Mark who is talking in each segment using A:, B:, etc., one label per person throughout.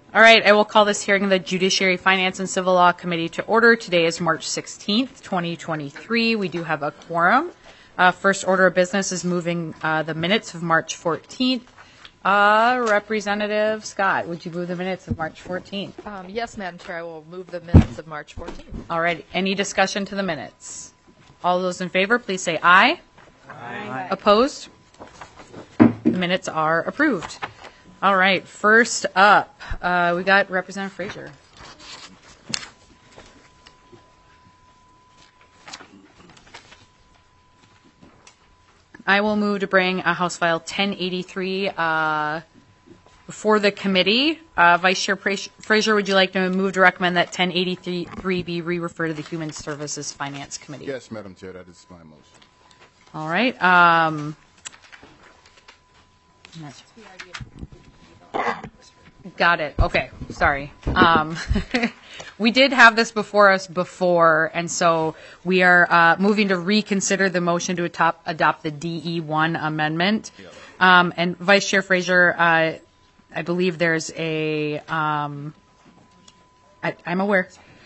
A: All right, I will call this hearing of the Judiciary, Finance, and Civil Law Committee to order. Today is March 16th, 2023. We do have a quorum. First order of business is moving the minutes of March 14th. Representative Scott, would you move the minutes of March 14th?
B: Yes, Madam Chair, I will move the minutes of March 14th.
A: All right, any discussion to the minutes? All those in favor, please say aye.
B: Aye.
A: Opposed? The minutes are approved. All right, first up, we got Representative Frazier. I will move to bring House File 1083 before the committee. Vice Chair Frazier, would you like to move to recommend that 1083 be re-referred to the Human Services Finance Committee?
C: Yes, Madam Chair, that is my motion.
A: All right. Got it. Okay. Sorry. We did have this before us before, and so we are moving to reconsider the motion to adopt the DE1 amendment. And Vice Chair Frazier, I believe there's a, I'm aware.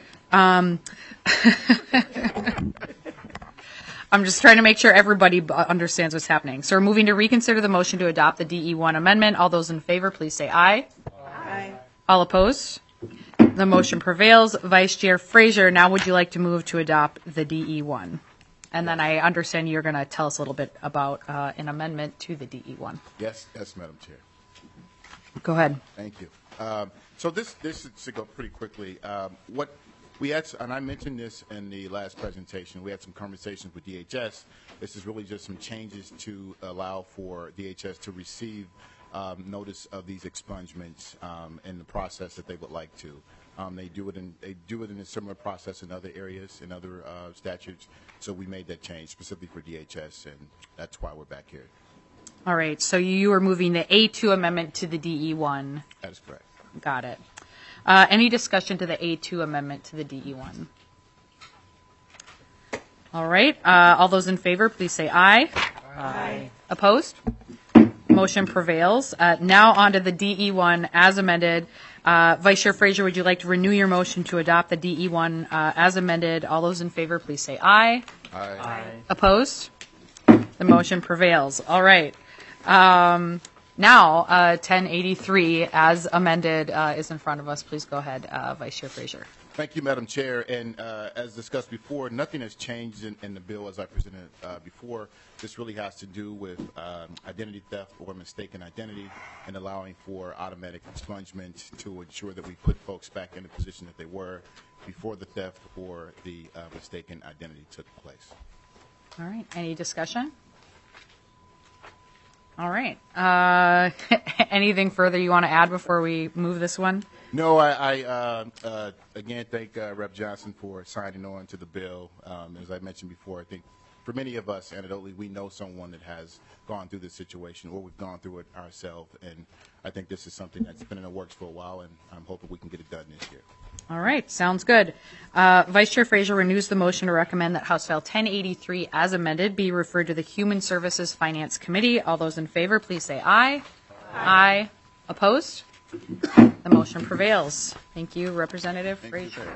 A: I'm just trying to make sure everybody understands what's happening. So we're moving to reconsider the motion to adopt the DE1 amendment. All those in favor, please say aye. Aye. All opposed? The motion prevails. Vice Chair Frazier, now would you like to move to adopt the DE1? And then I understand you're going to tell us a little bit about an amendment to the DE1.
C: Yes, Madam Chair.
A: Go ahead.
C: Thank you. So this should go pretty quickly. What we had, and I mentioned this in the last presentation, we had some conversations with DHS. This is really just some changes to allow for DHS to receive notice of these expungements in the process that they would like to. They do it in a similar process in other areas, in other statutes. So we made that change specifically for DHS, and that's why we're back here.
A: All right. So you are moving the A2 amendment to the DE1.
C: That is correct.
A: Got it. Any discussion to the A2 amendment to the DE1? All right. All those in favor, please say aye. Aye. Opposed? Motion prevails. Now on to the DE1 as amended. Vice Chair Frazier, would you like to renew your motion to adopt the DE1 as amended? All those in favor, please say aye.
C: Aye.
A: Aye. Opposed? The motion prevails. All right. Now, 1083 as amended is in front of us. Please go ahead, Vice Chair Frazier.
C: Thank you, Madam Chair. And as discussed before, nothing has changed in the bill as I presented before. This really has to do with identity theft or mistaken identity and allowing for automatic expungement to ensure that we put folks back in the position that they were before the theft or the mistaken identity took place.
A: All right. Any discussion? All right. Anything further you want to add before we move this one?
C: No, I again thank Rep. Johnson for signing on to the bill. As I mentioned before, I think for many of us, anecdotally, we know someone that has gone through this situation or we've gone through it ourselves. And I think this is something that's been in the works for a while, and I'm hoping we can get it done this year.
A: All right. Sounds good. Vice Chair Frazier renews the motion to recommend that House File 1083 as amended be referred to the Human Services Finance Committee. All those in favor, please say aye. Aye. Opposed? The motion prevails. Thank you, Representative Frazier.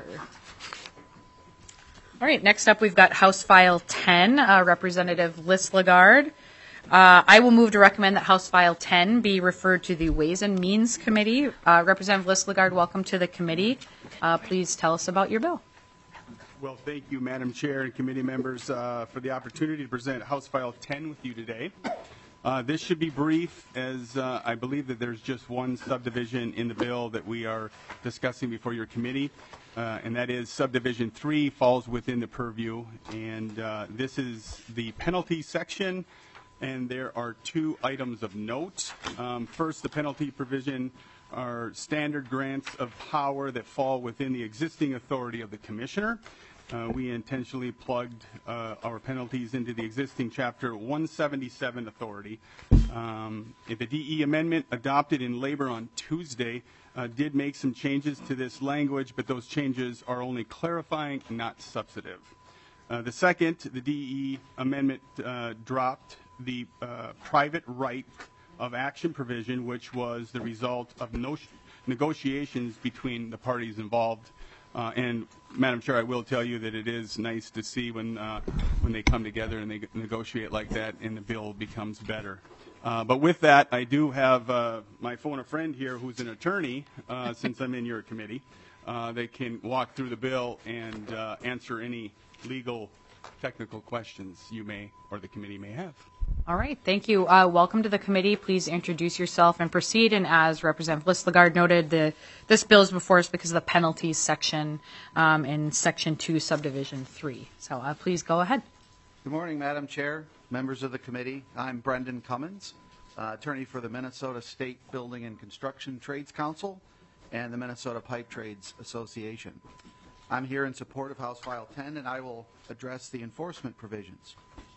A: All right, next up we've got House File 10, Representative Liz Lagarde. I will move to recommend that House File 10 be referred to the Ways and Means Committee. Representative Liz Lagarde, welcome to the committee. Please tell us about your bill.
D: Well, thank you, Madam Chair and committee members, for the opportunity to present House File 10 with you today. This should be brief, as I believe that there's just one subdivision in the bill that we are discussing before your committee, and that is Subdivision 3 falls within the purview, and this is the penalty section, and there are two items of note. First, the penalty provision are standard grants of power that fall within the existing authority of the commissioner. We intentionally plugged our penalties into the existing Chapter 177 authority. The DE amendment adopted in labor on Tuesday did make some changes to this language, but those changes are only clarifying, not substantive. The second, the DE amendment dropped the private right of action provision, which was the result of negotiations between the parties involved. And Madam Chair, I will tell you that it is nice to see when they come together and they negotiate like that and the bill becomes better. But with that, I do have my phone a friend here who's an attorney, since I'm in your committee. They can walk through the bill and answer any legal technical questions you may or the committee may have.
A: All right, thank you. Welcome to the committee. Please introduce yourself and proceed. And as Representative Listlegard noted, this bill is before us because of the penalties section in Section 2, Subdivision 3. So please go ahead.
E: Good morning, Madam Chair, members of the committee. I'm Brendan Cummins, attorney for the Minnesota State Building and Construction Trades Council and the Minnesota Pipe Trades Association. I'm here in support of House File 10, and I will address the enforcement provisions.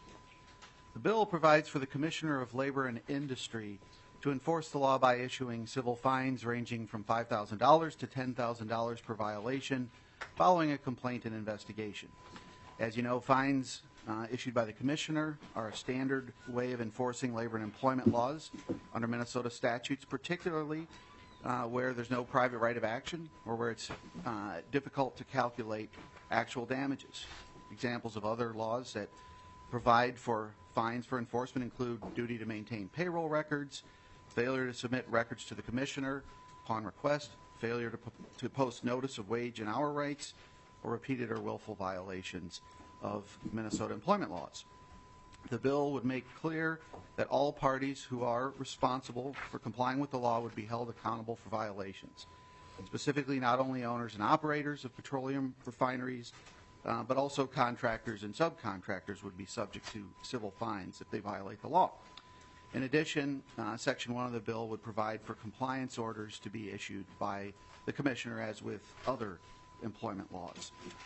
E: The bill provides for the Commissioner of Labor and Industry to enforce the law by issuing civil fines ranging from $5,000 to $10,000 per violation following a complaint and investigation. As you know, fines issued by the Commissioner are a standard way of enforcing labor and employment laws under Minnesota statutes, particularly where there's no private right of action or where it's difficult to calculate actual damages. Examples of other laws that provide for fines for enforcement include duty to maintain payroll records, failure to submit records to the Commissioner upon request, failure to post notice of wage and hour rights, or repeated or willful violations of Minnesota employment laws. The bill would make clear that all parties who are responsible for complying with the law would be held accountable for violations. Specifically, not only owners and operators of petroleum refineries, but also contractors and subcontractors would be subject to civil fines if they violate the law. In addition, Section 1 of the bill would provide for compliance orders to be issued by the Commissioner as with other employment laws.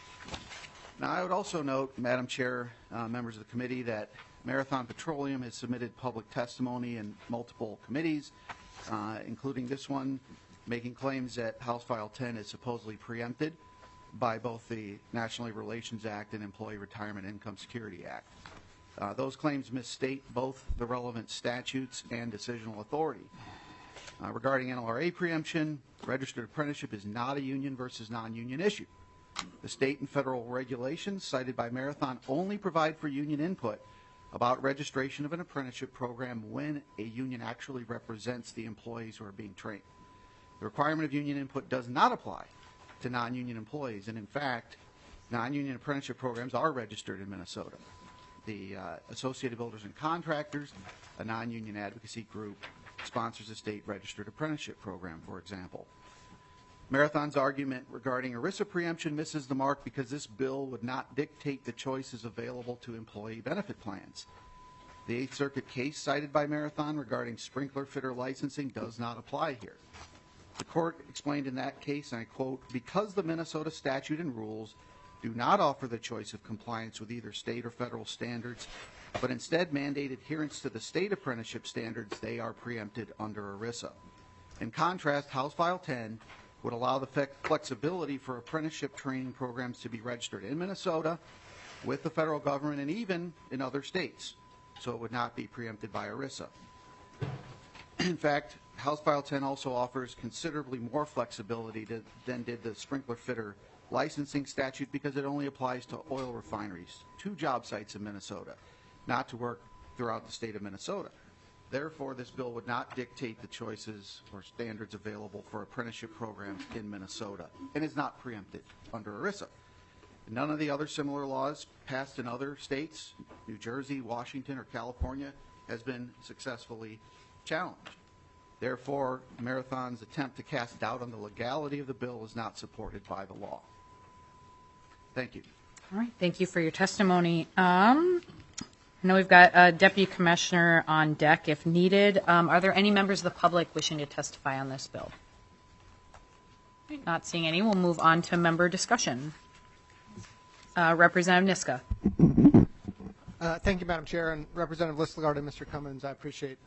E: Now, I would also note, Madam Chair, members of the committee, that Marathon Petroleum has submitted public testimony in multiple committees, including this one, making claims that House File 10 is supposedly preempted by both the National Labor Relations Act and Employee Retirement Income Security Act. Those claims misstate both the relevant statutes and decisional authority. Regarding NLRA preemption, registered apprenticeship is not a union versus non-union issue. The state and federal regulations cited by Marathon only provide for union input about registration of an apprenticeship program when a union actually represents the employees who are being trained. The requirement of union input does not apply to non-union employees, and in fact, non-union apprenticeship programs are registered in Minnesota. The Associated Builders and Contractors, a non-union advocacy group, sponsors a state registered apprenticeship program, for example. Marathon's argument regarding ERISA preemption misses the mark because this bill would not dictate the choices available to employee benefit plans. The Eighth Circuit case cited by Marathon regarding sprinkler fitter licensing does not apply here. The court explained in that case, and I quote, because the Minnesota statute and rules do not offer the choice of compliance with either state or federal standards, but instead mandate adherence to the state apprenticeship standards, they are preempted under ERISA. In contrast, House File 10 would allow the flexibility for apprenticeship training programs to be registered in Minnesota with the federal government and even in other states, so it would not be preempted by ERISA. In fact, House File 10 also offers considerably more flexibility than did the sprinkler fitter licensing statute because it only applies to oil refineries, 2 job sites in Minnesota, not to work throughout the state of Minnesota. Therefore, this bill would not dictate the choices or standards available for apprenticeship programs in Minnesota and is not preempted under ERISA. None of the other similar laws passed in other states, New Jersey, Washington, or California, has been successfully challenged. Therefore, Marathon's attempt to cast doubt on the legality of the bill is not supported by the law. Thank you.
A: All right, thank you for your testimony. I know we've got a Deputy Commissioner on deck if needed. Are there any members of the public wishing to testify on this bill? Not seeing any, we'll move on to member discussion. Representative Niska.
F: Thank you, Madam Chair, and Representative Listlegard and Mr. Cummins. I appreciate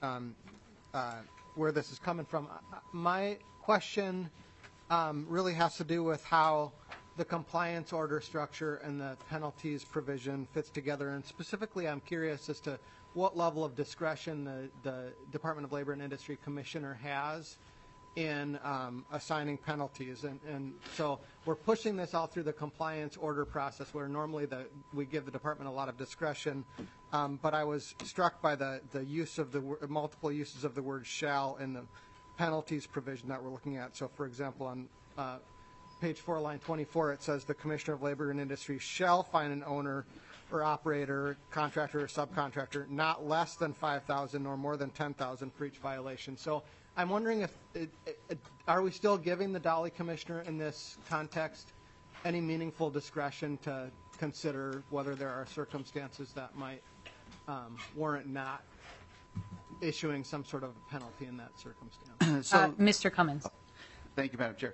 F: where this is coming from. My question really has to do with how the compliance order structure and the penalties provision fits together, and specifically I'm curious as to what level of discretion the Department of Labor and Industry Commissioner has in assigning penalties. And so we're pushing this all through the compliance order process where normally we give the department a lot of discretion. But I was struck by the use of the multiple uses of the word shall in the penalties provision that we're looking at. So, for example, on page 4, line 24, it says the Commissioner of Labor and Industry shall fine an owner or operator, contractor or subcontractor not less than $5,000 nor more than $10,000 for each violation. So I'm wondering if are we still giving the Dolly Commissioner in this context any meaningful discretion to consider whether there are circumstances that might warrant not issuing some sort of penalty in that circumstance?
A: Mr. Cummins.
E: Thank you, Madam Chair.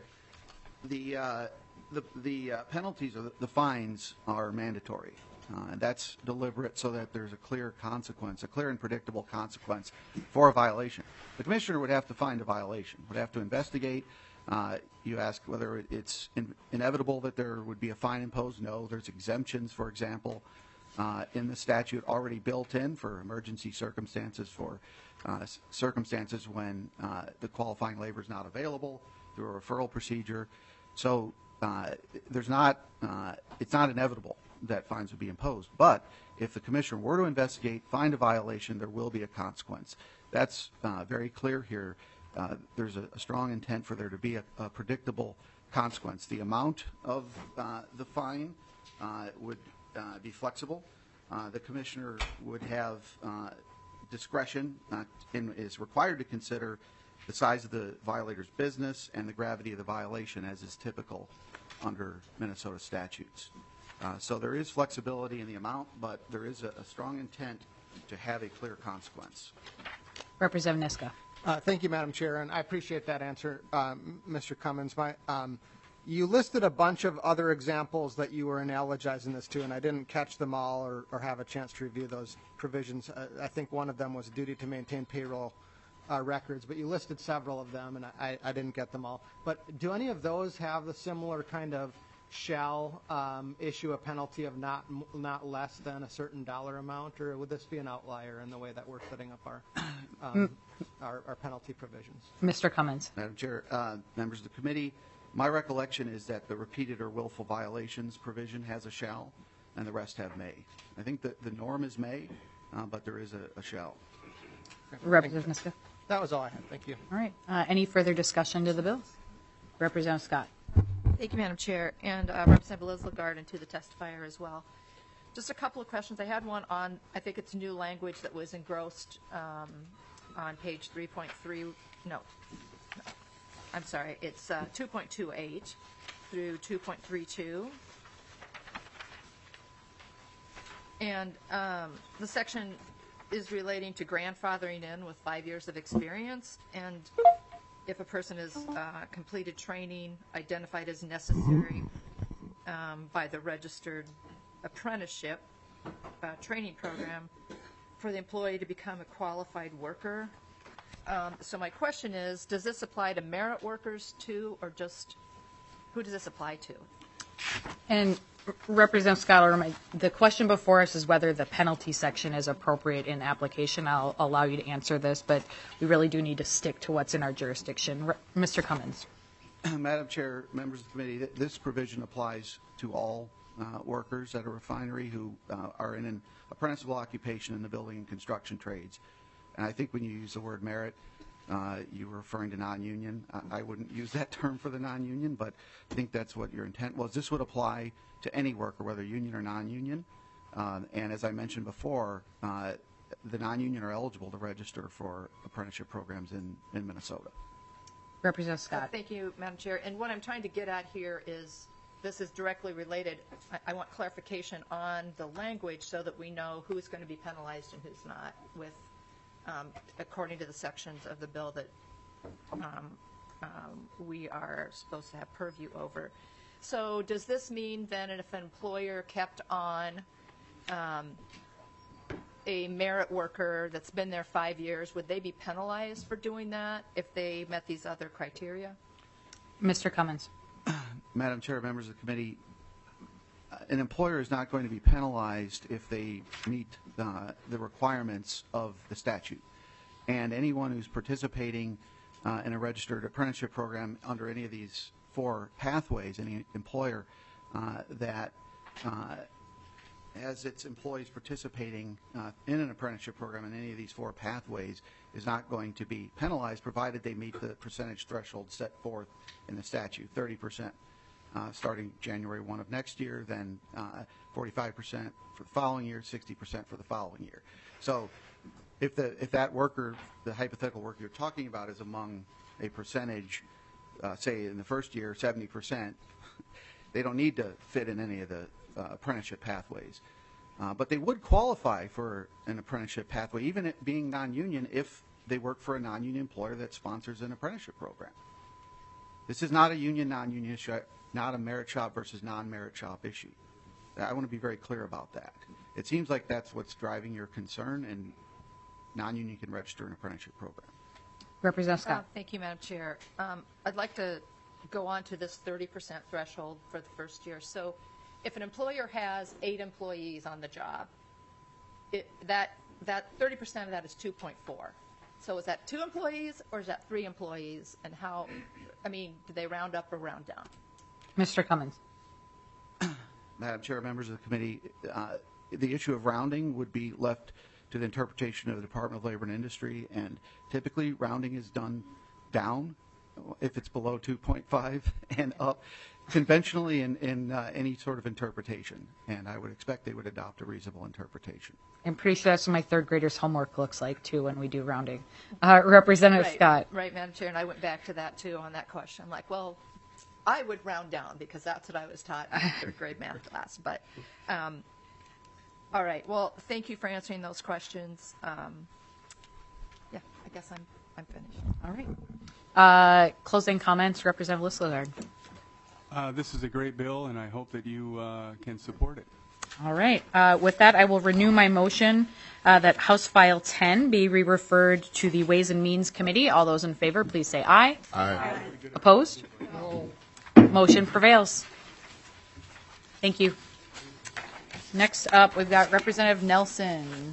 E: The penalties or the fines are mandatory. That's deliberate so that there's a clear consequence, a clear and predictable consequence for a violation. The commissioner would have to find a violation, would have to investigate. You ask whether it's inevitable that there would be a fine imposed. No, there's exemptions, for example, in the statute already built in for emergency circumstances, for circumstances when the qualifying labor is not available through a referral procedure. So it's not inevitable that fines would be imposed. But if the commissioner were to investigate, find a violation, there will be a consequence. That's very clear here. There's a strong intent for there to be a predictable consequence. The amount of the fine would be flexible. The commissioner would have discretion and is required to consider the size of the violator's business and the gravity of the violation, as is typical under Minnesota statutes. So there is flexibility in the amount, but there is a strong intent to have a clear consequence.
A: Representative Niska.
F: Thank you, Madam Chair, and I appreciate that answer, Mr. Cummins. You listed a bunch of other examples that you were analogizing this to, and I didn't catch them all or have a chance to review those provisions. I think one of them was duty to maintain payroll records, but you listed several of them, and I didn't get them all. But do any of those have the similar kind of shall issue a penalty of not less than a certain dollar amount, or would this be an outlier in the way that we're setting up our penalty provisions?
A: Mr. Cummins.
E: Madam Chair, members of the committee, my recollection is that the repeated or willful violations provision has a shall, and the rest have may. I think that the norm is may, but there is a shall.
A: Representative Niska.
F: That was all I had. Thank you.
A: All right. Any further discussion to the bill? Representative Scott.
B: Thank you, Madam Chair, and Representative Liz Lagarde, and to the testifier as well. Just a couple of questions. I had one on, I think it's new language that was engrossed on page 3.3. No, I'm sorry. It's 2.28 through 2.32. And the section is relating to grandfathering in with 5 years of experience, and if a person has completed training identified as necessary by the registered apprenticeship training program for the employee to become a qualified worker. So my question is, does this apply to merit workers too, or just who does this apply to?
A: And Representative Scott, the question before us is whether the penalty section is appropriate in application. I'll allow you to answer this, but we really do need to stick to what's in our jurisdiction. Mr. Cummins.
E: Madam Chair, members of the committee, this provision applies to all workers at a refinery who are in an apprenticeable occupation in the building and construction trades. And I think when you use the word merit, you were referring to non-union. I wouldn't use that term for the non-union, but I think that's what your intent was. This would apply to any worker, whether union or non-union. And as I mentioned before, the non-union are eligible to register for apprenticeship programs in Minnesota.
A: Representative Scott.
B: Thank you, Madam Chair. And what I'm trying to get at here is this is directly related. I want clarification on the language so that we know who's going to be penalized and who's not with according to the sections of the bill that we are supposed to have purview over. So does this mean then if an employer kept on a merit worker that's been there 5 years, would they be penalized for doing that if they met these other criteria?
A: Mr. Cummins.
E: Madam Chair, members of the committee, an employer is not going to be penalized if they meet the requirements of the statute. And anyone who's participating in a registered apprenticeship program under any of these 4 pathways, any employer that has its employees participating in an apprenticeship program in any of these 4 pathways is not going to be penalized, provided they meet the percentage threshold set forth in the statute, 30% starting January 1 of next year, then 45% for the following year, 60% for the following year. So if that worker, the hypothetical worker you're talking about, is among a percentage, say in the first year, 70%, they don't need to fit in any of the apprenticeship pathways. But they would qualify for an apprenticeship pathway, even it being non-union, if they work for a non-union employer that sponsors an apprenticeship program. This is not a union, non-union issue, not a merit shop versus non-merit shop issue. I want to be very clear about that. It seems like that's what's driving your concern, and non-union can register an apprenticeship program.
A: Representative Scott.
B: Thank you, Madam Chair. I'd like to go on to this 30% threshold for the first year. So if an employer has 8 employees on the job, that 30% of that is 2.4. So is that 2 employees or is that 3 employees? And how, do they round up or round down?
A: Mr. Cummins.
E: Madam Chair, members of the committee, the issue of rounding would be left to the interpretation of the Department of Labor and Industry, and typically rounding is done down if it's below 2.5 and up conventionally in any sort of interpretation, and I would expect they would adopt a reasonable interpretation.
A: I'm pretty sure that's what my 3rd graders' homework looks like, too, when we do rounding. Representative Scott.
B: Right, Madam Chair, and I went back to that, too, on that question. I'm like, well, I would round down because that's what I was taught in 3rd grade math class. But, all right. Well, thank you for answering those questions. Yeah, I guess I'm finished.
A: All right. Closing comments, Representative Listlegard.
D: This is a great bill, and I hope that you can support it.
A: All right. With that, I will renew my motion that House File 10 be re-referred to the Ways and Means Committee. All those in favor, please say aye.
C: Aye.
A: Opposed? Motion prevails. Thank you. Next up, we've got Representative Nelson.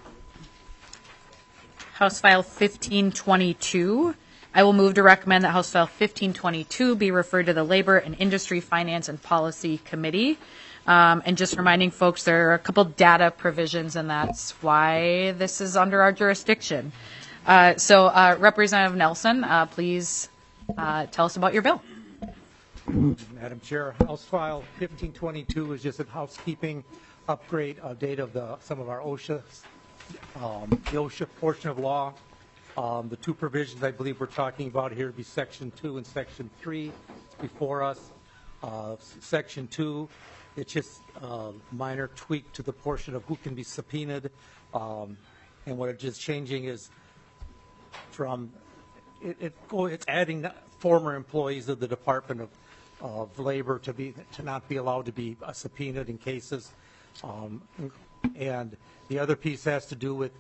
A: House File 1522. I will move to recommend that House File 1522 be referred to the Labor and Industry, Finance, and Policy Committee. And just reminding folks, there are a couple data provisions, and that's why this is under our jurisdiction. Representative Nelson, please tell us about your bill.
G: Madam Chair, House File 1522 is just a housekeeping upgrade update of some of our OSHA, the OSHA portion of law. The 2 provisions I believe we're talking about here would be Section 2 and Section 3. It's before us. Section 2, it's just a minor tweak to the portion of who can be subpoenaed. And what it's just changing is from it's adding former employees of the Department of Labor to not be allowed to be subpoenaed in cases. And the other piece has to do with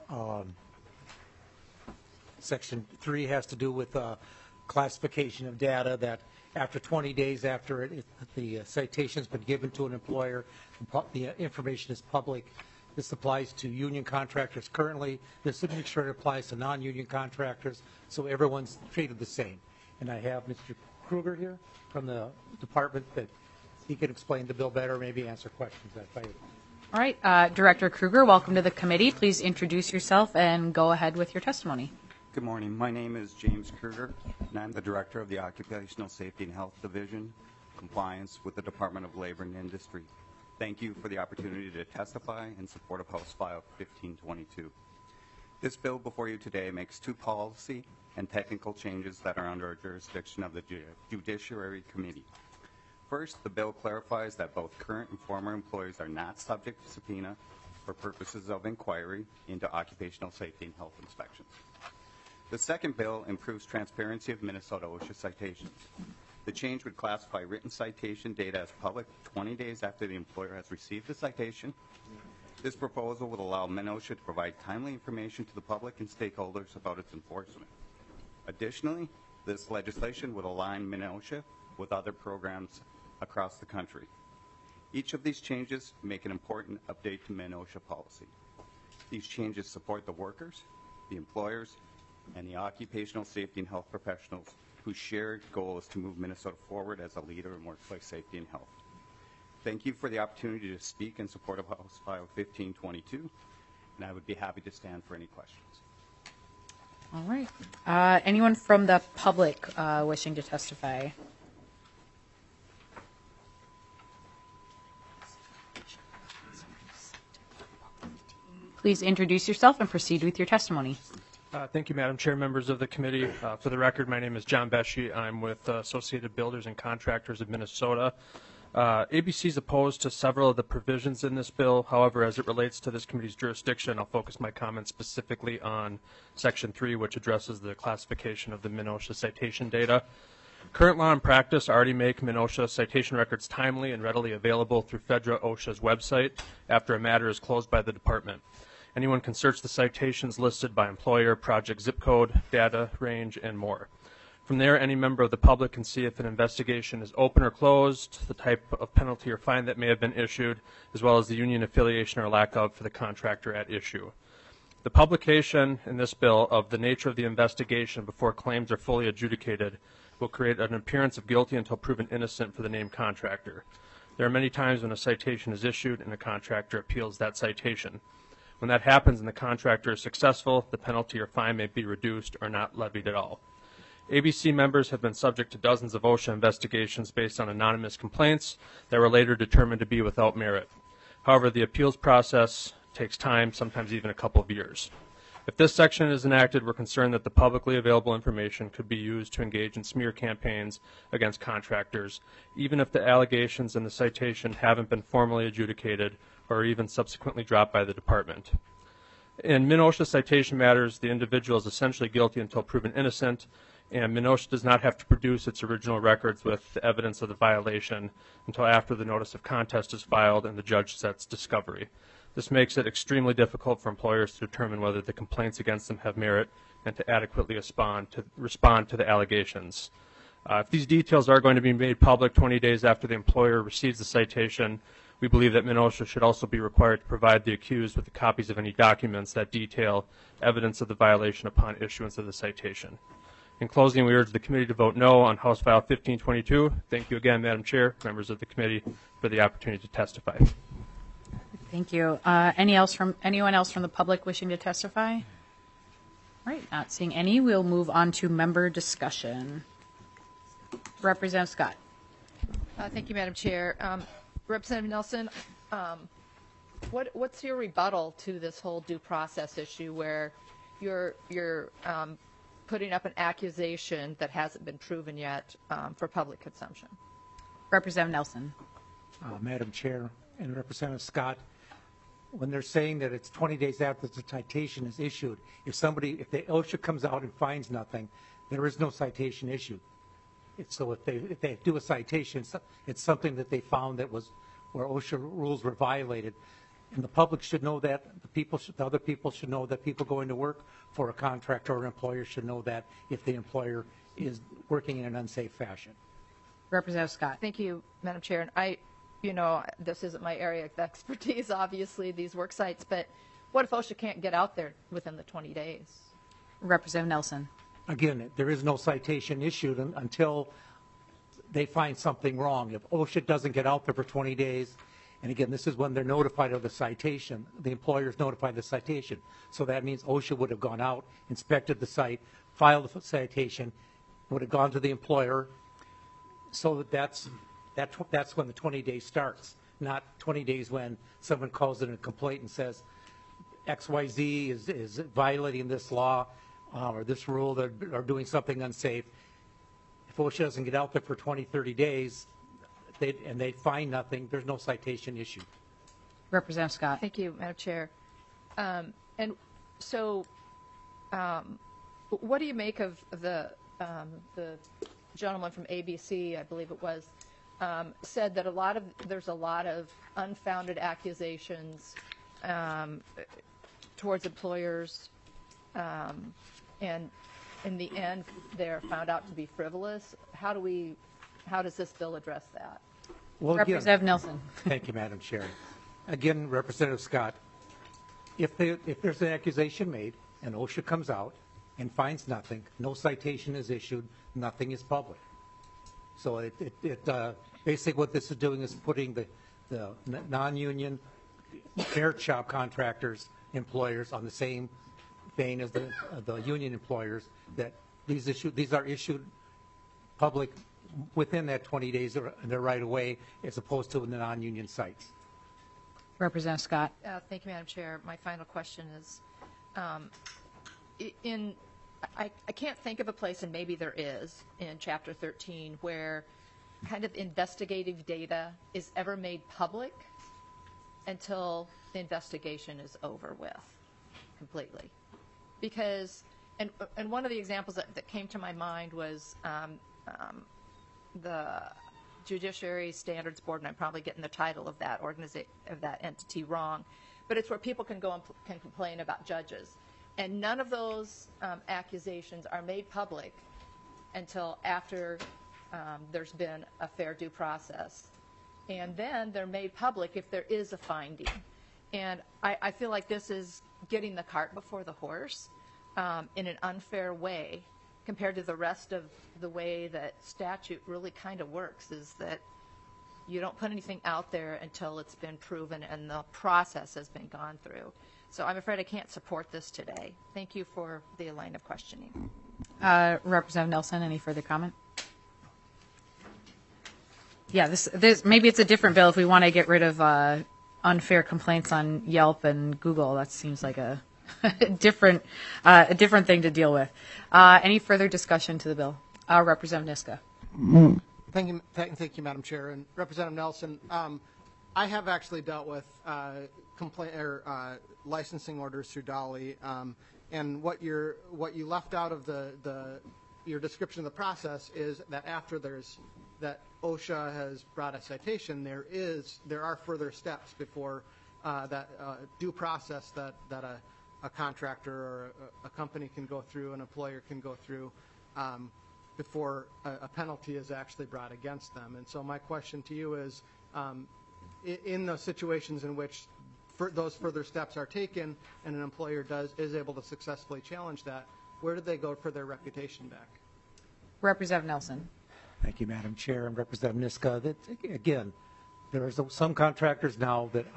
G: Section 3 has to do with classification of data that after 20 days after the citation's been given to an employer, the information is public. This applies to union contractors currently. This would make sure it applies to non-union contractors, so everyone's treated the same. And I have Mr. Kruger here from the department that he can explain the bill better, maybe answer questions.
A: All right, Director Kruger, welcome to the committee. Please introduce yourself and go ahead with your testimony.
H: Good morning. My name is James Kruger, and I'm the Director of the Occupational Safety and Health Division, Compliance with the Department of Labor and Industry. Thank you for the opportunity to testify in support of House File 1522. This bill before you today makes 2 policy and technical changes that are under our jurisdiction of the Judiciary Committee. First, the bill clarifies that both current and former employees are not subject to subpoena for purposes of inquiry into occupational safety and health inspections. The second bill improves transparency of Minnesota OSHA citations. The change would classify written citation data as public 20 days after the employer has received the citation. This proposal would allow MNOSHA to provide timely information to the public and stakeholders about its enforcement. Additionally, this legislation would align MNOSHA with other programs across the country. Each of these changes make an important update to MNOSHA policy. These changes support the workers, the employers, and the occupational safety and health professionals whose shared goal is to move Minnesota forward as a leader in workplace safety and health. Thank you for the opportunity to speak in support of House File 1522, and I would be happy to stand for any questions.
A: All right. Anyone from the public wishing to testify? Please introduce yourself and proceed with your testimony.
I: Thank you, Madam Chair, members of the committee. For the record, my name is John Beshy. I'm with Associated Builders and Contractors of Minnesota. ABC is opposed to several of the provisions in this bill. However, as it relates to this committee's jurisdiction, I'll focus my comments specifically on Section 3, which addresses the classification of the MNOSHA citation data. Current law and practice already make MNOSHA citation records timely and readily available through FEDRA OSHA's website after a matter is closed by the department. Anyone can search the citations listed by employer, project zip code, data range, and more. From there, any member of the public can see if an investigation is open or closed, the type of penalty or fine that may have been issued, as well as the union affiliation or lack of for the contractor at issue. The publication in this bill of the nature of the investigation before claims are fully adjudicated will create an appearance of guilty until proven innocent for the named contractor. There are many times when a citation is issued and a contractor appeals that citation. When that happens and the contractor is successful, the penalty or fine may be reduced or not levied at all. ABC members have been subject to dozens of OSHA investigations based on anonymous complaints that were later determined to be without merit. However, the appeals process takes time, sometimes even a couple of years. If this section is enacted, we're concerned that the publicly available information could be used to engage in smear campaigns against contractors, even if the allegations in the citation haven't been formally adjudicated or even subsequently dropped by the department. In MNOSHA citation matters, the individual is essentially guilty until proven innocent, and MNOSHA does not have to produce its original records with the evidence of the violation until after the notice of contest is filed and the judge sets discovery. This makes it extremely difficult for employers to determine whether the complaints against them have merit and to adequately respond to the allegations. If these details are going to be made public 20 days after the employer receives the citation, we believe that MNOSHA should also be required to provide the accused with the copies of any documents that detail evidence of the violation upon issuance of the citation. In closing, we urge the committee to vote no on House File 1522. Thank you again, Madam Chair, members of the committee, for the opportunity to testify.
A: Thank you. Anyone else from the public wishing to testify? All right, not seeing any. We'll move on to member discussion. Representative Scott.
B: Thank you, Madam Chair. Representative Nelson, what's your rebuttal to this whole due process issue where you're putting up an accusation that hasn't been proven yet for public consumption?
A: Representative Nelson.
G: Madam Chair and Representative Scott, when they're saying that it's 20 days after the citation is issued, if the OSHA comes out and finds nothing, there is no citation issued. So if they do a citation, it's something that they found that was where OSHA rules were violated. And the public should know that, the other people should know that, people going to work for a contractor or an employer should know that if the employer is working in an unsafe fashion.
A: Representative Scott.
B: Thank you, Madam Chair. And this isn't my area of expertise, obviously, these work sites, but what if OSHA can't get out there within the 20 days?
A: Representative Nelson.
G: Again, there is no citation issued until they find something wrong. If OSHA doesn't get out there for 20 days, and again, this is when they're notified of the citation, the employer is notified of the citation. So that means OSHA would have gone out, inspected the site, filed the citation, would have gone to the employer. So that's when the 20 days starts, not 20 days when someone calls in a complaint and says XYZ is violating this law or this rule, or doing something unsafe. If OSHA doesn't get out there for 20, 30 days, and they find nothing, there's no citation issue.
A: Representative Scott.
B: Thank you, Madam Chair. And so what do you make of the gentleman from ABC, I believe it was, said that there's a lot of unfounded accusations towards employers, and in the end they're found out to be frivolous? How does this bill address that?
G: Well, again,
A: Representative Nelson.
G: Thank you, Madam Chair. Again, Representative Scott, if there's an accusation made and OSHA comes out and finds nothing, no citation is issued, nothing is public. So basically what this is doing is putting the non-union merit shop contractors, employers on the same vein as the union employers, that these are issued public within that 20 days in the right of way, as opposed to in the non-union sites.
A: Representative Scott.
B: Thank you, Madam Chair. My final question is, I can't think of a place, and maybe there is, in Chapter 13, where kind of investigative data is ever made public until the investigation is over with completely. Because, and one of the examples that came to my mind was the Judiciary Standards Board, and I'm probably getting the title of that entity wrong, but it's where people can go and can complain about judges. And none of those accusations are made public until after there's been a fair due process. And then they're made public if there is a finding. And I feel like this is getting the cart before the horse in an unfair way compared to the rest of the way that statute really kind of works, is that you don't put anything out there until it's been proven and the process has been gone through. So I'm afraid I can't support this today. Thank you for the line of questioning.
A: Representative Nelson, any further comment? Yeah, this maybe it's a different bill if we want to get rid of unfair complaints on Yelp and Google. That seems like a different thing to deal with. Any further discussion to the bill? Representative Niska.
F: Thank you, Madam Chair. And Representative Nelson, I have actually dealt with licensing orders through Dolly, and what you left out of your description of the process is that after that OSHA has brought a citation, there are further steps before that due process that a contractor or a company can go through, an employer can go through, before a penalty is actually brought against them. And so my question to you is, in those situations in which those further steps are taken and an employer is able to successfully challenge that, where do they go for their reputation back? Representative
A: Nelson.
G: Thank you, Madam Chair, and Representative Niska. That, again, there are some contractors now that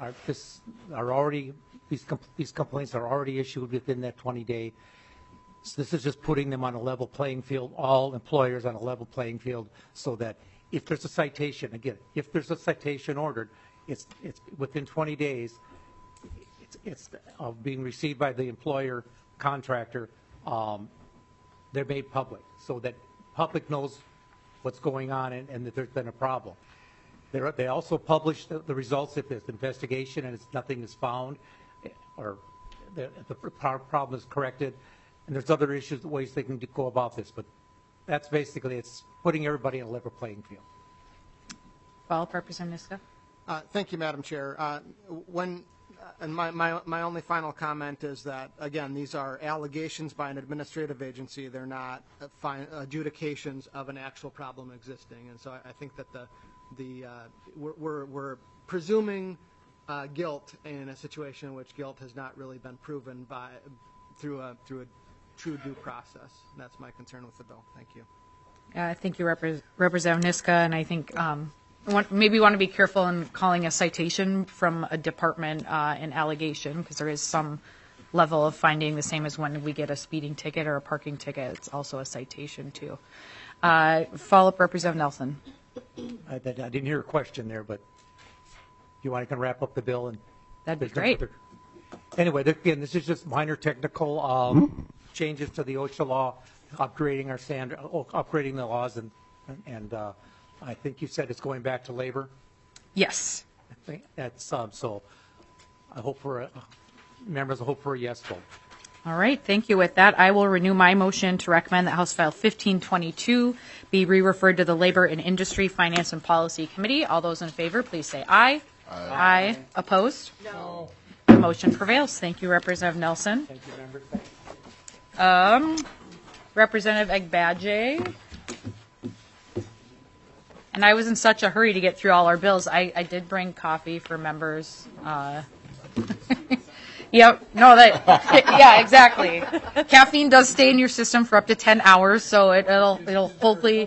G: these complaints are already issued within that 20-day. So this is just putting them on a level playing field, all employers on a level playing field, so that if there's a citation, again, if there's a citation ordered, it's within 20 days, it's being received by the employer contractor, they're made public, so that public knows what's going on and that there's been a problem. They also publish the results if there's an investigation and nothing is found, or the problem is corrected. And there's other ways they can go about this, but that's basically, it's putting everybody on a level playing field.
A: Follow-up, Representative Niska.
F: Thank you, Madam Chair. And my only final comment is that, again, these are allegations by an administrative agency. They're not adjudications of an actual problem existing. And so I think that we're presuming guilt in a situation in which guilt has not really been proven through a true due process. And that's my concern with the bill. Thank you.
A: Thank you, Representative Niska. And I think maybe want to be careful in calling a citation from a department an allegation, because there is some level of finding, the same as when we get a speeding ticket or a parking ticket. It's also a citation, too. Follow-up, Representative Nelson.
G: I didn't hear a question there, but if you want, I can wrap up the bill. And
A: that'd be great.
G: Anyway, again, this is just minor technical changes to the OSHA law, upgrading our standard, upgrading the laws, and I think you said it's going back to labor.
A: Yes.
G: I think that's so. I hope members hope for a yes vote.
A: All right. Thank you. With that, I will renew my motion to recommend that House File 1522 be re-referred to the Labor and Industry, Finance and Policy Committee. All those in favor, please say aye. Aye. Opposed? No. The motion prevails. Thank you, Representative Nelson.
G: Thank you, members.
A: Representative Agbaje. And I was in such a hurry to get through all our bills. I did bring coffee for members. Yep. No, that. Yeah, exactly. Caffeine does stay in your system for up to 10 hours, so it'll hopefully.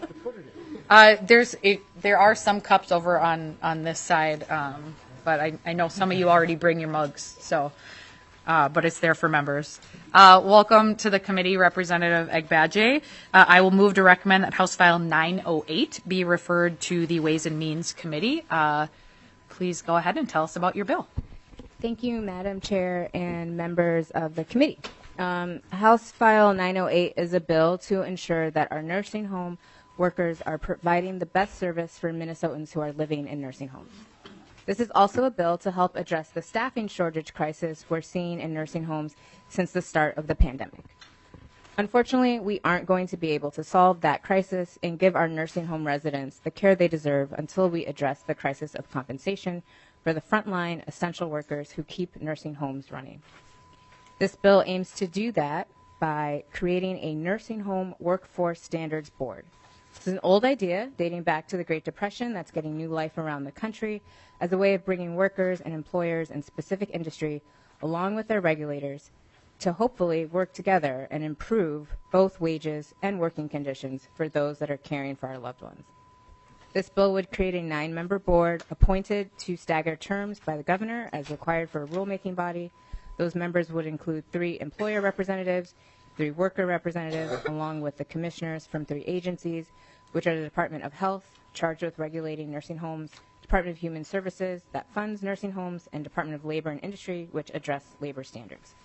A: There are some cups over on this side, but I know some of you already bring your mugs, so. But it's there for members. Welcome to the committee, Representative Agbaje. I will move to recommend that House File 908 be referred to the Ways and Means Committee. Please go ahead and tell us about your bill.
J: Thank you, Madam Chair and members of the committee. House File 908 is a bill to ensure that our nursing home workers are providing the best service for Minnesotans who are living in nursing homes. This is also a bill to help address the staffing shortage crisis we're seeing in nursing homes since the start of the pandemic. Unfortunately, we aren't going to be able to solve that crisis and give our nursing home residents the care they deserve until we address the crisis of compensation for the frontline essential workers who keep nursing homes running. This bill aims to do that by creating a nursing home workforce standards board. This is an old idea dating back to the Great Depression that's getting new life around the country as a way of bringing workers and employers in specific industry along with their regulators to hopefully work together and improve both wages and working conditions for those that are caring for our loved ones. This bill would create a 9-member board appointed to staggered terms by the governor as required for a rulemaking body. Those members would include 3 employer representatives, 3 worker representatives, along with the commissioners from 3 agencies, which are the Department of Health, charged with regulating nursing homes, Department of Human Services, that funds nursing homes, and Department of Labor and Industry, which address labor standards.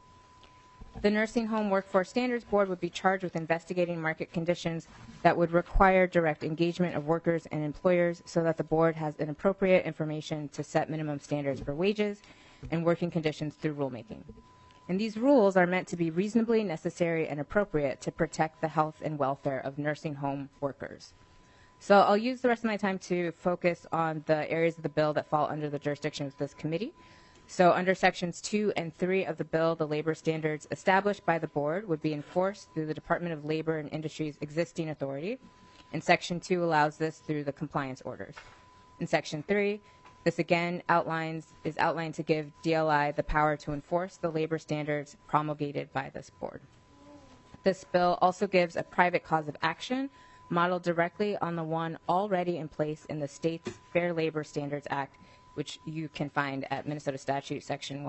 J: The Nursing Home Workforce Standards Board would be charged with investigating market conditions that would require direct engagement of workers and employers so that the board has an appropriate information to set minimum standards for wages and working conditions through rulemaking. And these rules are meant to be reasonably necessary and appropriate to protect the health and welfare of nursing home workers. So I'll use the rest of my time to focus on the areas of the bill that fall under the jurisdiction of this committee. So under sections 2 and 3 of the bill, the labor standards established by the board would be enforced through the Department of Labor and Industry's existing authority. And section 2 allows this through the compliance orders. In section 3, this again is outlined to give DLI the power to enforce the labor standards promulgated by this board. This bill also gives a private cause of action modeled directly on the one already in place in the state's Fair Labor Standards Act, which you can find at Minnesota Statute Section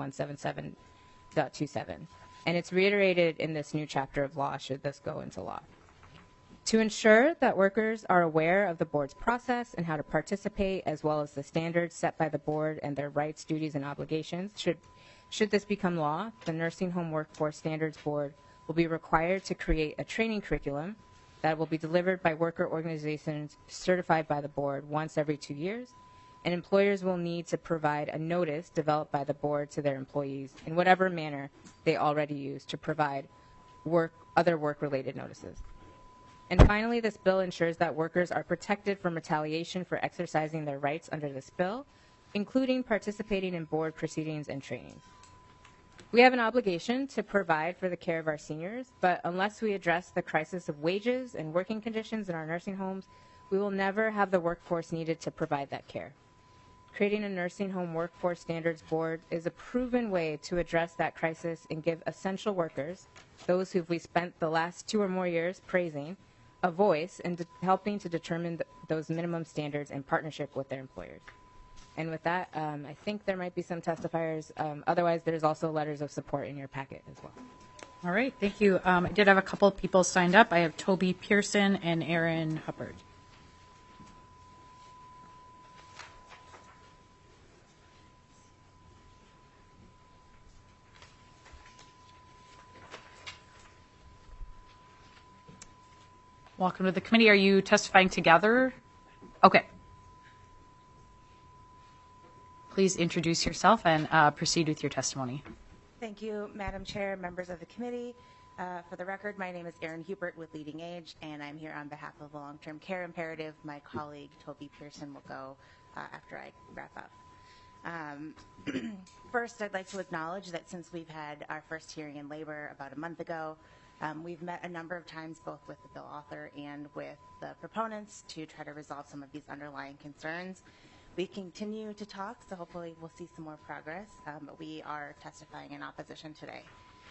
J: 177.27. And it's reiterated in this new chapter of law should this go into law. To ensure that workers are aware of the board's process and how to participate, as well as the standards set by the board and their rights, duties, and obligations, should this become law, the Nursing Home Workforce Standards Board will be required to create a training curriculum that will be delivered by worker organizations certified by the board once every 2 years, and employers will need to provide a notice developed by the board to their employees in whatever manner they already use to provide other work-related notices. And finally, this bill ensures that workers are protected from retaliation for exercising their rights under this bill, including participating in board proceedings and trainings. We have an obligation to provide for the care of our seniors, but unless we address the crisis of wages and working conditions in our nursing homes, we will never have the workforce needed to provide that care. Creating a Nursing Home Workforce Standards Board is a proven way to address that crisis and give essential workers, those who we spent the last 2 or more years praising, a voice in helping to determine those minimum standards in partnership with their employers. And with that, I think there might be some testifiers. Otherwise, there's also letters of support in your packet as well.
A: All right, thank you. I did have a couple of people signed up. I have Toby Pearson and Aaron Hubbard. Welcome to the committee. Are you testifying together? Okay. Please introduce yourself and proceed with your testimony.
K: Thank you, Madam Chair, members of the committee. For the record, my name is Erin Hubert with Leading Age, and I'm here on behalf of the Long-Term Care Imperative. My colleague, Toby Pearson, will go after I wrap up. First, I'd like to acknowledge that since we've had our first hearing in labor about a month ago, we've met a number of times both with the bill author and with the proponents to try to resolve some of these underlying concerns. We continue to talk, so hopefully we'll see some more progress, but we are testifying in opposition today.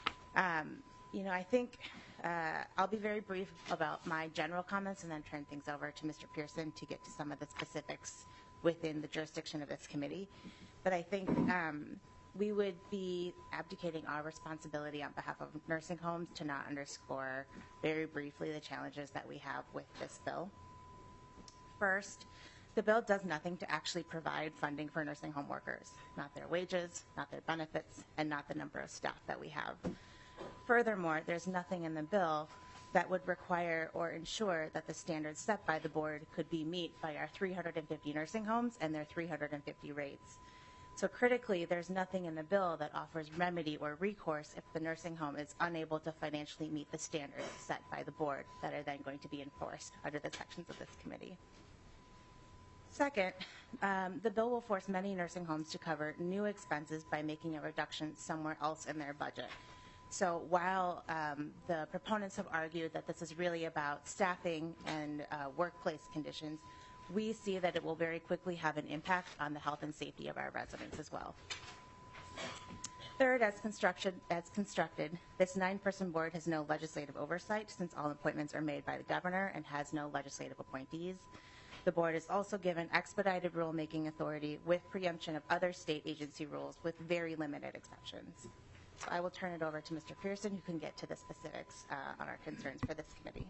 K: I think I'll be very brief about my general comments and then turn things over to Mr. Pearson to get to some of the specifics within the jurisdiction of this committee. But I think we would be abdicating our responsibility on behalf of nursing homes to not underscore very briefly the challenges that we have with this bill. First, the bill does nothing to actually provide funding for nursing home workers, not their wages, not their benefits, and not the number of staff that we have. Furthermore, there's nothing in the bill that would require or ensure that the standards set by the board could be met by our 350 nursing homes and their 350 rates. So critically, there's nothing in the bill that offers remedy or recourse if the nursing home is unable to financially meet the standards set by the board that are then going to be enforced under the sections of this committee. Second, the bill will force many nursing homes to cover new expenses by making a reduction somewhere else in their budget. So while the proponents have argued that this is really about staffing and workplace conditions, we see that it will very quickly have an impact on the health and safety of our residents as well. Third, as constructed, this 9-person board has no legislative oversight since all appointments are made by the governor and has no legislative appointees. The board is also given expedited rulemaking authority with preemption of other state agency rules with very limited exceptions. So I will turn it over to Mr. Pearson, who can get to the specifics on our concerns for this committee.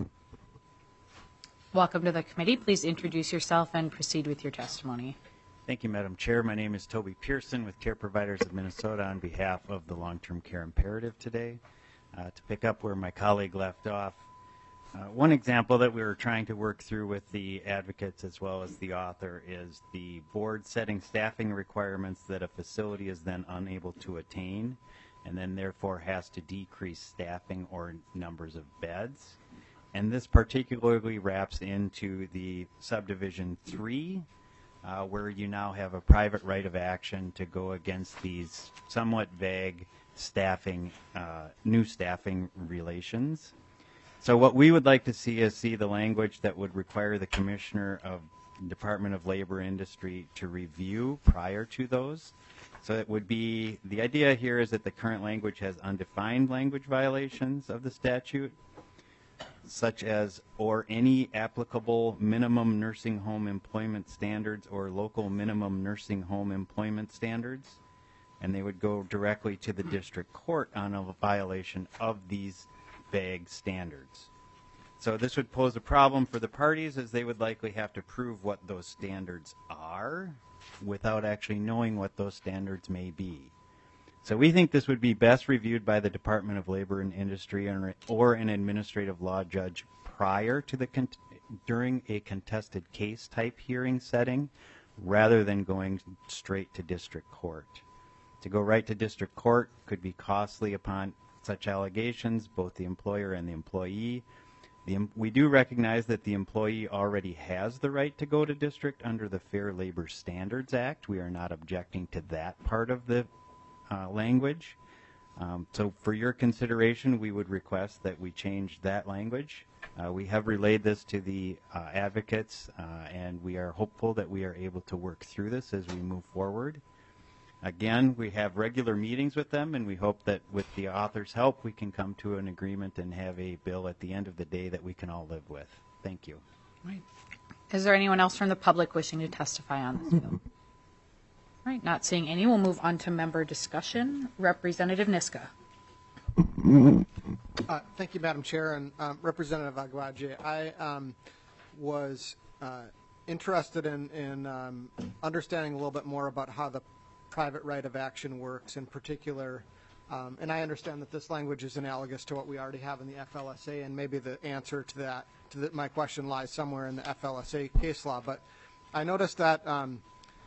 A: Welcome to the committee. Please introduce yourself and proceed with your testimony.
L: Thank you, Madam Chair. My name is Toby Pearson with Care Providers of Minnesota on behalf of the Long-Term Care Imperative today. To pick up where my colleague left off, one example that we were trying to work through with the advocates as well as the author is the board setting staffing requirements that a facility is then unable to attain and then therefore has to decrease staffing or numbers of beds. And this particularly wraps into the subdivision 3, where you now have a private right of action to go against these somewhat vague staffing, new staffing relations. So what we would like to see is the language that would require the Commissioner of Department of Labor Industry to review prior to those. So it would be, the idea here is that the current language has undefined language violations of the statute, such as or any applicable minimum nursing home employment standards or local minimum nursing home employment standards. And they would go directly to the district court on a violation of these vague standards. So this would pose a problem for the parties as they would likely have to prove what those standards are without actually knowing what those standards may be. So we think this would be best reviewed by the Department of Labor and Industry or an administrative law judge prior to during a contested case type hearing setting rather than going straight to district court. To go right to district court could be costly upon such allegations, both the employer and the employee. We do recognize that the employee already has the right to go to district under the Fair Labor Standards Act. We are not objecting to that part of the language. So for your consideration, we would request that we change that language. We have relayed this to the advocates, and we are hopeful that we are able to work through this as we move forward. Again, we have regular meetings with them, and we hope that with the author's help, we can come to an agreement and have a bill at the end of the day that we can all live with. Thank you.
A: Right. Is there anyone else from the public wishing to testify on this bill? All right, not seeing any, we'll move on to member discussion. Representative Niska.
F: Thank you, Madam Chair, and Representative Aguaje. I was interested in understanding a little bit more about how the private right of action works in particular, and I understand that this language is analogous to what we already have in the FLSA, and maybe the answer to that, my question lies somewhere in the FLSA case law, but I noticed that on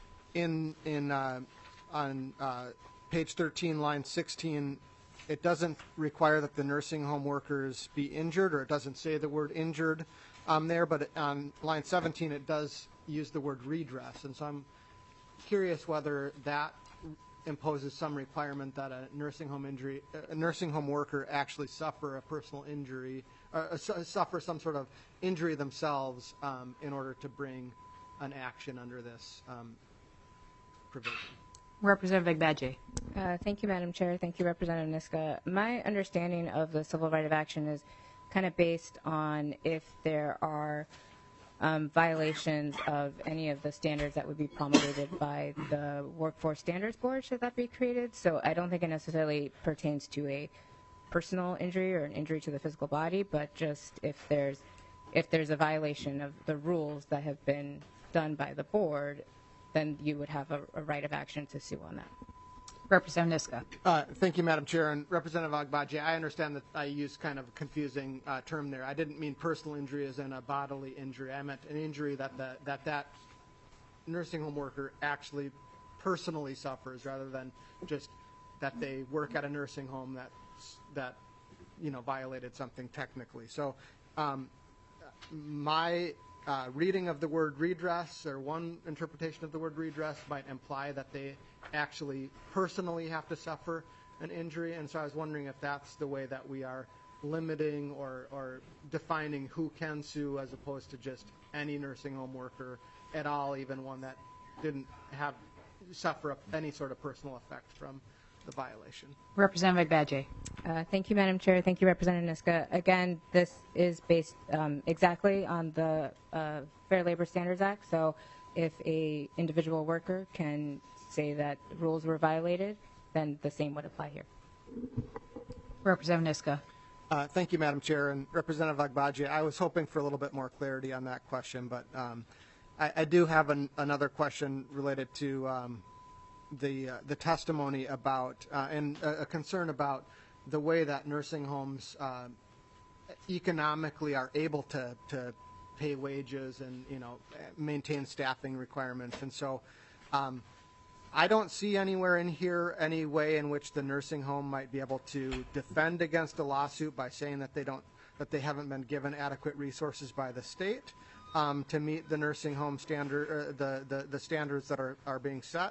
F: page 13, line 16, it doesn't require that the nursing home workers be injured, or it doesn't say the word injured there, but on line 17 it does use the word redress, and so I'm curious whether that imposes some requirement that a nursing home worker actually suffer a personal injury, suffer some sort of injury themselves in order to bring an action under this provision.
A: Representative Agbaje.
J: Thank you, Madam Chair. Thank you, Representative Niska. My understanding of the civil right of action is kind of based on if there are violations of any of the standards that would be promulgated by the Workforce Standards Board, should that be created. So I don't think it necessarily pertains to a personal injury or an injury to the physical body, but just if there's a violation of the rules that have been done by the board, then you would have a right of action to sue on that.
A: Representative Niska.
F: Thank you, Madam Chair. And Representative Agbaje, I understand that I used kind of a confusing term there. I didn't mean personal injury as in a bodily injury. I meant an injury that that nursing home worker actually personally suffers, rather than just that they work at a nursing home that violated something technically. So my reading of the word redress, or one interpretation of the word redress, might imply that they actually personally have to suffer an injury. And so I was wondering if that's the way that we are limiting or defining who can sue, as opposed to just any nursing home worker at all, even one that didn't suffer any sort of personal effect from the violation.
A: Representative Agbaje.
J: Thank you, Madam Chair. Thank you, Representative Niska. Again, this is based exactly on the Fair Labor Standards Act. So if a individual worker can say that rules were violated, then the same would apply here.
A: Representative Niska.
F: Thank you, Madam Chair. And Representative Agbaje, I was hoping for a little bit more clarity on that question, but I do have another question related to the testimony about and a concern about the way that nursing homes economically are able to pay wages and maintain staffing requirements. And so I don't see anywhere in here any way in which the nursing home might be able to defend against a lawsuit by saying that they haven't been given adequate resources by the state to meet the nursing home standard, the standards that are being set.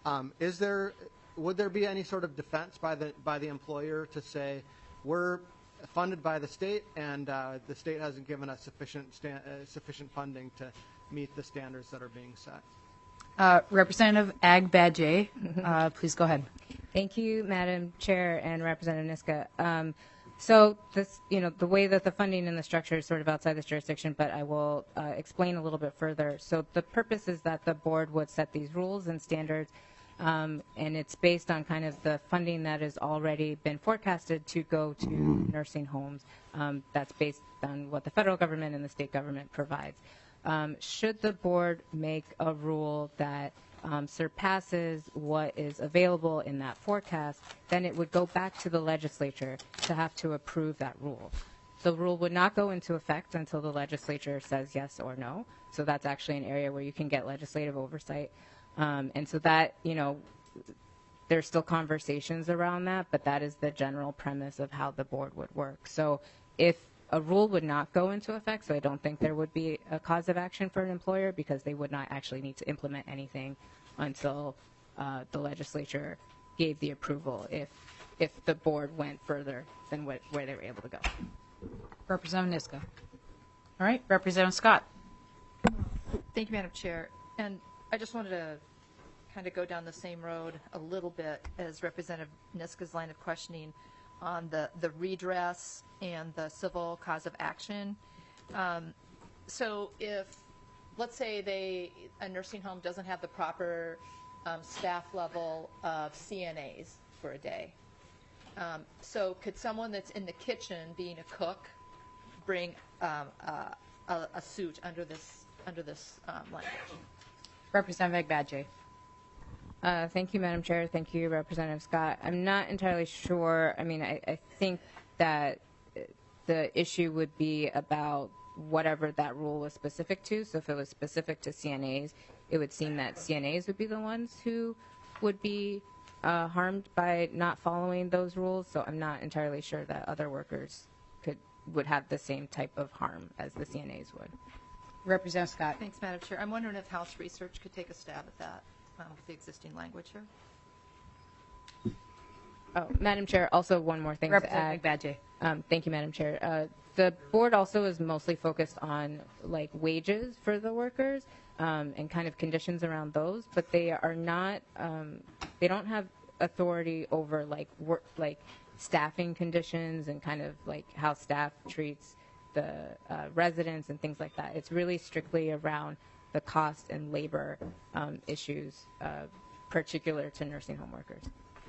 F: Would there be any sort of defense by the employer to say, we're funded by the state and the state hasn't given us sufficient funding to meet the standards that are being set?
A: Representative Agbaje, please go ahead.
J: Thank you, Madam Chair and Representative Niska. So this, the way that the funding and the structure is sort of outside this jurisdiction, but I will explain a little bit further. So the purpose is that the board would set these rules and standards, and it's based on kind of the funding that has already been forecasted to go to nursing homes. That's based on what the federal government and the state government provides. Should the board make a rule that surpasses what is available in that forecast, then it would go back to the legislature to have to approve that rule. The rule would not go into effect until the legislature says yes or no. So that's actually an area where you can get legislative oversight. And so that, there's still conversations around that, but that is the general premise of how the board would work. So if a rule would not go into effect, so I don't think there would be a cause of action for an employer, because they would not actually need to implement anything until the legislature gave the approval, if the board went further than where they were able to go.
A: Representative Niska. All right, Representative Scott.
B: Thank you, Madam Chair. And I just wanted to kind of go down the same road a little bit as Representative Niska's line of questioning on the redress and the civil cause of action. So if, let's say a nursing home doesn't have the proper staff level of CNAs for a day. So could someone that's in the kitchen being a cook bring a suit under this language?
A: Representative Agbaje.
J: Thank you, Madam Chair. Thank you, Representative Scott. I'm not entirely sure. I mean, I think that the issue would be about whatever that rule was specific to. So if it was specific to CNAs, it would seem that CNAs would be the ones who would be harmed by not following those rules. So I'm not entirely sure that other workers would have the same type of harm as the CNAs would.
A: Representative Scott.
B: Thanks, Madam Chair. I'm wondering if House Research could take a stab at that with the existing language here.
J: Oh, Madam Chair, also one more thing to add.
A: Representative Agbaje.
J: Thank you, Madam Chair. The board also is mostly focused on like wages for the workers and kind of conditions around those, but they are not. They don't have authority over like work, like staffing conditions and kind of like how staff treats the residents and things like that. It's really strictly around the cost and labor issues particular to nursing home workers.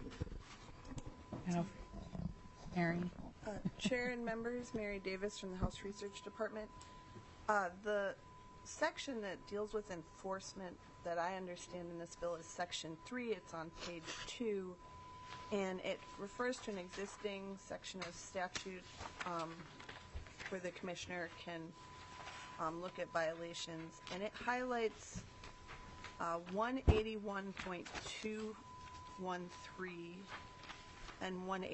A: Mary.
M: Chair and members, Mary Davis from the House Research Department. The section that deals with enforcement that I understand in this bill is Section 3. It's on page 2, and it refers to an existing section of statute where the commissioner can look at violations, and it highlights 181.213 and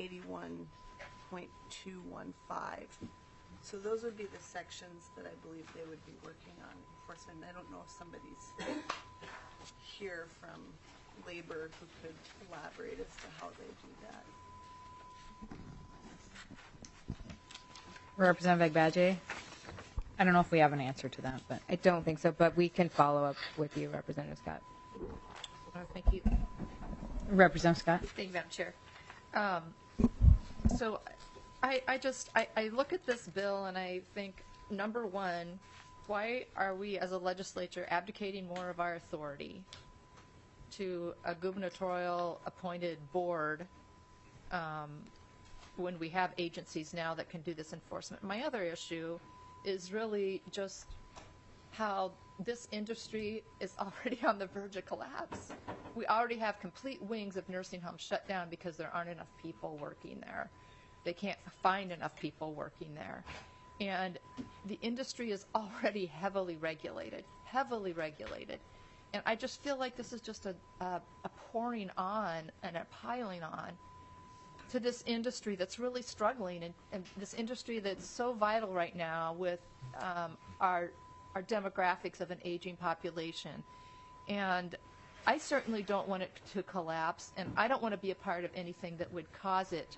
M: 181.215. So those would be the sections that I believe they would be working on enforcement. I don't know if somebody's here from labor who could elaborate as to how they do that.
A: Representative Agbaje. I don't know if we have an answer to that, but
J: I don't think so, but we can follow up with you, Representative Scott.
B: Thank you.
A: Representative Scott.
B: Thank you, Madam Chair. So I look at this bill and I think, number one, why are we as a legislature abdicating more of our authority to a gubernatorial appointed board when we have agencies now that can do this enforcement? My other issue is really just how this industry is already on the verge of collapse. We already have complete wings of nursing homes shut down because there aren't enough people working there. They can't find enough people working there. And the industry is already heavily regulated. And I just feel like this is just a pouring on and a piling on to this industry that's really struggling, and this industry that's so vital right now with our demographics of an aging population. And I certainly don't want it to collapse, and I don't want to be a part of anything that would cause it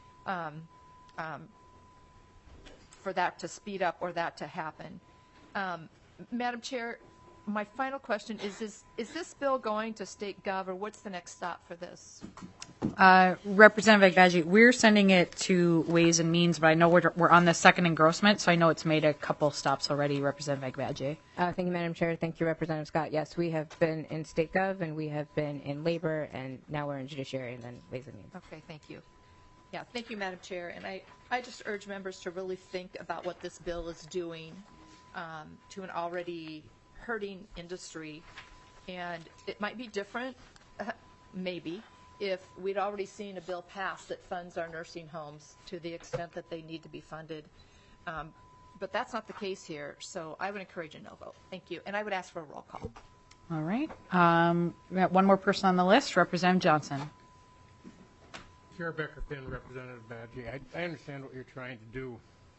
B: for that to speed up or that to happen. Madam Chair, my final question is this bill going to State Gov, or what's the next stop for this?
A: Representative Agbaje, we're sending it to Ways and Means, but I know we're on the second engrossment, so I know it's made a couple stops already. Representative Agbaje.
J: Thank you, Madam Chair. Thank you, Representative Scott. Yes, we have been in State Gov, and we have been in Labor, and now we're in Judiciary and then Ways and Means.
B: Okay, thank you. Yeah, thank you, Madam Chair. And I just urge members to really think about what this bill is doing to an already hurting industry. And it might be different, maybe, if we'd already seen a bill pass that funds our nursing homes to the extent that they need to be funded. But that's not the case here, so I would encourage a no vote. Thank you. And I would ask for a roll call.
A: All right. We got one more person on the list, Representative Johnson.
N: Chair Becker Finn, Representative Badgie. I understand what you're trying to do.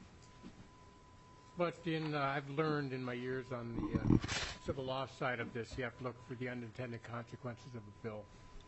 N: But I've learned in my years on the civil law side of this, you have to look for the unintended consequences of a bill.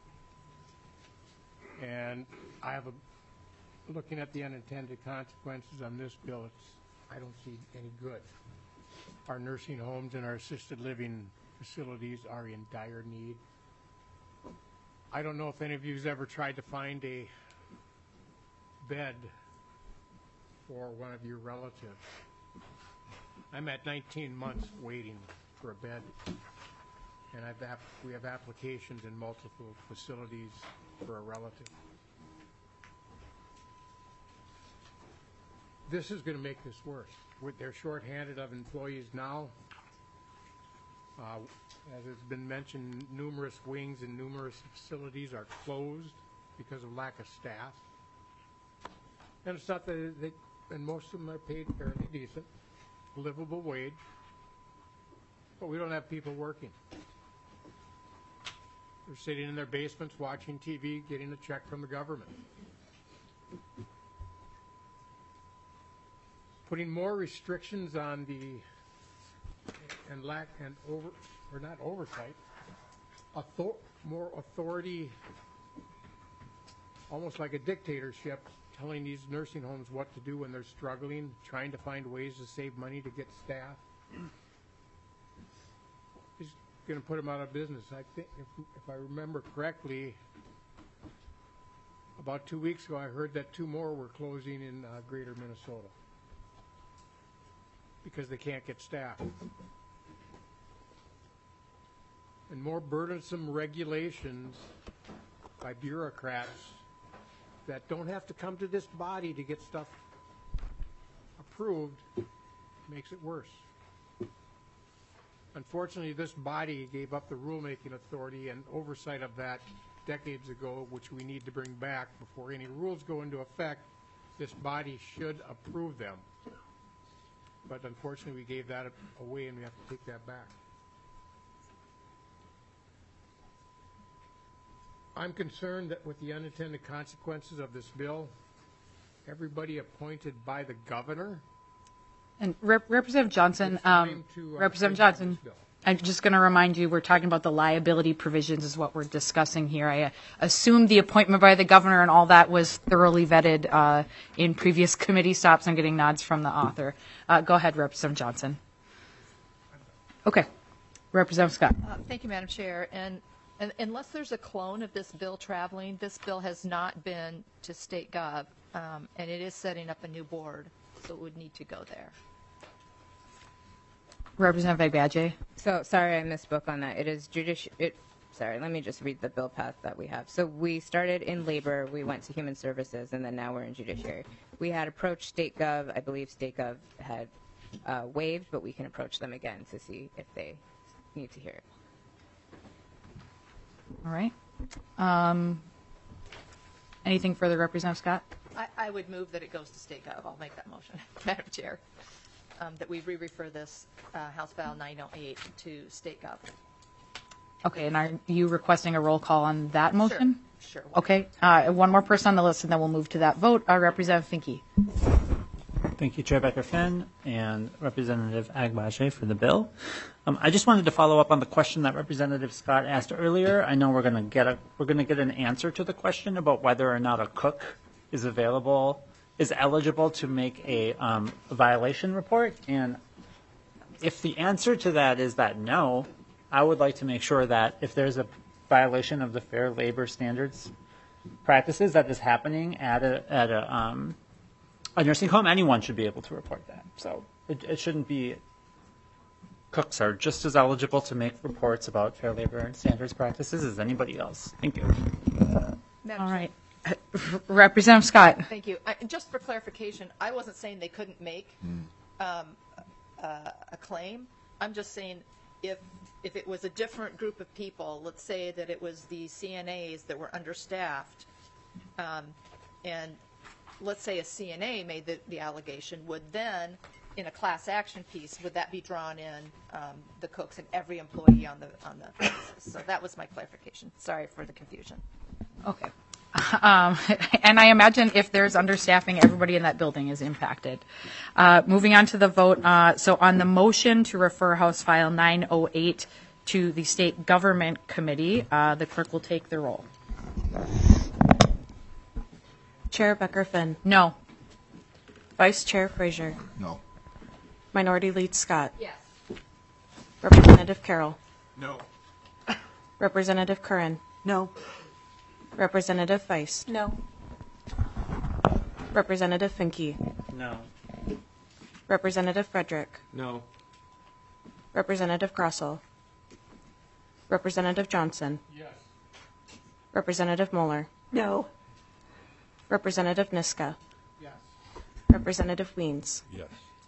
N: And looking at the unintended consequences on this bill, I don't see any good. Our nursing homes and our assisted living facilities are in dire need. I don't know if any of you have ever tried to find a bed for one of your relatives. I'm at 19 months waiting for a bed, and we have applications in multiple facilities for a relative. This is going to make this worse. They're shorthanded of employees now. As has been mentioned, numerous wings and numerous facilities are closed because of lack of staff. And it's not that and most of them are paid fairly decent, livable wage, but we don't have people working. They're sitting in their basements watching TV, getting a check from the government. Putting more restrictions on more authority, almost like a dictatorship, telling these nursing homes what to do when they're struggling, trying to find ways to save money to get staff, is going to put them out of business. I think, if I remember correctly, about 2 weeks ago, I heard that 2 more were closing in greater Minnesota because they can't get staff. And more burdensome regulations by bureaucrats that don't have to come to this body to get stuff approved makes it worse. Unfortunately, this body gave up the rulemaking authority and oversight of that decades ago, which we need to bring back. Before any rules go into effect, this body should approve them. But unfortunately, we gave that away, and we have to take that back. I'm concerned that with the unintended consequences of this bill, everybody appointed by the governor.
A: And Representative Johnson, Representative Johnson, I'm just going to remind you, we're talking about the liability provisions is what we're discussing here. I assume the appointment by the governor and all that was thoroughly vetted in previous committee stops. I'm getting nods from the author. Go ahead, Representative Johnson. Okay. Representative Scott.
B: Thank you, Madam Chair. And unless there's a clone of this bill traveling, this bill has not been to State Gov, and it is setting up a new board, so it would need to go there.
A: Representative Agbaje.
J: So, sorry, I misspoke on that. It is sorry, let me just read the bill path that we have. So we started in labor, we went to human services, and then now we're in judiciary. We had approached State Gov. I believe State Gov had waived, but we can approach them again to see if they need to hear it.
A: All right. Anything further, Representative Scott?
B: I would move that it goes to State Gov. I'll make that motion, Madam Chair, that we re-refer this House File 908 to State Gov.
A: Okay, and are you requesting a roll call on that motion?
B: Sure.
A: Okay. One more person on the list, and then we'll move to that vote. Representative Finke.
O: Thank you, Chair Becker-Finn and Representative Agbaje for the bill. I just wanted to follow up on the question that Representative Scott asked earlier. I know we're going to get an answer to the question about whether or not a cook is eligible to make a violation report. And if the answer to that is that no, I would like to make sure that if there's a violation of the Fair Labor Standards practices that is happening at a nursing home, anyone should be able to report that. So it shouldn't be. Cooks are just as eligible to make reports about Fair Labor Standards practices as anybody else. Thank you.
A: All right. Representative Scott.
B: Thank you. Just for clarification, I wasn't saying they couldn't make a claim. I'm just saying if it was a different group of people, let's say that it was the CNAs that were understaffed, and let's say a CNA made the allegation, would then, in a class action piece, would that be drawn in the cooks and every employee on the premises? So that was my clarification. Sorry for the confusion.
A: Okay. And I imagine if there's understaffing, everybody in that building is impacted. Moving on to the vote. So on the motion to refer House File 908 to the State Government Committee, the clerk will take the roll.
P: Chair Becker-Finn.
A: No.
P: Vice Chair Frazier.
C: No.
P: Minority Lead Scott.
B: Yes.
P: Representative Carroll.
C: No.
P: Representative Curran.
M: No.
P: Representative Feist.
M: No.
P: Representative Finke.
O: No.
P: Representative Frederick.
I: No.
P: Representative Grossel. Representative Johnson.
N: Yes.
P: Representative Moeller.
M: No.
P: Representative Niska.
N: Yes.
P: Representative Weens.
C: Yes.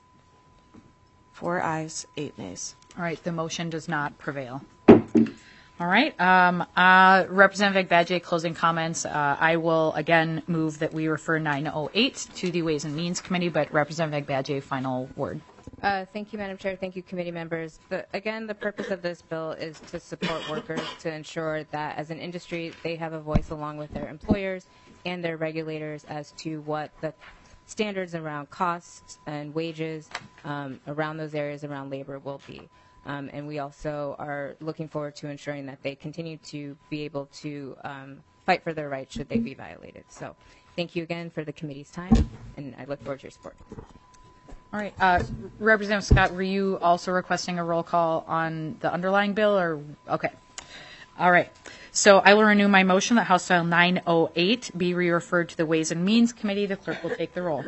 P: 4 ayes, 8 nays.
A: All right. The motion does not prevail. All right. Representative Agbaje, closing comments. I will again move that we refer 908 to the Ways and Means Committee, but Representative Agbaje, final word.
J: Thank you, Madam Chair. Thank you, committee members. Again, the purpose of this bill is to support workers, to ensure that as an industry, they have a voice along with their employers and their regulators as to what the standards around costs and wages around those areas around labor will be. And we also are looking forward to ensuring that they continue to be able to fight for their rights should they be violated. So Thank you again for the committee's time, and I look forward to your support.
A: All right. Representative Scott, were you also requesting a roll call on the underlying bill? Or okay. All right. So I will renew my motion that House File 908 be re-referred to the Ways and Means Committee. The clerk will take the roll.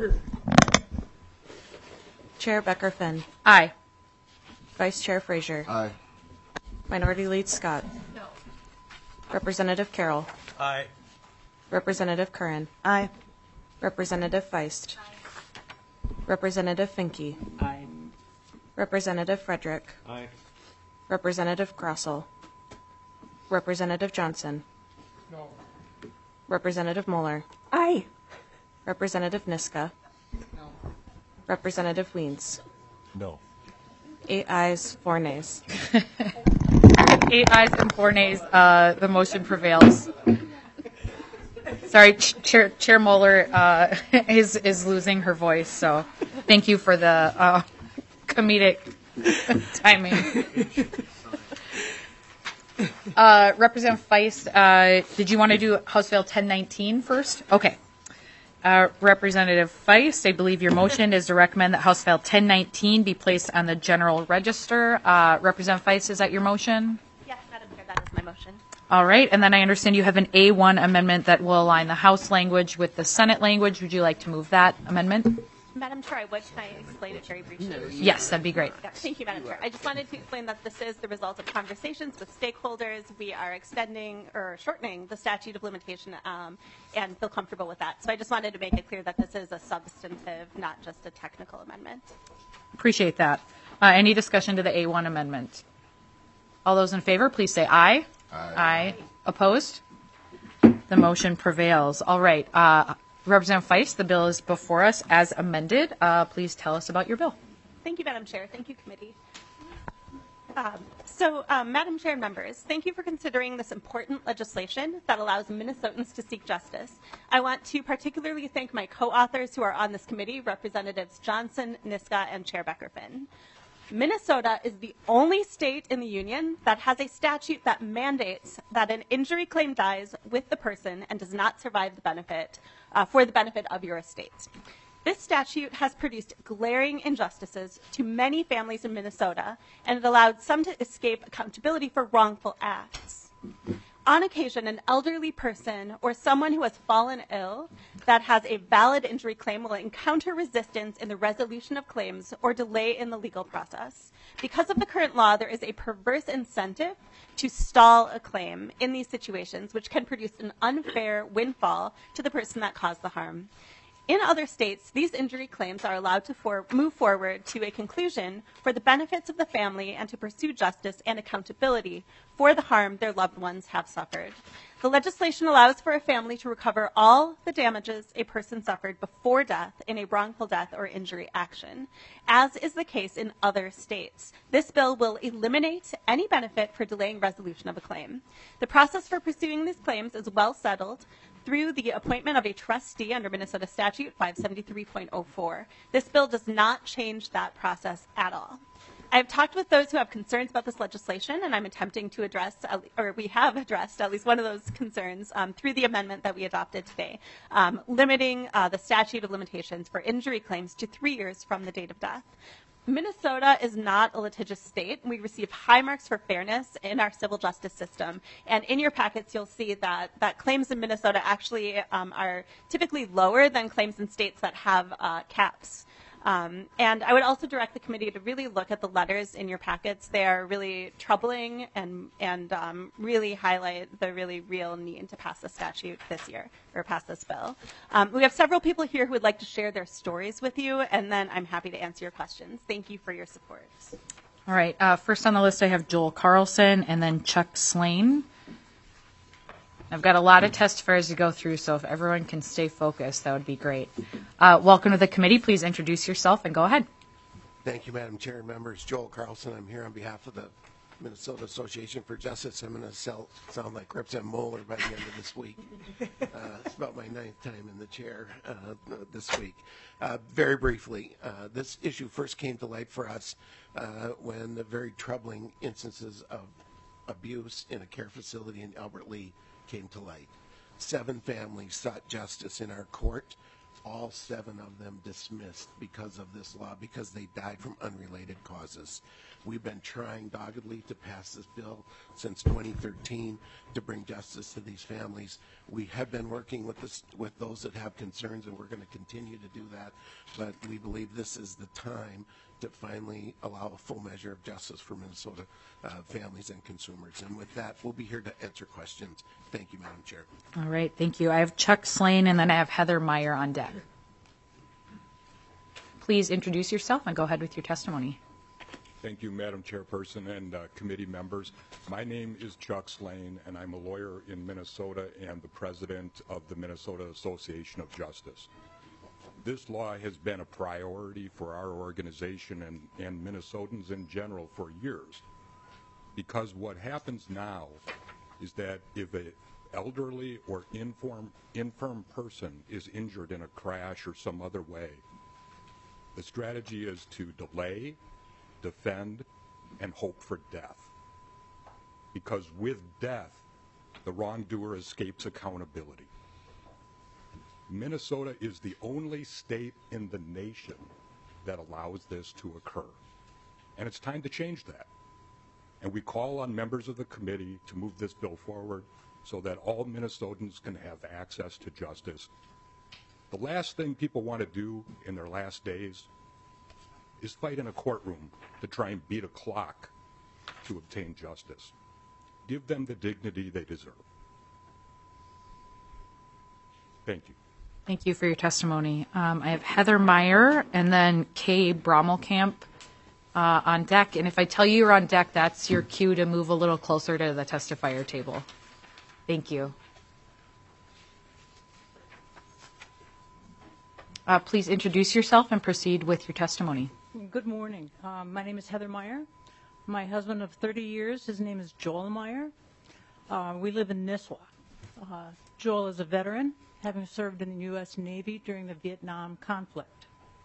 P: Chair Becker Finn.
A: Aye.
P: Vice Chair Frazier.
Q: Aye.
P: Minority Lead Scott.
B: No.
P: Representative Carroll.
Q: Aye.
P: Representative Curran.
K: Aye.
P: Representative Feist. Representative Finke.
O: Aye.
P: Representative Frederick.
Q: Aye.
P: Representative Grossel. Representative Johnson.
N: No.
P: Representative Moeller.
K: Aye.
P: Representative Niska.
N: No.
P: Representative Weens.
Q: No.
P: 8 ayes, 4 nays.
A: 8 ayes and 4 nays. The motion prevails. Sorry, Chair Moeller is losing her voice, so thank you for the comedic timing. Representative Feist, did you want to do House Bill 1019 first? Okay. Representative Feist, I believe your motion is to recommend that House File 1019 be placed on the general register. Representative Feist, is that your motion?
R: Yes, Madam Chair, that is my motion.
A: All right, and then I understand you have an A1 amendment that will align the House language with the Senate language. Would you like to move that amendment?
R: Madam Chair, I would. Can I explain it very briefly?
A: Yes, that'd be great.
R: Yeah, thank you, Madam Chair. I just wanted to explain that this is the result of conversations with stakeholders. We are extending or shortening the statute of limitation and feel comfortable with that. So I just wanted to make it clear that this is a substantive, not just a technical amendment.
A: Appreciate that. Any discussion to the A1 amendment? All those in favor, please say aye. Aye. Opposed? The motion prevails. All right. Representative Feist, the bill is before us as amended. Please tell us about your bill.
R: Thank you, Madam Chair. Thank you, committee. Madam Chair and members, thank you for considering this important legislation that allows Minnesotans to seek justice. I want to particularly thank my co-authors who are on this committee, Representatives Johnson, Niska, and Chair Becker-Finn. Minnesota is the only state in the union that has a statute that mandates that an injury claim dies with the person and does not survive the benefit for the benefit of your estate. This statute has produced glaring injustices to many families in Minnesota, and it allowed some to escape accountability for wrongful acts. On occasion, an elderly person or someone who has fallen ill that has a valid injury claim will encounter resistance in the resolution of claims or delay in the legal process. Because of the current law, there is a perverse incentive to stall a claim in these situations, which can produce an unfair windfall to the person that caused the harm. In other states, these injury claims are allowed to move forward to a conclusion for the benefits of the family and to pursue justice and accountability for the harm their loved ones have suffered. The legislation allows for a family to recover all the damages a person suffered before death in a wrongful death or injury action, as is the case in other states. This bill will eliminate any benefit for delaying resolution of a claim. The process for pursuing these claims is well settled through the appointment of a trustee under Minnesota Statute 573.04. This bill does not change that process at all. I've talked with those who have concerns about this legislation, and I'm attempting to address, or we have addressed at least one of those concerns through the amendment that we adopted today, limiting the statute of limitations for injury claims to 3 years from the date of death. Minnesota is not a litigious state. We receive high marks for fairness in our civil justice system. And in your packets, you'll see that claims in Minnesota actually are typically lower than claims in states that have caps. And I would also direct the committee to really look at the letters in your packets. They are really troubling and really highlight the really real need to pass the statute this year, or pass this bill. We have several people here who would like to share their stories with you, and then I'm happy to answer your questions. Thank you for your support.
A: All right. First on the list, I have Joel Carlson and then Chuck Slane. I've got a lot of testifiers to go through, so if everyone can stay focused, that would be great. Welcome to the committee. Please introduce yourself and go ahead.
Q: Thank you, Madam Chair and members. Joel Carlson. I'm here on behalf of the Minnesota Association for Justice. I'm going to sound like Representative Moeller by the end of this week. It's about my 9th time in the chair this week. Very briefly, this issue first came to light for us when the very troubling instances of abuse in a care facility in Albert Lea came to light. 7 families sought justice in our court. All 7 of them dismissed because of this law, because they died from unrelated causes. We've been trying doggedly to pass this bill since 2013 to bring justice to these families. We have been working with those that have concerns, and we're going to continue to do that. But we believe this is the time to finally allow a full measure of justice for Minnesota families and consumers. And with that, we'll be here to answer questions. Thank you, Madam Chair.
A: All right, thank you. I have Chuck Slane, and then I have Heather Meyer on deck. Please introduce yourself and go ahead with your testimony.
S: Thank you, Madam Chairperson and committee members. My name is Chuck Slane, and I'm a lawyer in Minnesota and the president of the Minnesota Association of Justice. This law has been a priority for our organization and Minnesotans in general for years, because what happens now is that if an elderly or infirm person is injured in a crash or some other way, the strategy is to delay, defend, and hope for death. Because with death, the wrongdoer escapes accountability. Minnesota is the only state in the nation that allows this to occur. And it's time to change that. And we call on members of the committee to move this bill forward so that all Minnesotans can have access to justice. The last thing people want to do in their last days is fight in a courtroom to try and beat a clock to obtain justice. Give them the dignity they deserve. Thank you.
A: Thank you for your testimony. I have Heather Meyer and then Kay Brommelkamp on deck. And if I tell you you're on deck, that's your cue to move a little closer to the testifier table. Thank you. Please introduce yourself and proceed with your testimony.
T: Good morning. My name is Heather Meyer. My husband of 30 years, his name is Joel Meyer. We live in Nisswa. Joel is a veteran, having served in the U.S. Navy during the Vietnam conflict.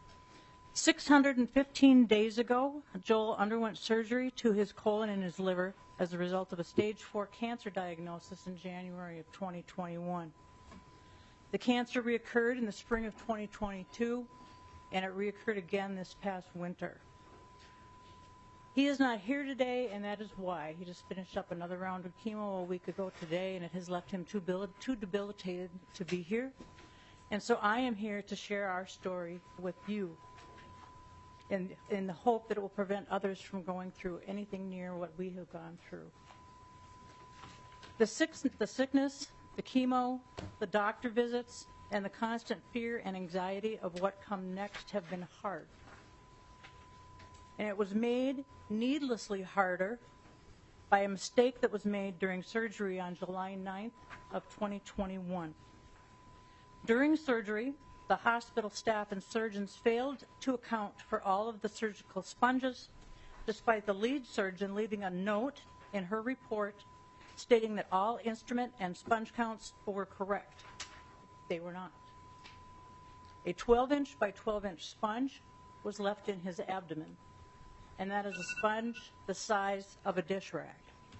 T: 615 days ago, Joel underwent surgery to his colon and his liver as a result of a stage 4 cancer diagnosis in January of 2021. The cancer reoccurred in the spring of 2022, and it reoccurred again this past winter. He is not here today, and that is why. He just finished up another round of chemo a week ago today, and it has left him too debilitated to be here. And so I am here to share our story with you in the hope that it will prevent others from going through anything near what we have gone through. The sickness, the chemo, the doctor visits, and the constant fear and anxiety of what come next have been hard. And it was made needlessly harder by a mistake that was made during surgery on July 9th of 2021. During surgery, the hospital staff and surgeons failed to account for all of the surgical sponges, despite the lead surgeon leaving a note in her report stating that all instrument and sponge counts were correct. They were not. A 12-inch by 12-inch sponge was left in his abdomen, and that is a sponge the size of a dish rag.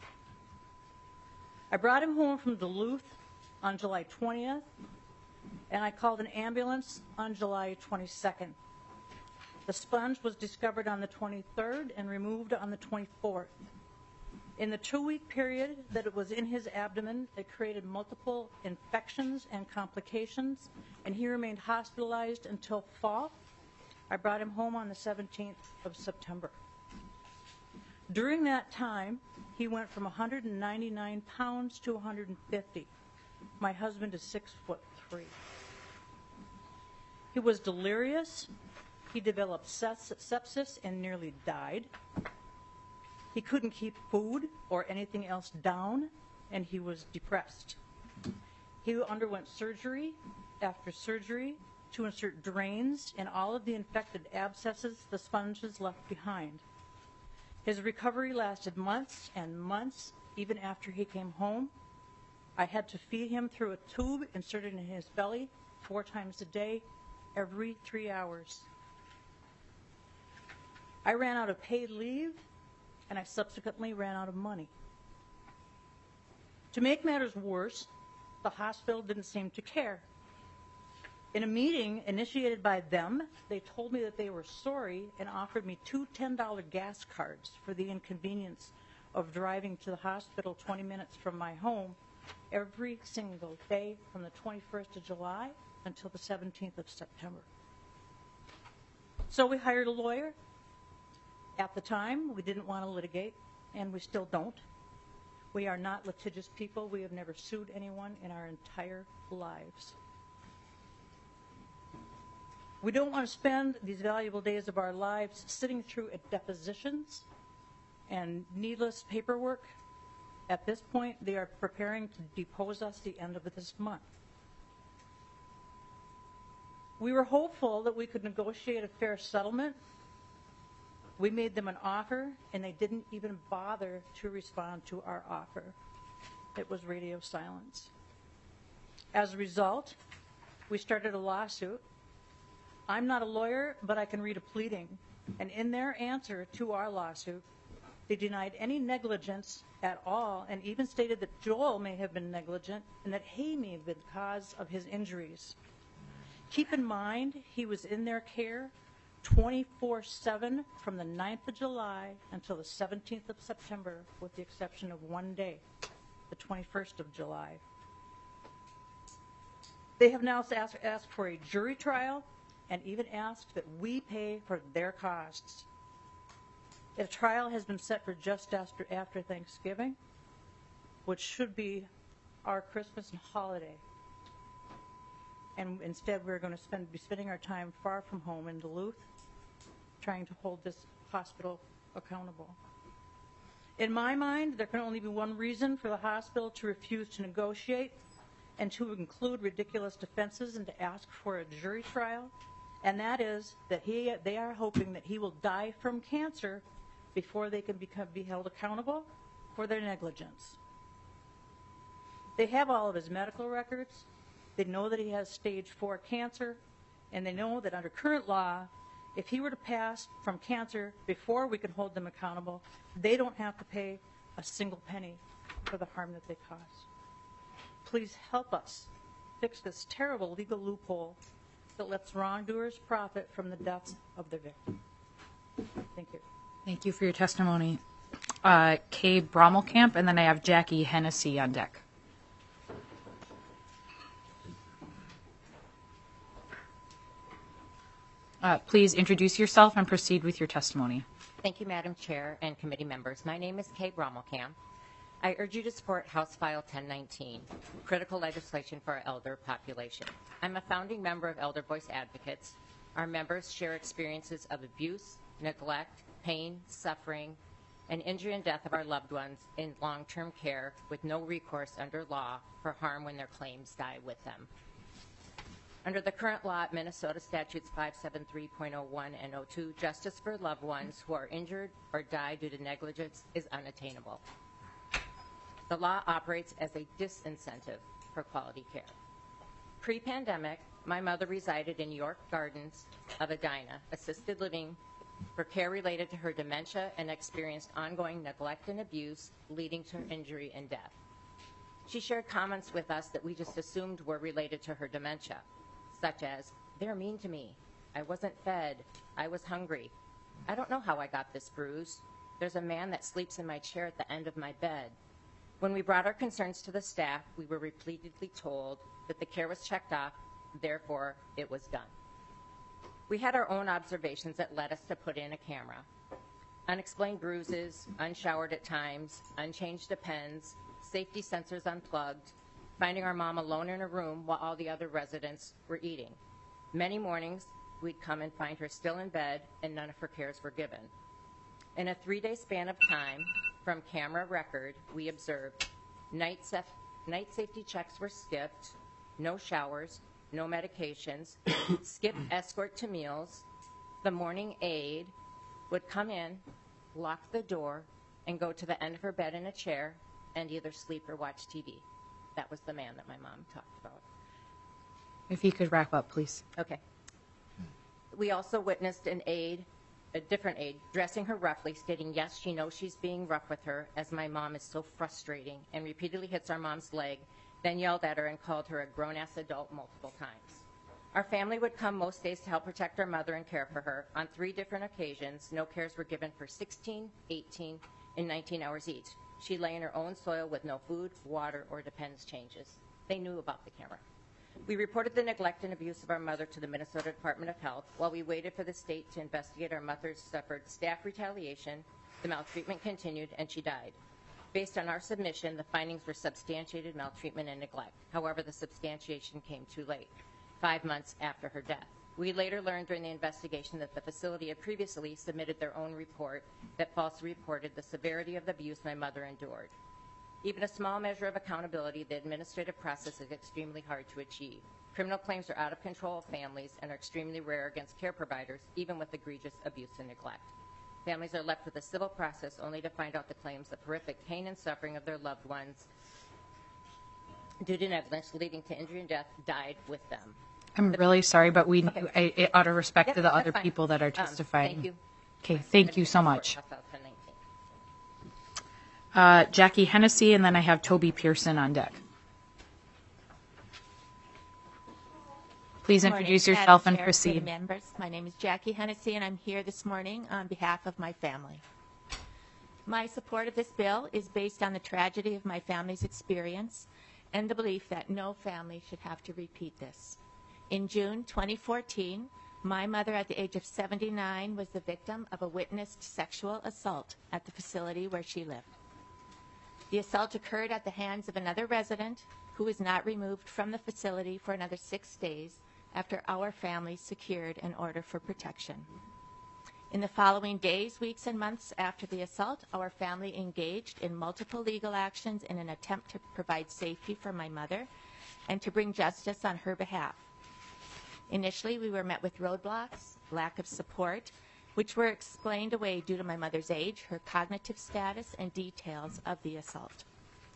T: I brought him home from Duluth on July 20th, and I called an ambulance on July 22nd. The sponge was discovered on the 23rd and removed on the 24th. In the 2-week period that it was in his abdomen, it created multiple infections and complications, and he remained hospitalized until fall. I brought him home on the 17th of September. During that time, he went from 199 pounds to 150. My husband is 6'3". He was delirious. He developed sepsis and nearly died. He couldn't keep food or anything else down, and he was depressed. He underwent surgery after surgery to insert drains in all of the infected abscesses the sponges left behind. His recovery lasted months and months, even after he came home. I had to feed him through a tube inserted in his belly 4 times a day, every 3 hours. I ran out of paid leave, and I subsequently ran out of money. To make matters worse, the hospital didn't seem to care. In a meeting initiated by them, they told me that they were sorry and offered me 2 $10 gas cards for the inconvenience of driving to the hospital 20 minutes from my home every single day from the 21st of July until the 17th of September. So we hired a lawyer. At the time, we didn't want to litigate, and we still don't. We are not litigious people. We have never sued anyone in our entire lives. We don't want to spend these valuable days of our lives sitting through depositions and needless paperwork. At this point, they are preparing to depose us the end of this month. We were hopeful that we could negotiate a fair settlement. We made them an offer, and they didn't even bother to respond to our offer. It was radio silence. As a result, we started a lawsuit. I'm not a lawyer, but I can read a pleading. And in their answer to our lawsuit, they denied any negligence at all and even stated that Joel may have been negligent and that he may have been the cause of his injuries. Keep in mind, he was in their care 24/7 from the 9th of July until the 17th of September, with the exception of one day, the 21st of July. They have now asked for a jury trial and even asked that we pay for their costs. A trial has been set for just after Thanksgiving, which should be our Christmas and holiday. And instead, we're going to be spending our time far from home in Duluth, trying to hold this hospital accountable. In my mind, there can only be one reason for the hospital to refuse to negotiate and to include ridiculous defenses and to ask for a jury trial, and that is that they are hoping that he will die from cancer before they can be held accountable for their negligence. They have all of his medical records. They know that he has stage 4 cancer, and they know that under current law, if he were to pass from cancer before we can hold them accountable, they don't have to pay a single penny for the harm that they cause. Please help us fix this terrible legal loophole that lets wrongdoers profit from the deaths of their victims. Thank you.
A: Thank you for your testimony. Kay Brommelkamp, and then I have Jackie Hennessy on deck. Please introduce yourself and proceed with your testimony.
U: Thank you, Madam Chair and committee members. My name is Kay Brommelkamp. I urge you to support House File 1019, critical legislation for our elder population. I'm a founding member of Elder Voice Advocates. Our members share experiences of abuse, neglect, pain, suffering, and injury and death of our loved ones in long-term care with no recourse under law for harm when their claims die with them. Under the current law, Minnesota Statutes 573.01 and 02, justice for loved ones who are injured or die due to negligence is unattainable. The law operates as a disincentive for quality care. Pre-pandemic, my mother resided in York Gardens of Edina, assisted living for care related to her dementia and experienced ongoing neglect and abuse leading to her injury and death. She shared comments with us that we just assumed were related to her dementia, such as, "They're mean to me. I wasn't fed. I was hungry. I don't know how I got this bruise. There's a man that sleeps in my chair at the end of my bed." When we brought our concerns to the staff, we were repeatedly told that the care was checked off, therefore it was done. We had our own observations that led us to put in a camera. Unexplained bruises, unshowered at times, unchanged depends, safety sensors unplugged, finding our mom alone in a room while all the other residents were eating. Many mornings, we'd come and find her still in bed and none of her cares were given. In a 3-day span of time, from camera record, we observed night safety checks were skipped, no showers, no medications, skip escort to meals. The morning aide would come in, lock the door, and go to the end of her bed in a chair and either sleep or watch TV. That was the man that my mom talked about.
A: If you could wrap up, please.
U: Okay. We also witnessed a different aide, dressing her roughly, stating, yes, she knows she's being rough with her, as my mom is so frustrating, and repeatedly hits our mom's leg, then yelled at her and called her a grown-ass adult multiple times. Our family would come most days to help protect our mother and care for her. On 3 different occasions, no cares were given for 16, 18, and 19 hours each. She lay in her own soil with no food, water, or dependence changes. They knew about the camera. We reported the neglect and abuse of our mother to the Minnesota Department of Health. While we waited for the state to investigate, our mother suffered staff retaliation, the maltreatment continued, and she died. Based on our submission, the findings were substantiated maltreatment and neglect. However, the substantiation came too late, 5 months after her death. We later learned during the investigation that the facility had previously submitted their own report that falsely reported the severity of the abuse my mother endured. Even a small measure of accountability, the administrative process is extremely hard to achieve. Criminal claims are out of control of families and are extremely rare against care providers, even with egregious abuse and neglect. Families are left with a civil process only to find out the claims of horrific pain and suffering of their loved ones due to negligence leading to injury and death died with them.
A: I'm really sorry, but out of respect to the other people that are testifying.
U: Thank you.
A: Okay, thank you so much. Jackie Hennessy, and then I have Toby Pearson on deck. Please introduce yourself and proceed.
E: Members, my name is Jackie Hennessy, and I'm here this morning on behalf of my family. My support of this bill is based on the tragedy of my family's experience and the belief that no family should have to repeat this. In June 2014, my mother at the age of 79 was the victim of a witnessed sexual assault at the facility where she lived. The assault occurred at the hands of another resident who was not removed from the facility for another 6 days after our family secured an order for protection. In the following days, weeks, and months after the assault, our family engaged in multiple legal actions in an attempt to provide safety for my mother and to bring justice on her behalf. Initially, we were met with roadblocks, lack of support, which were explained away due to my mother's age, her cognitive status, and details of the assault.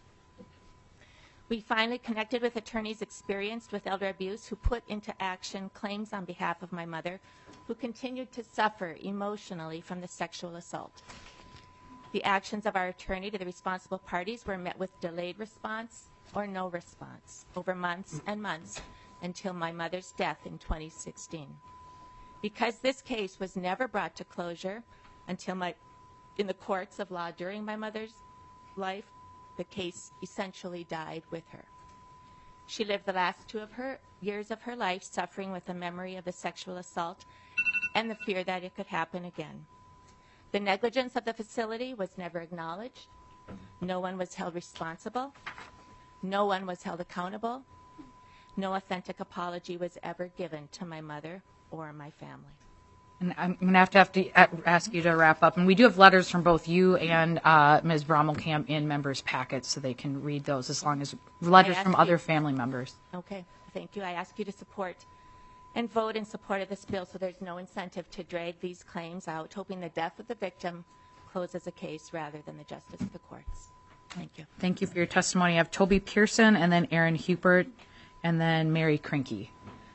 E: We finally connected with attorneys experienced with elder abuse who put into action claims on behalf of my mother, who continued to suffer emotionally from the sexual assault. The actions of our attorney to the responsible parties were met with delayed response or no response over months and months until my mother's death in 2016. Because this case was never brought to closure until in the courts of law during my mother's life, the case essentially died with her. She lived the last 2 years of her life suffering with the memory of the sexual assault and the fear that it could happen again. The negligence of the facility was never acknowledged. No one was held responsible. No one was held accountable. No authentic apology was ever given to my mother or my family.
A: And I'm going to have to ask you to wrap up. And we do have letters from both you and Ms. Brommelkamp in members' packets, so they can read those as long as letters from other family members.
E: Okay, thank you. I ask you to support and vote in support of this bill so there's no incentive to drag these claims out, hoping the death of the victim closes a case rather than the justice of the courts. Thank you.
A: Thank you for your testimony. I have Toby Pearson and then Aaron Hupert and then Mary Krinke.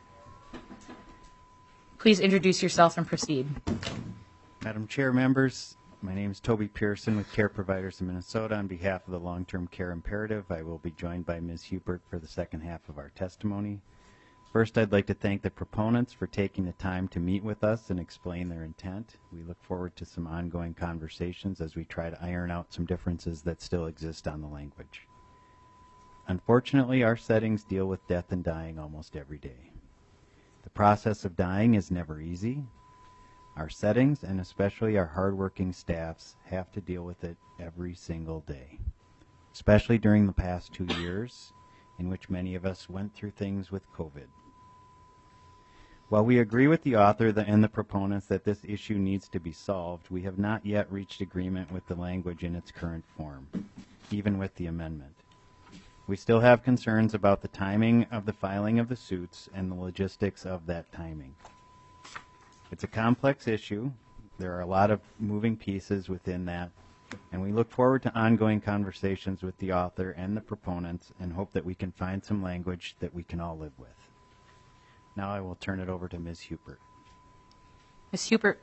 A: Please introduce yourself and proceed.
L: Madam Chair, members, my name is Toby Pearson with Care Providers of Minnesota. On behalf of the Long-Term Care Imperative, I will be joined by Ms. Hupert for the second half of our testimony. First, I'd like to thank the proponents for taking the time to meet with us and explain their intent. We look forward to some ongoing conversations as we try to iron out some differences that still exist on the language. Unfortunately, our settings deal with death and dying almost every day. The process of dying is never easy. Our settings, and especially our hardworking staffs, have to deal with it every single day, especially during the past 2 years, in which many of us went through things with COVID. While we agree with the author and the proponents that this issue needs to be solved, we have not yet reached agreement with the language in its current form, even with the amendment. We still have concerns about the timing of the filing of the suits and the logistics of that timing. It's a complex issue. There are a lot of moving pieces within that, and we look forward to ongoing conversations with the author and the proponents and hope that we can find some language that we can all live with. Now I will turn it over to Ms. Hupert.
A: Ms. Hupert.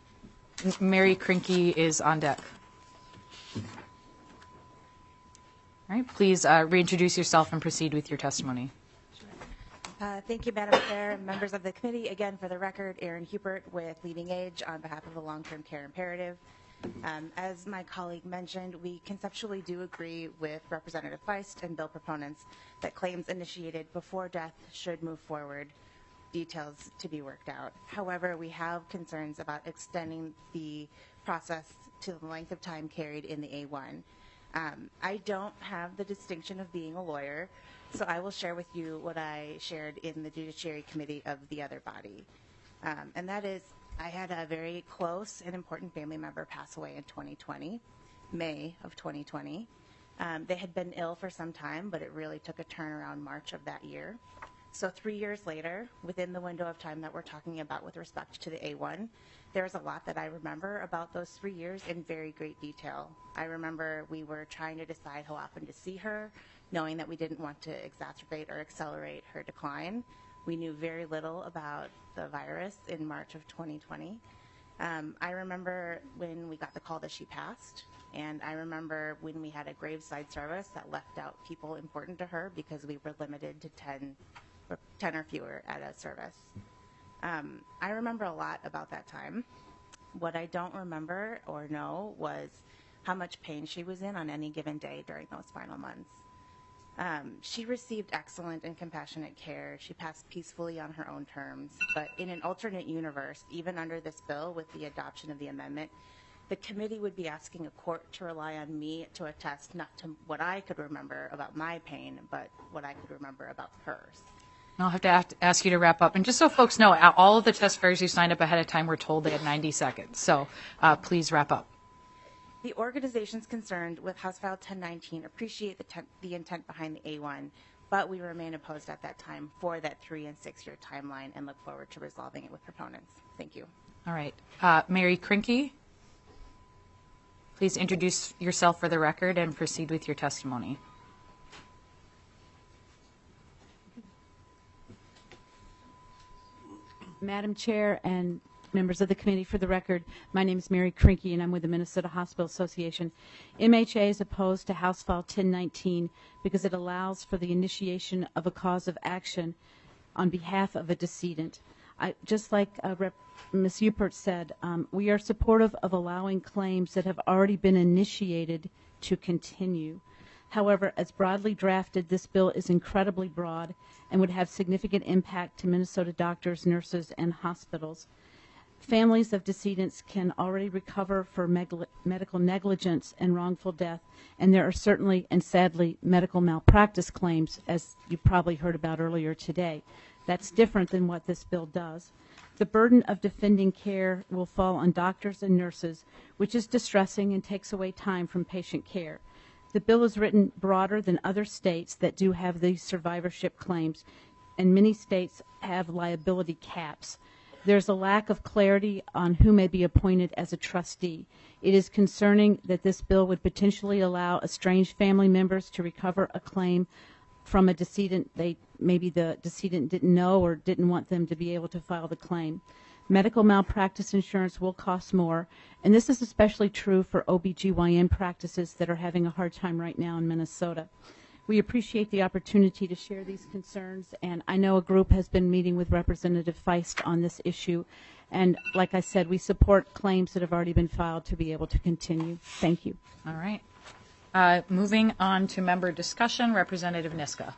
A: Mary Krinke is on deck. All right, please reintroduce yourself and proceed with your testimony.
K: Thank you, Madam Chair, and members of the committee. Again, for the record, Erin Hupert with Leading Age on behalf of the Long-Term Care Imperative. As my colleague mentioned, we conceptually do agree with Representative Feist and bill proponents that claims initiated before death should move forward, details to be worked out. However, we have concerns about extending the process to the length of time carried in the A1. I don't have the distinction of being a lawyer, so I will share with you what I shared in the Judiciary Committee of the other body. And that is, I had a very close and important family member pass away in 2020, May of 2020. They had been ill for some time, but it really took a turn around March of that year. So 3 years later, within the window of time that we're talking about with respect to the A1, there's a lot that I remember about those 3 years in very great detail. I remember we were trying to decide how often to see her, knowing that we didn't want to exacerbate or accelerate her decline. We knew very little about the virus in March of 2020. I remember when we got the call that she passed, and I remember when we had a graveside service that left out people important to her because we were limited to 10 or fewer at a service. I remember a lot about that time. What I don't remember or know was how much pain she was in on any given day during those final months. She received excellent and compassionate care. She passed peacefully on her own terms. But in an alternate universe, even under this bill with the adoption of the amendment, the committee would be asking a court to rely on me to attest not to what I could remember about my pain, but what I could remember about hers.
A: I'll have to ask you to wrap up. And just so folks know, all of the testifiers who signed up ahead of time were told they had 90 seconds. So please wrap up.
K: The organizations concerned with House File 1019 appreciate the intent behind the A1, but we remain opposed at that time for that 3 and 6 year timeline and look forward to resolving it with proponents. Thank you.
A: All right. Mary Krinke, please introduce yourself for the record and proceed with your testimony.
D: Madam Chair and members of the committee, for the record, my name is Mary Krinke and I'm with the Minnesota Hospital Association. MHA is opposed to House File 1019 because it allows for the initiation of a cause of action on behalf of a decedent. Just like Ms. Hupert said, we are supportive of allowing claims that have already been initiated to continue. However, as broadly drafted, this bill is incredibly broad and would have significant impact to Minnesota doctors, nurses, and hospitals. Families of decedents can already recover for medical negligence and wrongful death, and there are certainly and sadly medical malpractice claims, as you probably heard about earlier today. That's different than what this bill does. The burden of defending care will fall on doctors and nurses, which is distressing and takes away time from patient care. The bill is written broader than other states that do have these survivorship claims, and many states have liability caps. There's a lack of clarity on who may be appointed as a trustee. It is concerning that this bill would potentially allow estranged family members to recover a claim from a decedent maybe the decedent didn't know or didn't want them to be able to file the claim. Medical malpractice insurance will cost more, and this is especially true for OBGYN practices that are having a hard time right now in Minnesota. We appreciate the opportunity to share these concerns, and I know a group has been meeting with Representative Feist on this issue, and like I said, we support claims that have already been filed to be able to continue. Thank you.
A: All right. Moving on to member discussion, Representative Niska.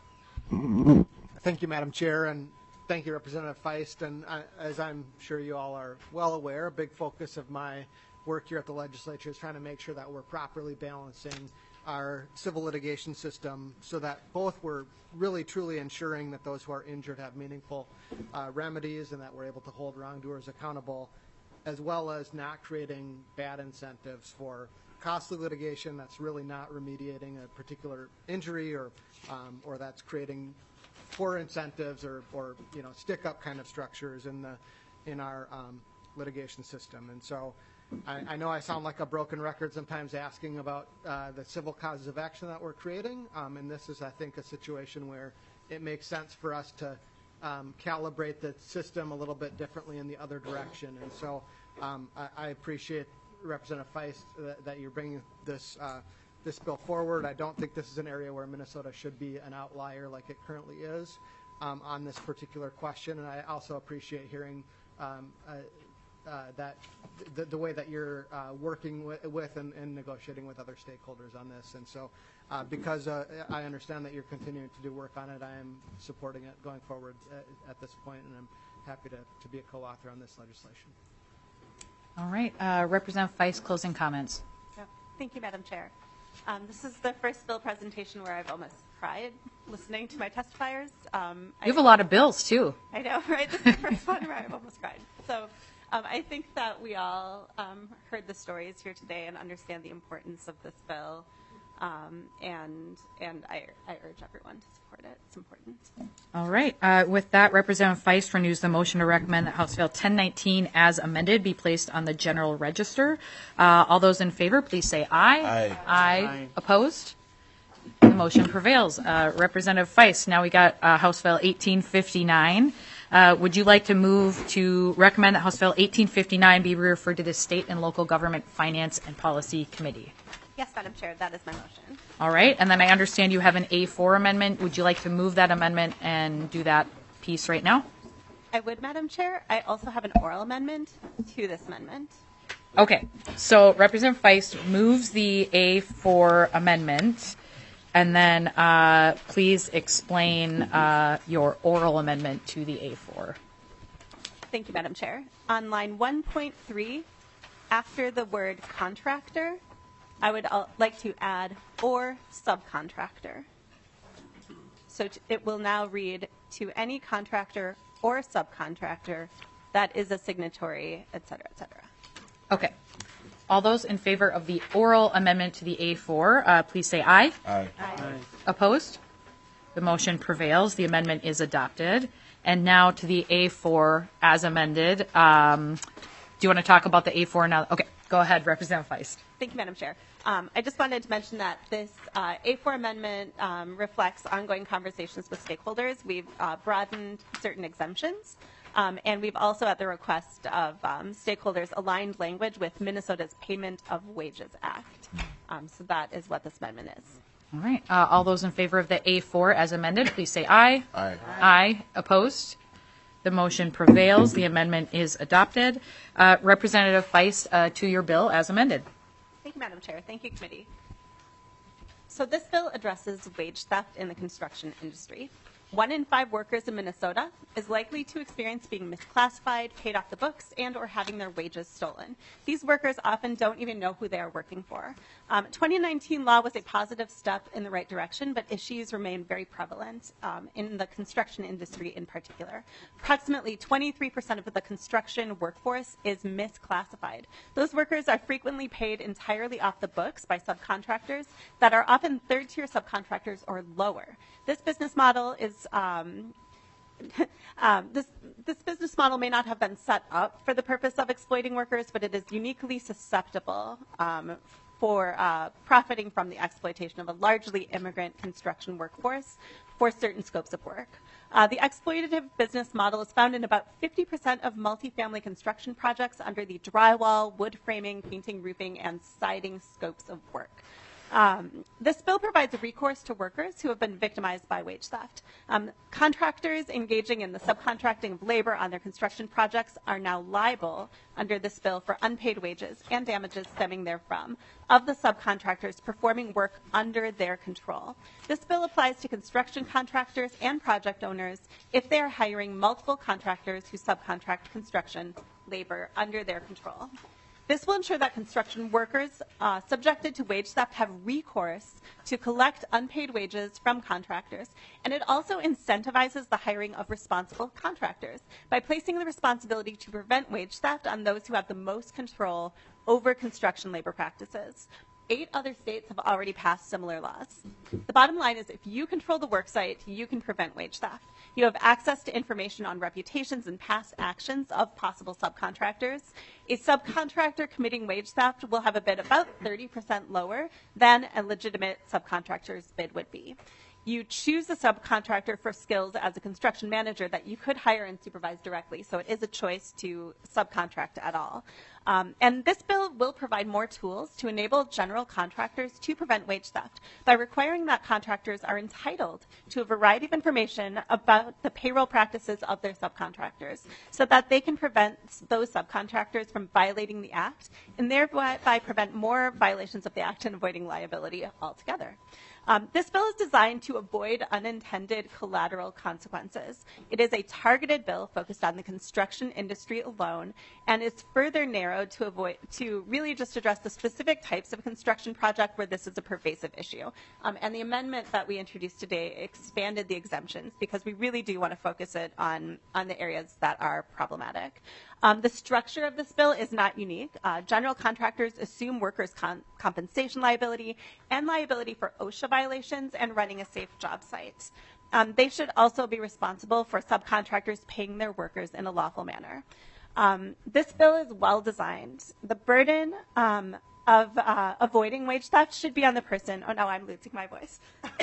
F: Thank you, Madam Chair, and thank you, Representative Feist. And as I'm sure you all are well aware, a big focus of my work here at the legislature is trying to make sure that we're properly balancing our civil litigation system so that both we're really truly ensuring that those who are injured have meaningful remedies and that we're able to hold wrongdoers accountable, as well as not creating bad incentives for costly litigation that's really not remediating a particular injury or that's creating poor incentives or stick-up kind of structures in our litigation system. And so I know I sound like a broken record sometimes asking about the civil causes of action that we're creating, and this is, I think, a situation where it makes sense for us to calibrate the system a little bit differently in the other direction. And so I appreciate, Representative Feist, that you're bringing this this bill forward. I don't think this is an area where Minnesota should be an outlier like it currently is on this particular question. And I also appreciate hearing that the way that you're working with and negotiating with other stakeholders on this. And so because I understand that you're continuing to do work on it, I am supporting it going forward at this point, and I'm happy to be a co-author on this legislation.
A: All right. Representative Feist, closing comments.
R: Thank you, Madam Chair. This is the first bill presentation where I've almost cried listening to my testifiers.
A: You have a lot of bills, too.
R: I know, right? This is the first one where I've almost cried. So I think that we all heard the stories here today and understand the importance of this bill. And I urge everyone to support it. It's important.
A: All right. With that, Representative Feist renews the motion to recommend that House Bill 1019 as amended be placed on the general register. All those in favor, please say aye.
C: Aye.
A: Aye. Opposed? The motion prevails. Representative Feist, now we got House Bill 1859. Would you like to move to recommend that House Bill 1859 be referred to the State and Local Government Finance and Policy Committee?
R: Yes, Madam Chair, that is my motion.
A: All right. And then I understand you have an A4 amendment. Would you like to move that amendment and do that piece right now?
R: I would, Madam Chair. I also have an oral amendment to this amendment.
A: Okay. So Representative Feist moves the A4 amendment. And then please explain your oral amendment to the A4.
R: Thank you, Madam Chair. On line 1.3, after the word contractor, I would like to add or subcontractor. So it will now read to any contractor or subcontractor that is a signatory, et cetera, et cetera.
A: Okay. All those in favor of the oral amendment to the A4, please say aye.
C: Aye.
R: Aye.
A: Opposed? The motion prevails. The amendment is adopted. And now to the A4 as amended. Do you want to talk about the A4 now? Okay. Go ahead, Representative Feist.
R: Thank you, Madam Chair. I just wanted to mention that this A4 amendment reflects ongoing conversations with stakeholders. We've broadened certain exemptions, and we've also, at the request of stakeholders, aligned language with Minnesota's Payment of Wages Act. So that is what this amendment is.
A: All right. All those in favor of the A4 as amended, please say aye.
C: Aye.
A: Aye. Opposed? The motion prevails. The amendment is adopted. Representative Feist, to your bill as amended.
R: Thank you, Madam Chair. Thank you, committee. So this bill addresses wage theft in the construction industry. 1 in 5 workers in Minnesota is likely to experience being misclassified, paid off the books, and or having their wages stolen. These workers often don't even know who they are working for. 2019 law was a positive step in the right direction, but issues remain very prevalent in the construction industry in particular. Approximately 23% of the construction workforce is misclassified. Those workers are frequently paid entirely off the books by subcontractors that are often third-tier subcontractors or lower. This business model is this business model may not have been set up for the purpose of exploiting workers, but it is uniquely susceptible for profiting from the exploitation of a largely immigrant construction workforce for certain scopes of work. The exploitative business model is found in about 50% of multifamily construction projects under the drywall, wood framing, painting, roofing, and siding scopes of work. This bill provides a recourse to workers who have been victimized by wage theft. Contractors engaging in the subcontracting of labor on their construction projects are now liable under this bill for unpaid wages and damages stemming therefrom of the subcontractors performing work under their control. This bill applies to construction contractors and project owners if they are hiring multiple contractors who subcontract construction labor under their control. This will ensure that construction workers subjected to wage theft have recourse to collect unpaid wages from contractors, and it also incentivizes the hiring of responsible contractors by placing the responsibility to prevent wage theft on those who have the most control over construction labor practices. 8 other states have already passed similar laws. The bottom line is if you control the worksite, you can prevent wage theft. You have access to information on reputations and past actions of possible subcontractors. A subcontractor committing wage theft will have a bid about 30% lower than a legitimate subcontractor's bid would be. You choose a subcontractor for skills as a construction manager that you could hire and supervise directly, so it is a choice to subcontract at all. And this bill will provide more tools to enable general contractors to prevent wage theft by requiring that contractors are entitled to a variety of information about the payroll practices of their subcontractors so that they can prevent those subcontractors from violating the Act and thereby prevent more violations of the Act and avoiding liability altogether. This bill is designed to avoid unintended collateral consequences. It is a targeted bill focused on the construction industry alone, and is further narrowed to really just address the specific types of construction project where this is a pervasive issue. And the amendment that we introduced today expanded the exemptions because we really do want to focus it on the areas that are problematic. The structure of this bill is not unique. General contractors assume workers' compensation liability and liability for OSHA violations and running a safe job site. They should also be responsible for subcontractors paying their workers in a lawful manner. This bill is well designed. The burden of avoiding wage theft should be on the person. Oh no, I'm losing my voice.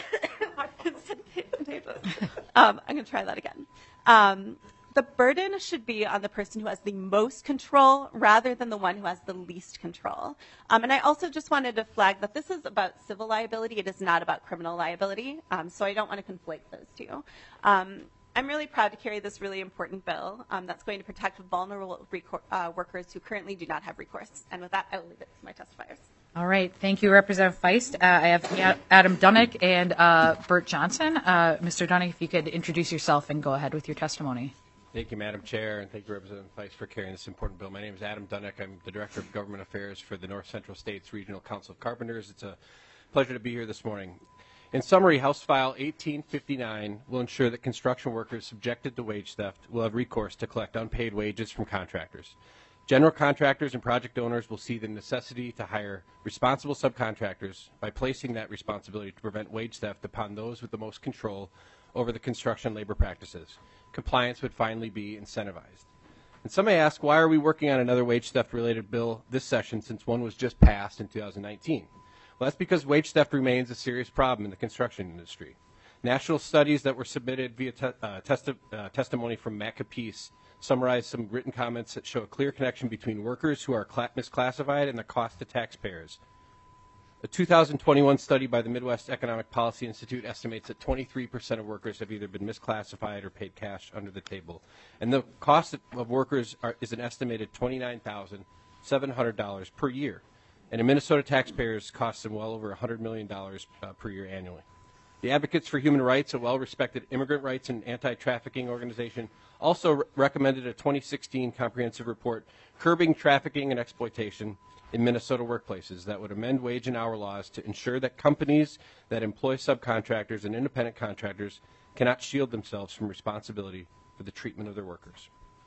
R: I'm going to try that again. The burden should be on the person who has the most control rather than the one who has the least control. And I also just wanted to flag that this is about civil liability. It is not about criminal liability. So I don't want to conflate those two. I'm really proud to carry this really important bill that's going to protect vulnerable workers who currently do not have recourse. And with that, I will leave it to my testifiers.
A: All right. Thank you, Representative Feist. I have Adam Dunick and Bert Johnson. Mr. Dunick, if you could introduce yourself and go ahead with your testimony.
H: Thank you, Madam Chair, and thank you, Representative Feist, for carrying this important bill. My name is Adam Dunick. I'm the Director of Government Affairs for the North Central States Regional Council of Carpenters. It's a pleasure to be here this morning. In summary, House File 1859 will ensure that construction workers subjected to wage theft will have recourse to collect unpaid wages from contractors. General contractors and project owners will see the necessity to hire responsible subcontractors by placing that responsibility to prevent wage theft upon those with the most control over the construction labor practices. Compliance would finally be incentivized. And some may ask, why are we working on another wage theft related bill this session since one was just passed in 2019? Well, that's because wage theft remains a serious problem in the construction industry. National studies that were submitted via testimony from Matt Capice summarize some written comments that show a clear connection between workers who are misclassified and the cost to taxpayers. A 2021 study by the Midwest Economic Policy Institute estimates that 23% of workers have either been misclassified or paid cash under the table. And the cost of workers is an estimated $29,700 per year. And in Minnesota, taxpayers cost them well over $100 million per year annually. The Advocates for Human Rights, a well-respected immigrant rights and anti-trafficking organization, also recommended a 2016 comprehensive report curbing trafficking and exploitation in Minnesota workplaces that would amend wage and hour laws to ensure that companies that employ subcontractors and independent contractors cannot shield themselves from responsibility for the treatment of their workers.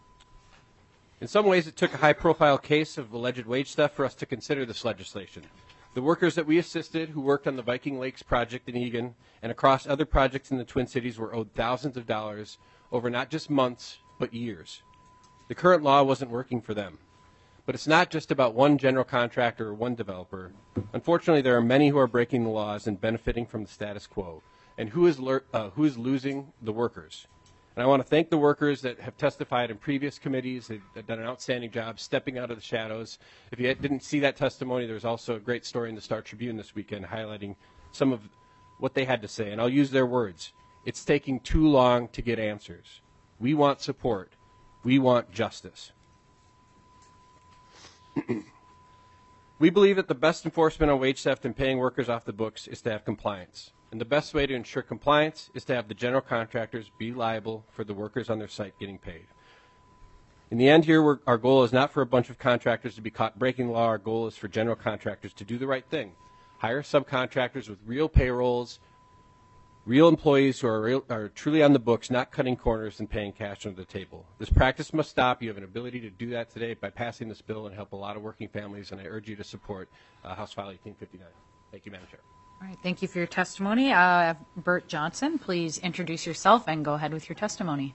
H: In some ways, it took a high-profile case of alleged wage theft for us to consider this legislation. The workers that we assisted who worked on the Viking Lakes project in Eagan and across other projects in the Twin Cities were owed thousands of dollars over not just months, but years. The current law wasn't working for them. But it's not just about one general contractor or one developer. Unfortunately, there are many who are breaking the laws and benefiting from the status quo. And who is losing? The workers. And I want to thank the workers that have testified in previous committees. They've done an outstanding job stepping out of the shadows. If you didn't see that testimony, there's also a great story in the Star Tribune this weekend highlighting some of what they had to say. And I'll use their words. It's taking too long to get answers. We want support. We want justice. We believe that the best enforcement on wage theft and paying workers off the books is to have compliance. And the best way to ensure compliance is to have the general contractors be liable for the workers on their site getting paid. In the end here, our goal is not for a bunch of contractors to be caught breaking the law. Our goal is for general contractors to do the right thing. Hire subcontractors with real payrolls, real employees who are truly on the books, not cutting corners and paying cash under the table. This practice must stop. You have an ability to do that today by passing this bill and help a lot of working families, and I urge you to support House File 1859. Thank you, Madam Chair.
A: All right. Thank you for your testimony. Bert Johnson, please introduce yourself and go ahead with your testimony.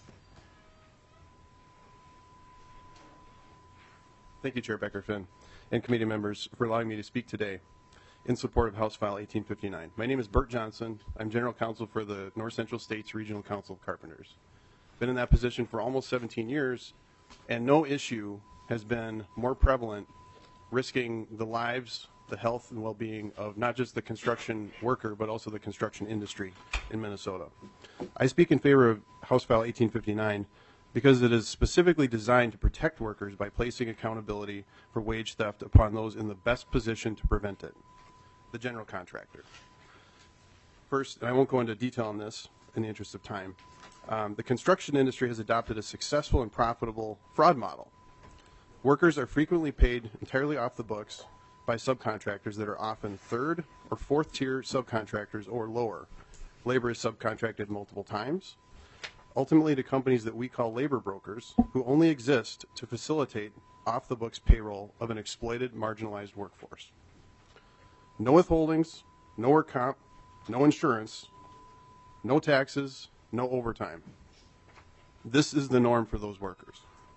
V: Thank you, Chair Becker-Finn, and committee members for allowing me to speak today in support of House File 1859. My name is Bert Johnson. I'm General Counsel for the North Central States Regional Council of Carpenters. Been in that position for almost 17 years, and no issue has been more prevalent, risking the lives, the health, and well-being of not just the construction worker, but also the construction industry in Minnesota. I speak in favor of House File 1859 because it is specifically designed to protect workers by placing accountability for wage theft upon those in the best position to prevent it, the general contractor. First, and I won't go into detail on this in the interest of time, the construction industry has adopted a successful and profitable fraud model. Workers are frequently paid entirely off the books by subcontractors that are often third or fourth tier subcontractors or lower. Labor is subcontracted multiple times, ultimately to companies that we call labor brokers, who only exist to facilitate off the books payroll of an exploited, marginalized workforce. No withholdings, no work comp, no insurance, no taxes, no overtime. This is the norm for those workers.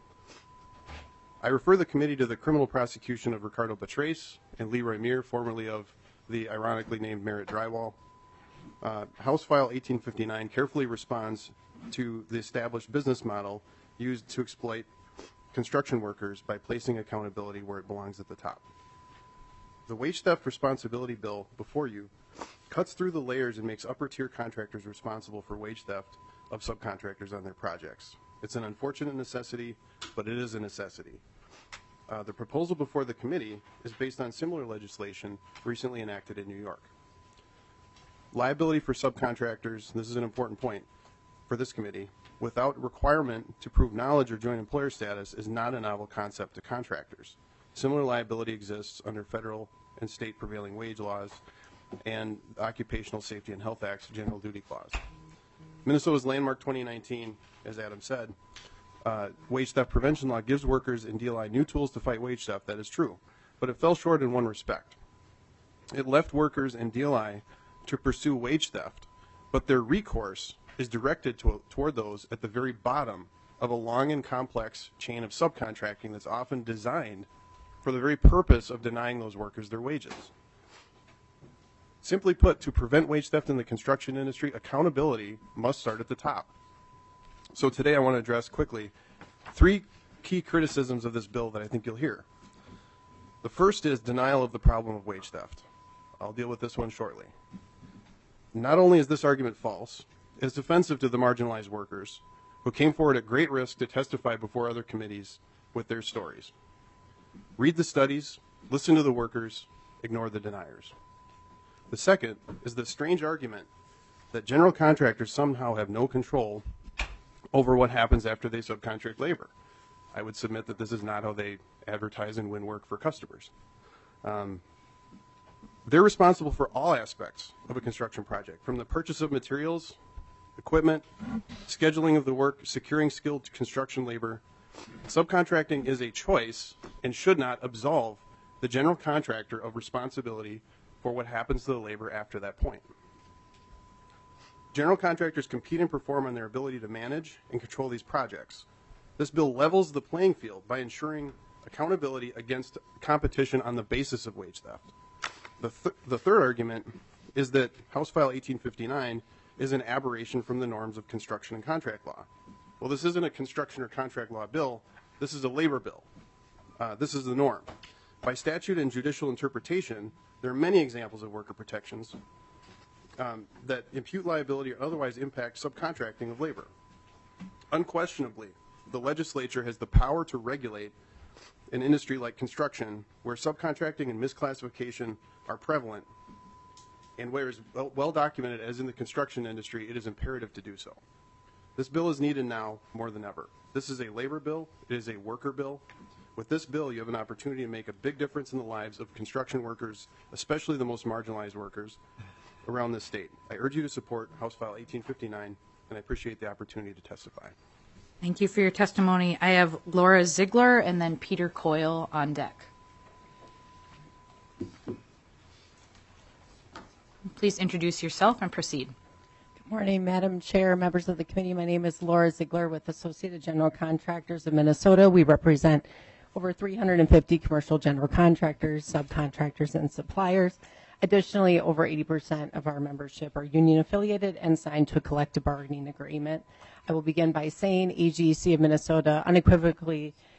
V: I refer the committee to the criminal prosecution of Ricardo Batres and Leroy Meir, formerly of the ironically named Merritt Drywall. House File 1859 carefully responds to the established business model used to exploit construction workers by placing accountability where it belongs at the top. The Wage Theft Responsibility Bill before you cuts through the layers and makes upper tier contractors responsible for wage theft of subcontractors on their projects. It's an unfortunate necessity, but it is a necessity. The proposal before the committee is based on similar legislation recently enacted in New York. Liability for subcontractors, this is an important point for this committee, without requirement to prove knowledge or joint employer status is not a novel concept to contractors. Similar liability exists under federal and state prevailing wage laws and Occupational Safety and Health Act's General Duty Clause. Minnesota's landmark 2019, as Adam said, wage theft prevention law gives workers in DLI new tools to fight wage theft. That is true, but it fell short in one respect. It left workers in DLI to pursue wage theft, but their recourse is directed toward those at the very bottom of a long and complex chain of subcontracting that's often designed for the very purpose of denying those workers their wages. Simply put, to prevent wage theft in the construction industry, accountability must start at the top. So today I want to address quickly 3 key criticisms of this bill that I think you'll hear. The first is denial of the problem of wage theft. I'll deal with this one shortly. Not only is this argument false, it's offensive to the marginalized workers who came forward at great risk to testify before other committees with their stories. Read the studies, listen to the workers, ignore the deniers. The second is the strange argument that general contractors somehow have no control over what happens after they subcontract labor. I would submit that this is not how they advertise and win work for customers. They're responsible for all aspects of a construction project, from the purchase of materials, equipment, scheduling of the work, securing skilled construction labor. Subcontracting is a choice and should not absolve the general contractor of responsibility for what happens to the labor after that point. General contractors compete and perform on their ability to manage and control these projects. This bill levels the playing field by ensuring accountability against competition on the basis of wage theft. The third argument is that House File 1859 is an aberration from the norms of construction and contract law. Well, this isn't a construction or contract law bill. This is a labor bill. This is the norm. By statute and judicial interpretation, there are many examples of worker protections that impute liability or otherwise impact subcontracting of labor. Unquestionably, the legislature has the power to regulate an industry like construction where subcontracting and misclassification are prevalent, and where is well documented as in the construction industry, it is imperative to do so. This bill is needed now more than ever. This is a labor bill. It is a worker bill. With this bill, you have an opportunity to make a big difference in the lives of construction workers, especially the most marginalized workers around this state. I urge you to support House File 1859, and I appreciate the opportunity to testify.
A: Thank you for your testimony. I have Laura Ziegler and then Peter Coyle on deck. Please introduce yourself and proceed.
G: Good morning, Madam Chair, members of the committee. My name is Laura Ziegler with Associated General Contractors of Minnesota. We represent over 350 commercial general contractors, subcontractors, and suppliers. Additionally, over 80% of our membership are union affiliated and signed to a collective bargaining agreement. I will begin by saying AGC of Minnesota unequivocally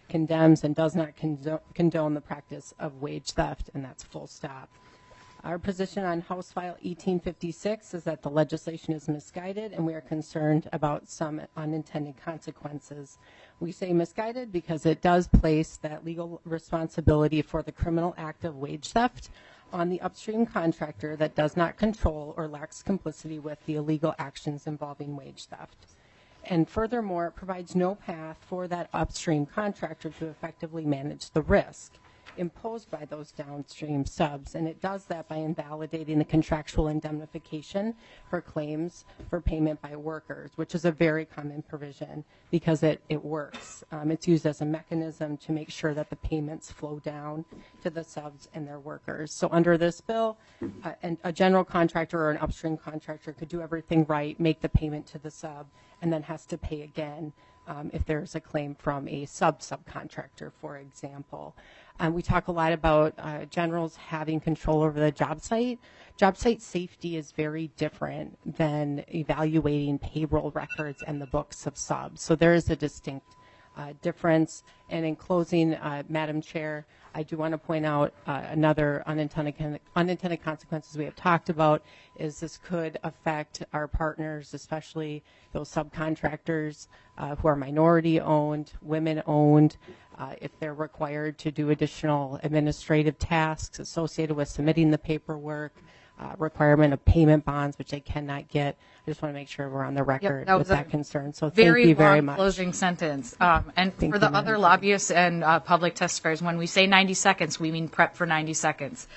G: condemns and does not condone the practice of wage theft, and that's full stop. Our position on House File 1856 is that the legislation is misguided, and we are concerned about some unintended consequences. We say misguided because it does place that legal responsibility for the criminal act of wage theft on the upstream contractor that does not control or lacks complicity with the illegal actions involving wage theft. And furthermore, it provides no path for that upstream contractor to effectively manage the risk imposed by those downstream subs, and it does that by invalidating the contractual indemnification for claims for payment by workers, which is a very common provision because it works. It's used as a mechanism to make sure that the payments flow down to the subs and their workers. So under this bill, a general contractor or an upstream contractor could do everything right, make the payment to the sub, and then has to pay again if there's a claim from a subcontractor, for example. We talk a lot about generals having control over the job site. Job site safety is very different than evaluating payroll records and the books of subs. So there is a distinct difference. And in closing, Madam Chair, I do want to point out another unintended consequences we have talked about is this could affect our partners, especially those subcontractors who are minority owned, women owned, if they're required to do additional administrative tasks associated with submitting the paperwork, requirement of payment bonds, which they cannot get. I just want to make sure we're on the record with that concern. So thank you very much.
A: Closing sentence. And for the other lobbyists and public testifiers, when we say 90 seconds, we mean prep for 90 seconds.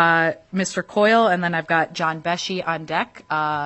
A: Mr. Coyle, and then I've got John Beshy on deck.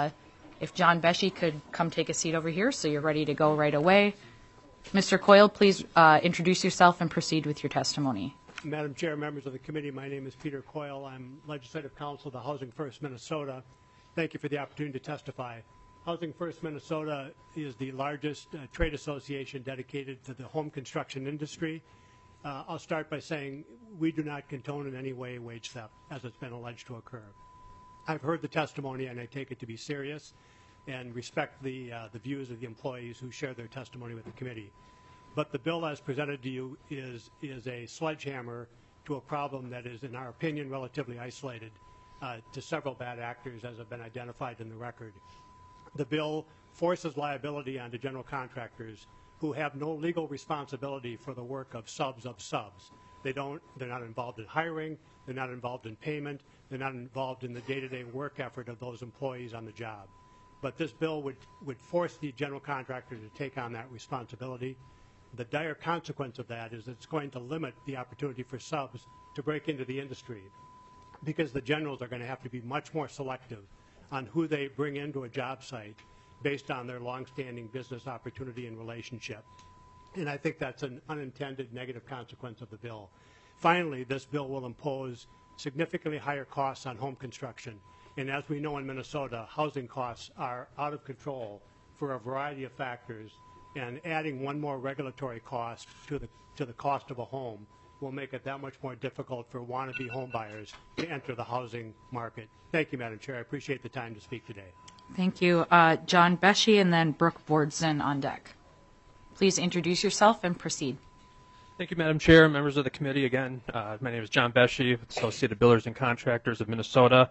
A: If John Beshy could come take a seat over here so you're ready to go right away. Mr. Coyle, please introduce yourself and proceed with your testimony.
N: Madam Chair, members of the committee, my name is Peter Coyle. I'm Legislative Counsel to Housing First Minnesota. Thank you for the opportunity to testify. Housing First Minnesota is the largest trade association dedicated to the home construction industry. I'll start by saying we do not condone in any way wage theft, as it's been alleged to occur. I've heard the testimony, and I take it to be serious and respect the views of the employees who share their testimony with the committee. But the bill as presented to you is a sledgehammer to a problem that is, in our opinion, relatively isolated to several bad actors, as have been identified in the record. The bill forces liability onto general contractors who have no legal responsibility for the work of subs of subs. They're not involved in hiring, they're not involved in payment, they're not involved in the day-to-day work effort of those employees on the job. But this bill would force the general contractor to take on that responsibility. The dire consequence of that is it's going to limit the opportunity for subs to break into the industry because the generals are going to have to be much more selective on who they bring into a job site based on their longstanding business opportunity and relationship. And I think that's an unintended negative consequence of the bill. Finally, this bill will impose significantly higher costs on home construction. And as we know in Minnesota, housing costs are out of control for a variety of factors. And adding one more regulatory cost to the cost of a home will make it that much more difficult for wannabe home buyers to enter the housing market. Thank you, Madam Chair. I appreciate the time to speak today.
A: Thank you. John Beshy and then Brooke Bordson on deck. Please introduce yourself and proceed.
I: Thank you, Madam Chair, members of the committee. Again, my name is John Beshy, Associated Builders and Contractors of Minnesota.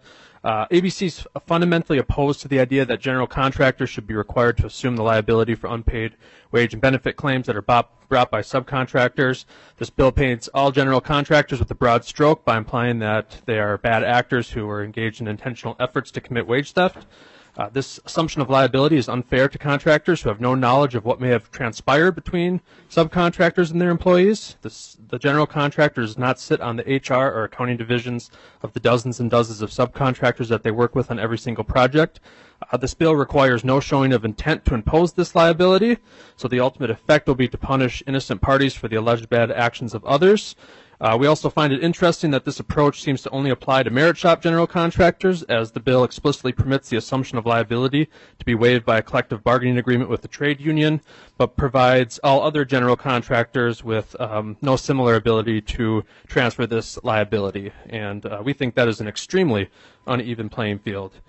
I: ABC is fundamentally opposed to the idea that general contractors should be required to assume the liability for unpaid wage and benefit claims that are brought by subcontractors. This bill paints all general contractors with a broad stroke by implying that they are bad actors who are engaged in intentional efforts to commit wage theft. This assumption of liability is unfair to contractors who have no knowledge of what may have transpired between subcontractors and their employees. The general contractor does not sit on the HR or accounting divisions of the dozens and dozens of subcontractors that they work with on every single project. This bill requires no showing of intent to impose this liability, so the ultimate effect will be to punish innocent parties for the alleged bad actions of others. We also find it interesting that this approach seems to only apply to merit shop general contractors, as the bill explicitly permits the assumption of liability to be waived by a collective bargaining agreement with the trade union, but provides all other general contractors with no similar ability to transfer this liability. And we think that is an extremely uneven playing field.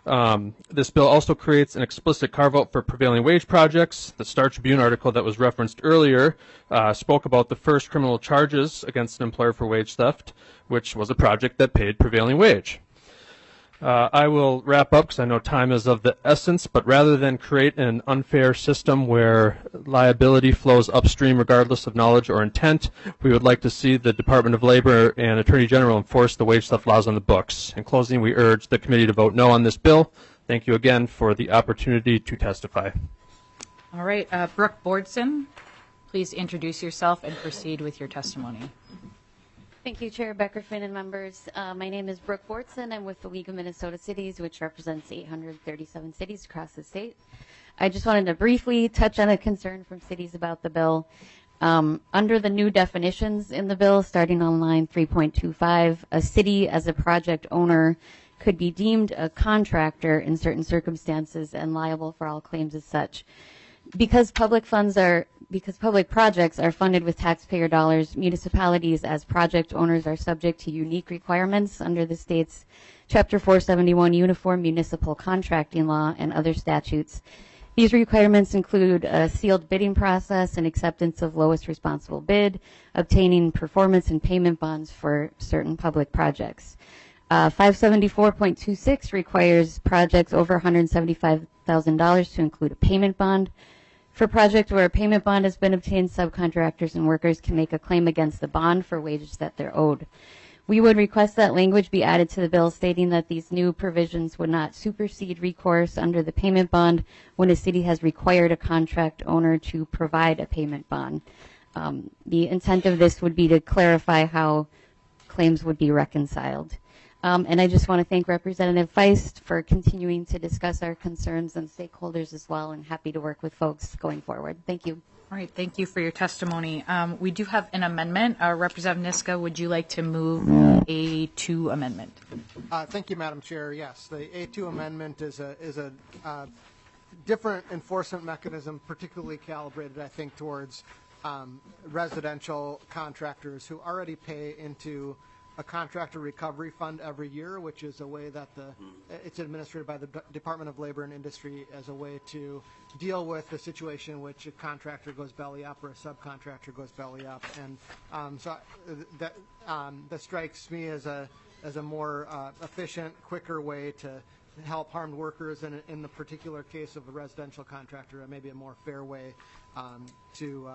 I: This bill also creates an explicit carve-out for prevailing wage projects. The Star Tribune article that was referenced earlier spoke about the first criminal charges against an employer for wage theft, which was a project that paid prevailing wage. I will wrap up because I know time is of the essence, but rather than create an unfair system where liability flows upstream regardless of knowledge or intent, we would like to see the Department of Labor and Attorney General enforce the wage theft laws on the books. In closing, we urge the committee to vote no on this bill. Thank you again for the opportunity to testify.
A: All right, Brooke Bordson, please introduce yourself and proceed with your testimony.
J: Thank you, Chair Beckerfin and members. My name is Brooke Bortson. I'm with the League of Minnesota Cities, which represents 837 cities across the state. I just wanted to briefly touch on a concern from cities about the bill. Under the new definitions in the bill, starting on line 3.25, a city as a project owner could be deemed a contractor in certain circumstances and liable for all claims as such. Because public projects are funded with taxpayer dollars, municipalities as project owners are subject to unique requirements under the state's Chapter 471 Uniform Municipal Contracting Law and other statutes. These requirements include a sealed bidding process and acceptance of lowest responsible bid, obtaining performance and payment bonds for certain public projects. 574.26 requires projects over $175,000 to include a payment bond. For projects where a payment bond has been obtained, subcontractors and workers can make a claim against the bond for wages that they're owed. We would request that language be added to the bill stating that these new provisions would not supersede recourse under the payment bond when a city has required a contract owner to provide a payment bond. The intent of this would be to clarify how claims would be reconciled. And I just want to thank Representative Feist for continuing to discuss our concerns and stakeholders as well, and happy to work with folks going forward. Thank you.
A: All right, thank you for your testimony. We do have an amendment. Representative Niska, would you like to move A2 amendment?
F: Thank you, Madam Chair. Yes, the A2 amendment is a different enforcement mechanism, particularly calibrated, I think, towards residential contractors who already pay into a contractor recovery fund every year, which is a way that it's administered by the Department of Labor and Industry as a way to deal with the situation in which a contractor goes belly up or a subcontractor goes belly up. And so that strikes me as a more efficient, quicker way to help harmed workers, and in the particular case of a residential contractor, maybe a more fair way to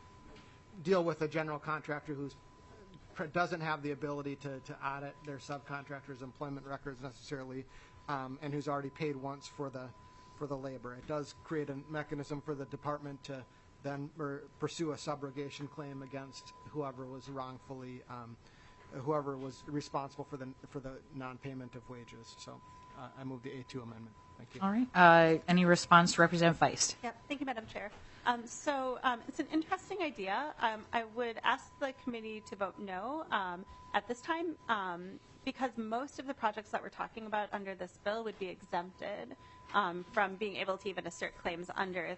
F: deal with a general contractor who's doesn't have the ability to audit their subcontractors' employment records necessarily, and who's already paid once for the labor. It does create a mechanism for the department to then pursue a subrogation claim against whoever was wrongfully, whoever was responsible for the non-payment of wages. So I move the A2 amendment. Thank you.
A: All right. Any response to Representative Feist?
R: Yep. Thank you, Madam Chair. It's an interesting idea. I would ask the committee to vote no at this time because most of the projects that we're talking about under this bill would be exempted from being able to even assert claims under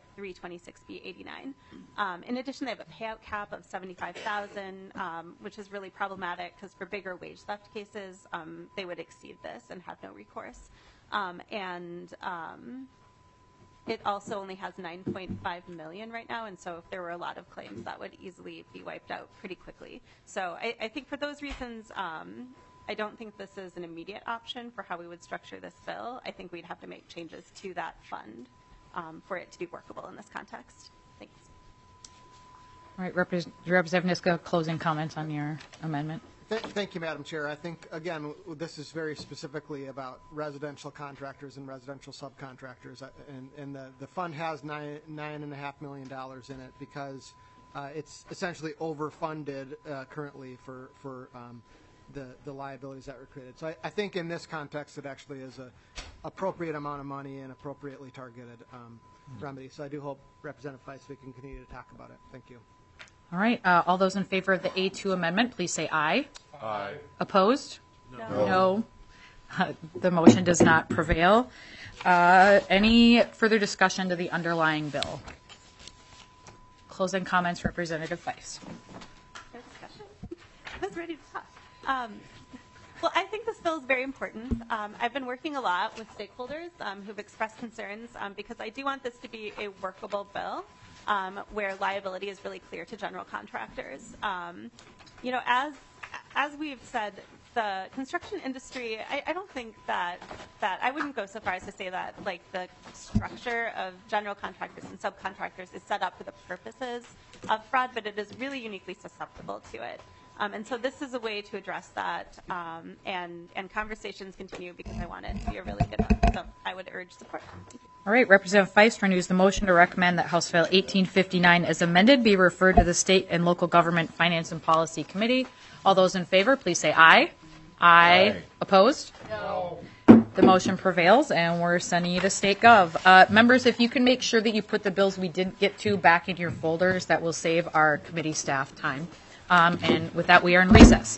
R: 326B89. In addition, they have a payout cap of $75,000, which is really problematic because for bigger wage theft cases, they would exceed this and have no recourse. It also only has $9.5 million right now, and so if there were a lot of claims, that would easily be wiped out pretty quickly. So I think for those reasons, I don't think this is an immediate option for how we would structure this bill. I think we'd have to make changes to that fund for it to be workable in this context. Thanks.
A: All right, Representative Niska, closing comments on your amendment.
F: Thank you, Madam Chair. I think, again, this is very specifically about residential contractors and residential subcontractors, and the fund has $9.5 million in it because it's essentially overfunded currently for the liabilities that were created. So I think in this context, it actually is an appropriate amount of money and appropriately targeted remedy. So I do hope Representative Feist we can continue to talk about it. Thank you.
A: All right. All those in favor of the A2 amendment, please say aye.
S: Aye.
A: Opposed? No. The motion does not prevail. Any further discussion to the underlying bill? Closing comments, Representative Feist.
R: No discussion? I was ready to talk. Well, I think this bill is very important. I've been working a lot with stakeholders who've expressed concerns because I do want this to be a workable bill where liability is really clear to general contractors. You know, as we've said, the construction industry, I don't think that I wouldn't go so far as to say that like the structure of general contractors and subcontractors is set up for the purposes of fraud, but it is really uniquely susceptible to it. And so this is a way to address that, and conversations continue because I want it to be a really good one. So I would urge support.
A: All right, Representative Feist renews the motion to recommend that House File 1859 as amended be referred to the State and Local Government Finance and Policy Committee. All those in favor, please say aye. Aye. Opposed? No. The motion prevails, and we're sending you to State Gov. Members, if you can make sure that you put the bills we didn't get to back in your folders, that will save our committee staff time. And with that, we are in recess.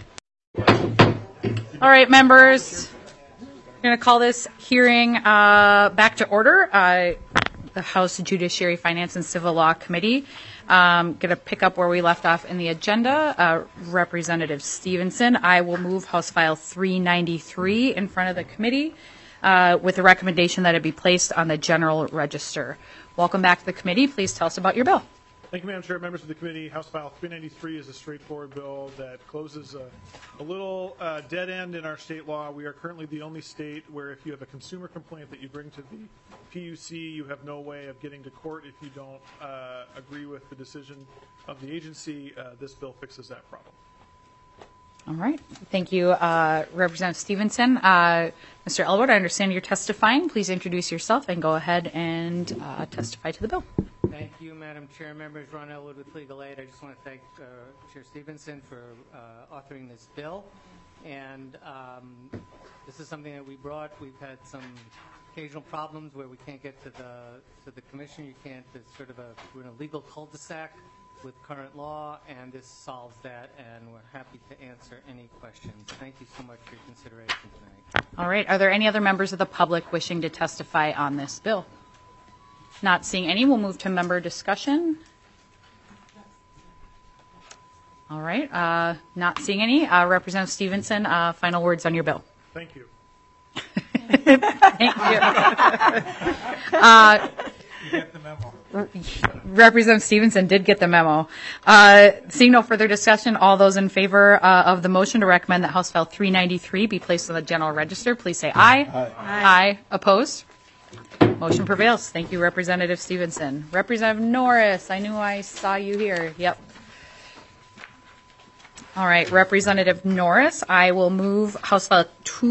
A: All right, members, we're going to call this hearing back to order. The House Judiciary, Finance, and Civil Law Committee. Going to pick up where we left off in the agenda. Representative Stevenson, I will move House File 393 in front of the committee with the recommendation that it be placed on the General Register. Welcome back to the committee. Please tell us about your bill.
B: Thank you, Madam Chair. Members of the committee, House File 393 is a straightforward bill that closes a little dead end in our state law. We are currently the only state where if you have a consumer complaint that you bring to the PUC, you have no way of getting to court if you don't agree with the decision of the agency. This bill fixes that problem.
A: All right. Thank you, Representative Stevenson. Mr. Elwood, I understand you're testifying. Please introduce yourself and go ahead and testify to the bill.
M: Thank you, Madam Chair. Members, Ron Elwood with Legal Aid. I just want to thank Chair Stevenson for authoring this bill. And this is something that we brought. We've had some occasional problems where we can't get to the commission. You can't. It's sort of we're in a legal cul-de-sac with current law, and this solves that. And we're happy to answer any questions. Thank you so much for your consideration tonight.
A: All right. Are there any other members of the public wishing to testify on this bill? Not seeing any, we'll move to member discussion. All right. Not seeing any. Representative Stevenson, final words on your bill.
B: Thank you.
A: Thank you.
B: You get the memo.
A: Representative Stevenson did get the memo. Seeing no further discussion, all those in favor of the motion to recommend that House File 393 be placed on the General Register, please say aye. Aye. Aye. Opposed? Motion prevails. Thank you, Representative Stevenson. Representative Norris, I knew I saw you here. Yep. All right, Representative Norris, I will move House File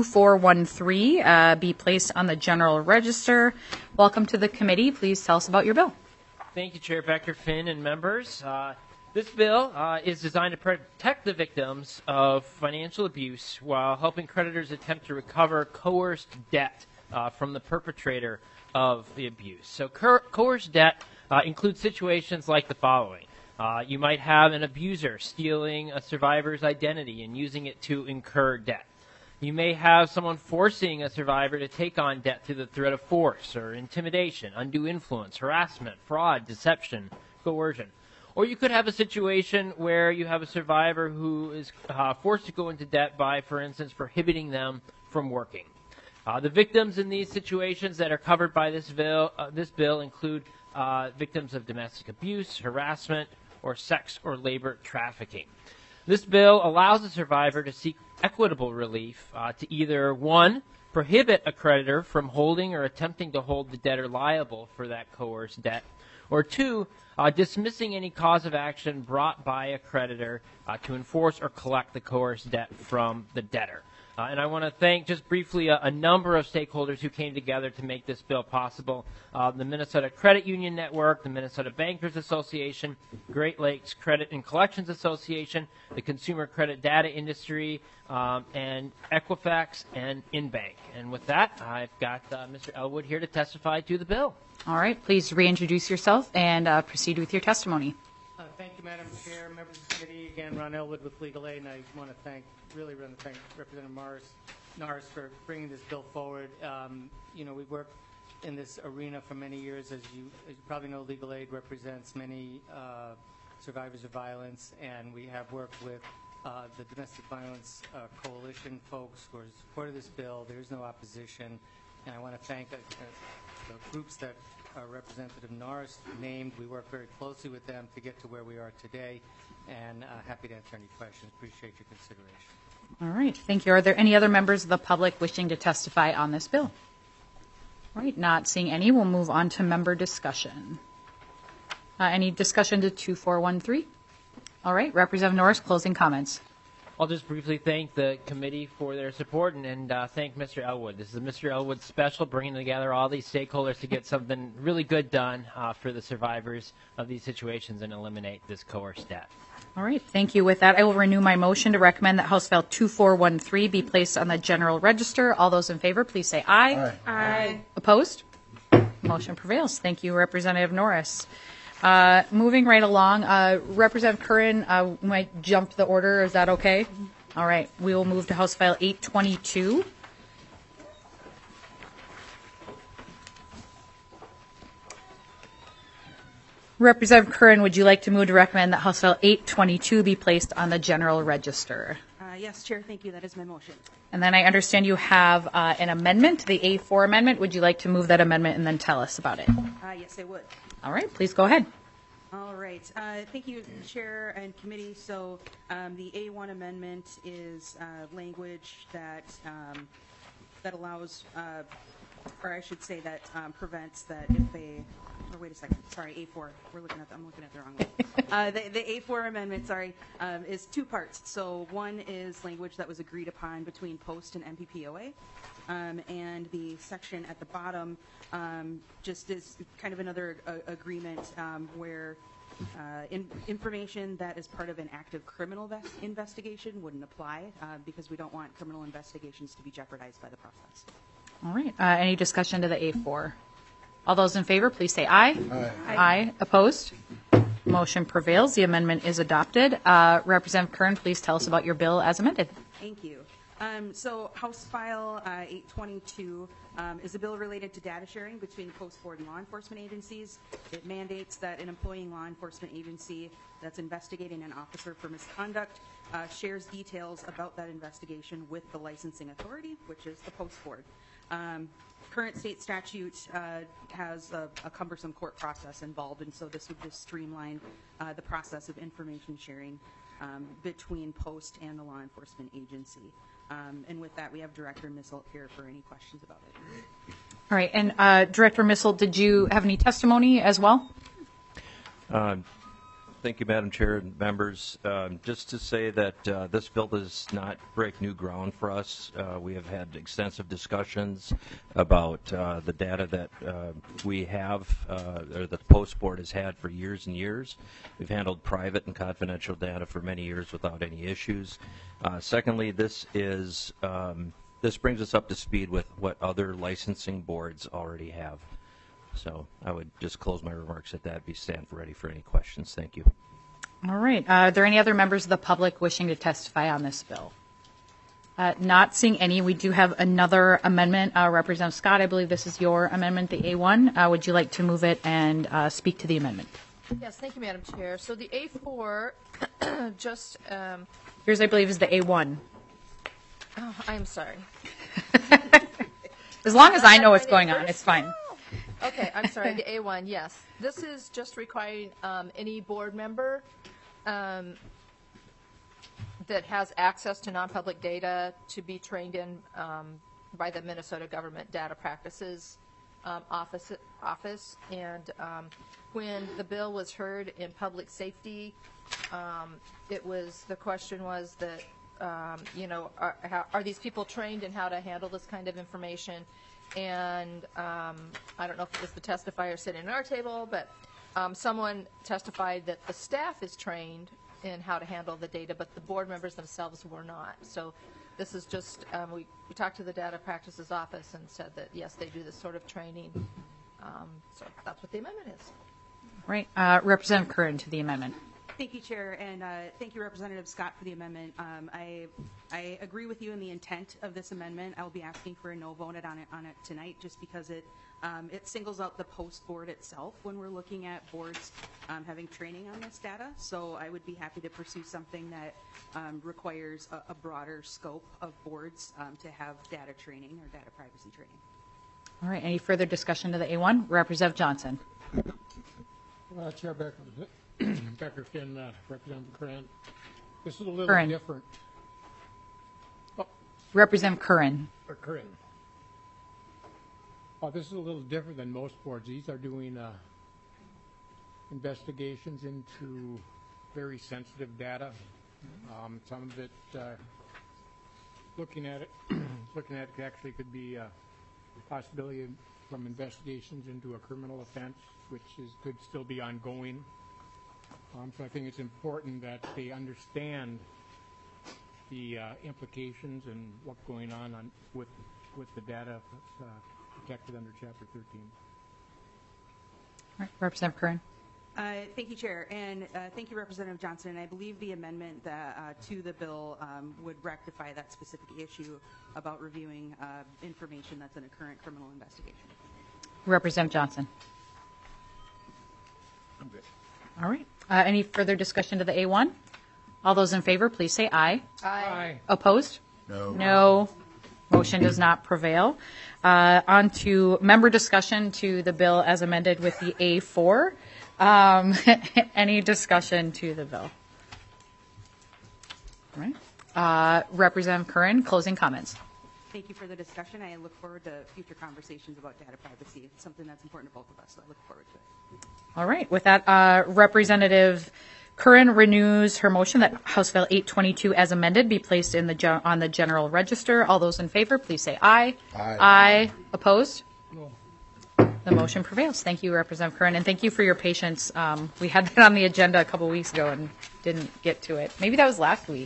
A: 2413 be placed on the General Register. Welcome to the committee. Please tell us about your bill.
W: Thank you, Chair Becker Finn and members. This bill is designed to protect the victims of financial abuse while helping creditors attempt to recover coerced debt from the perpetrator of the abuse. So coerced debt includes situations like the following. You might have an abuser stealing a survivor's identity and using it to incur debt. You may have someone forcing a survivor to take on debt through the threat of force or intimidation, undue influence, harassment, fraud, deception, coercion. Or you could have a situation where you have a survivor who is forced to go into debt by, for instance, prohibiting them from working. The victims in these situations that are covered by this bill include victims of domestic abuse, harassment, or sex or labor trafficking. This bill allows a survivor to seek equitable relief to either, one, prohibit a creditor from holding or attempting to hold the debtor liable for that coerced debt, or two, dismissing any cause of action brought by a creditor to enforce or collect the coerced debt from the debtor. And I want to thank just briefly a number of stakeholders who came together to make this bill possible. The Minnesota Credit Union Network, the Minnesota Bankers Association, Great Lakes Credit and Collections Association, the Consumer Credit Data Industry, and Equifax and Inbank. And with that, I've got Mr. Elwood here to testify to the bill.
A: All right. Please reintroduce yourself and proceed with your testimony.
M: Thank you, Madam Chair, members of the committee. Again, Ron Elwood with Legal Aid, and I want to thank Representative Norris for bringing this bill forward. We've worked in this arena for many years. As you probably know, Legal Aid represents many survivors of violence, and we have worked with the Domestic Violence Coalition folks who are in support of this bill. There is no opposition. And I want to thank the groups that Representative Norris named. We work very closely with them to get to where we are today. And happy to answer any questions. Appreciate your consideration.
A: All right, thank you. Are there any other members of the public wishing to testify on this bill? All right, not seeing any, we'll move on to member discussion. Any discussion to 2413? All right, Representative Norris, closing comments.
W: I'll just briefly thank the committee for their support and thank Mr. Elwood. This is Mr. Elwood special, bringing together all these stakeholders to get something really good done for the survivors of these situations and eliminate this coerced debt.
A: All right, thank you. With that, I will renew my motion to recommend that House File 2413 be placed on the general register. All those in favor, please say aye.
O: Aye.
A: Aye. Opposed? Motion prevails. Thank you, Representative Norris. Moving right along, Representative Curran, we might jump the order. Is that okay? All right, we will move to House File 822. Representative Curran, would you like to move to recommend that House File 822 be placed on the general register?
P: Yes, Chair, thank you. That is my motion.
A: And then I understand you have an amendment, the A4 amendment. Would you like to move that amendment and then tell us about it?
P: Yes, I would.
A: All right, please go ahead.
P: All right. Thank you, Chair and Committee. So the A1 amendment is language that that allows, or I should say that prevents that if they. Or wait a second. Sorry, A4. I'm looking at the wrong one. The A4 amendment, is two parts. So one is language that was agreed upon between Post and MPPOA, and the section at the bottom just is kind of another agreement where information that is part of an active criminal investigation wouldn't apply because we don't want criminal investigations to be jeopardized by the process.
A: All right. Any discussion to the A4? All those in favor, please say aye.
O: Aye.
A: Aye. Opposed? Motion prevails. The amendment is adopted. Representative Curran, please tell us about your bill as amended.
P: Thank you. So House File 822 is a bill related to data sharing between Post Board and law enforcement agencies. It mandates that an employing law enforcement agency that's investigating an officer for misconduct shares details about that investigation with the licensing authority, which is the Post Board. Current state statute has a cumbersome court process involved, and so this would just streamline the process of information sharing between Post and the law enforcement agency. And with that, we have Director Missel here for any questions about it.
A: All right. And Director Missel, did you have any testimony as well?
Q: Thank you, Madam Chair and members. Just to say that this bill does not break new ground for us. We have had extensive discussions about the data that we have, or that the Post Board has had for years and years. We've handled private and confidential data for many years without any issues. Secondly, this brings us up to speed with what other licensing boards already have. So I would just close my remarks at that. Stand ready for any questions. Thank you.
A: All right. Are there any other members of the public wishing to testify on this bill? Not seeing any. We do have another amendment. Representative Scott, I believe this is your amendment, the A1. Would you like to move it and speak to the amendment?
X: Yes, thank you, Madam Chair. So the A4 just...
A: Yours, I believe, is the A1.
X: Oh, I'm sorry.
A: As long as I know what's going on, it's fine.
X: Okay, I'm sorry, the A1, yes. This is just requiring any board member that has access to non-public data to be trained in by the Minnesota Government Data Practices Office. And when the bill was heard in public safety, the question was that, are these people trained in how to handle this kind of information? And I don't know if it was the testifier sitting at our table, but someone testified that the staff is trained in how to handle the data, but the board members themselves were not. So this is just, we talked to the Data Practices Office and said that, yes, they do this sort of training. So that's what the amendment is.
A: Right. Representative Curran to the amendment.
P: Thank you, Chair, and thank you, Representative Scott, for the amendment. I agree with you in the intent of this amendment. I will be asking for a no vote on it tonight, just because it singles out the post board itself when we're looking at boards having training on this data. So I would be happy to pursue something that requires a broader scope of boards to have data training or data privacy training.
A: All right. Any further discussion to the A1? Representative Johnson.
N: Chair Becker Finn, Representative Curran. This is a little
A: Curran.
N: different.
A: Representative Curran.
N: Curran. This is a little different than most boards. These are doing investigations into very sensitive data. Some of it, looking at it actually could be a possibility from investigations into a criminal offense, which could still be ongoing. So I think it's important that they understand the implications and what's going on with the data protected under Chapter 13.
A: All right. Representative Curran.
P: Thank you, Chair, and thank you, Representative Johnson. And I believe the amendment to the bill would rectify that specific issue about reviewing information that's in a current criminal investigation.
A: Representative Johnson.
N: I'm good.
A: All right. Any further discussion to the A1? All those in favor, please say aye.
N: Aye.
A: Opposed?
C: No.
A: No. Motion does not prevail. On to member discussion to the bill as amended with the A4. Any discussion to the bill? All right. Representative Curran, closing comments.
P: Thank you for the discussion. I look forward to future conversations about data privacy. It's something that's important to both of us, so I look forward to it.
A: All right. With that, Representative Curran renews her motion that House Bill 822 as amended be placed in on the general register. All those in favor, please say aye.
C: Aye.
A: Aye. Opposed?
N: No.
A: The motion prevails. Thank you, Representative Curran, and thank you for your patience. We had that on the agenda a couple weeks ago and didn't get to it. Maybe that was last week.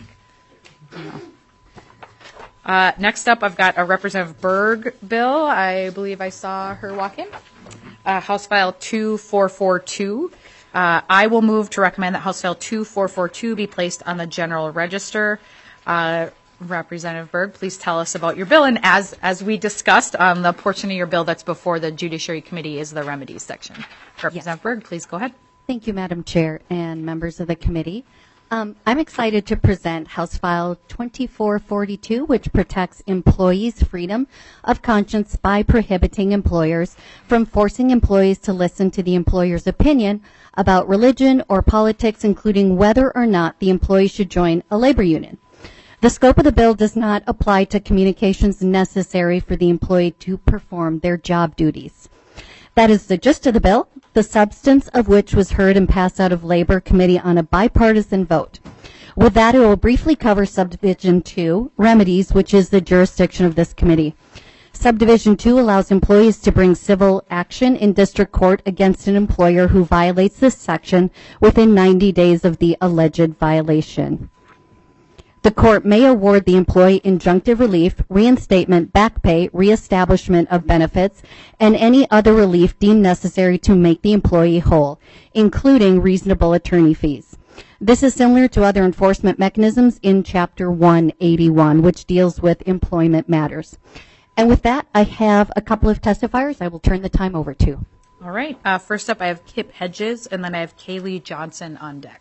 A: Next up, I've got a Representative Berg bill. I believe I saw her walk in. House File 2442. I will move to recommend that House File 2442 be placed on the general register. Representative Berg, please tell us about your bill. And as we discussed, the portion of your bill that's before the Judiciary Committee is the remedies section. Representative Berg, please go ahead.
J: Thank you, Madam Chair and members of the committee. I'm excited to present House File 2442, which protects employees' freedom of conscience by prohibiting employers from forcing employees to listen to the employer's opinion about religion or politics, including whether or not the employee should join a labor union. The scope of the bill does not apply to communications necessary for the employee to perform their job duties. That is the gist of the bill, the substance of which was heard and passed out of Labor Committee on a bipartisan vote. With that, I will briefly cover Subdivision 2, remedies, which is the jurisdiction of this committee. Subdivision 2 allows employees to bring civil action in district court against an employer who violates this section within 90 days of the alleged violation. The court may award the employee injunctive relief, reinstatement, back pay, reestablishment of benefits, and any other relief deemed necessary to make the employee whole, including reasonable attorney fees. This is similar to other enforcement mechanisms in Chapter 181, which deals with employment matters. And with that, I have a couple of testifiers I will turn the time over to.
A: All right. First up, I have Kip Hedges, and then I have Kaylee Johnson on deck.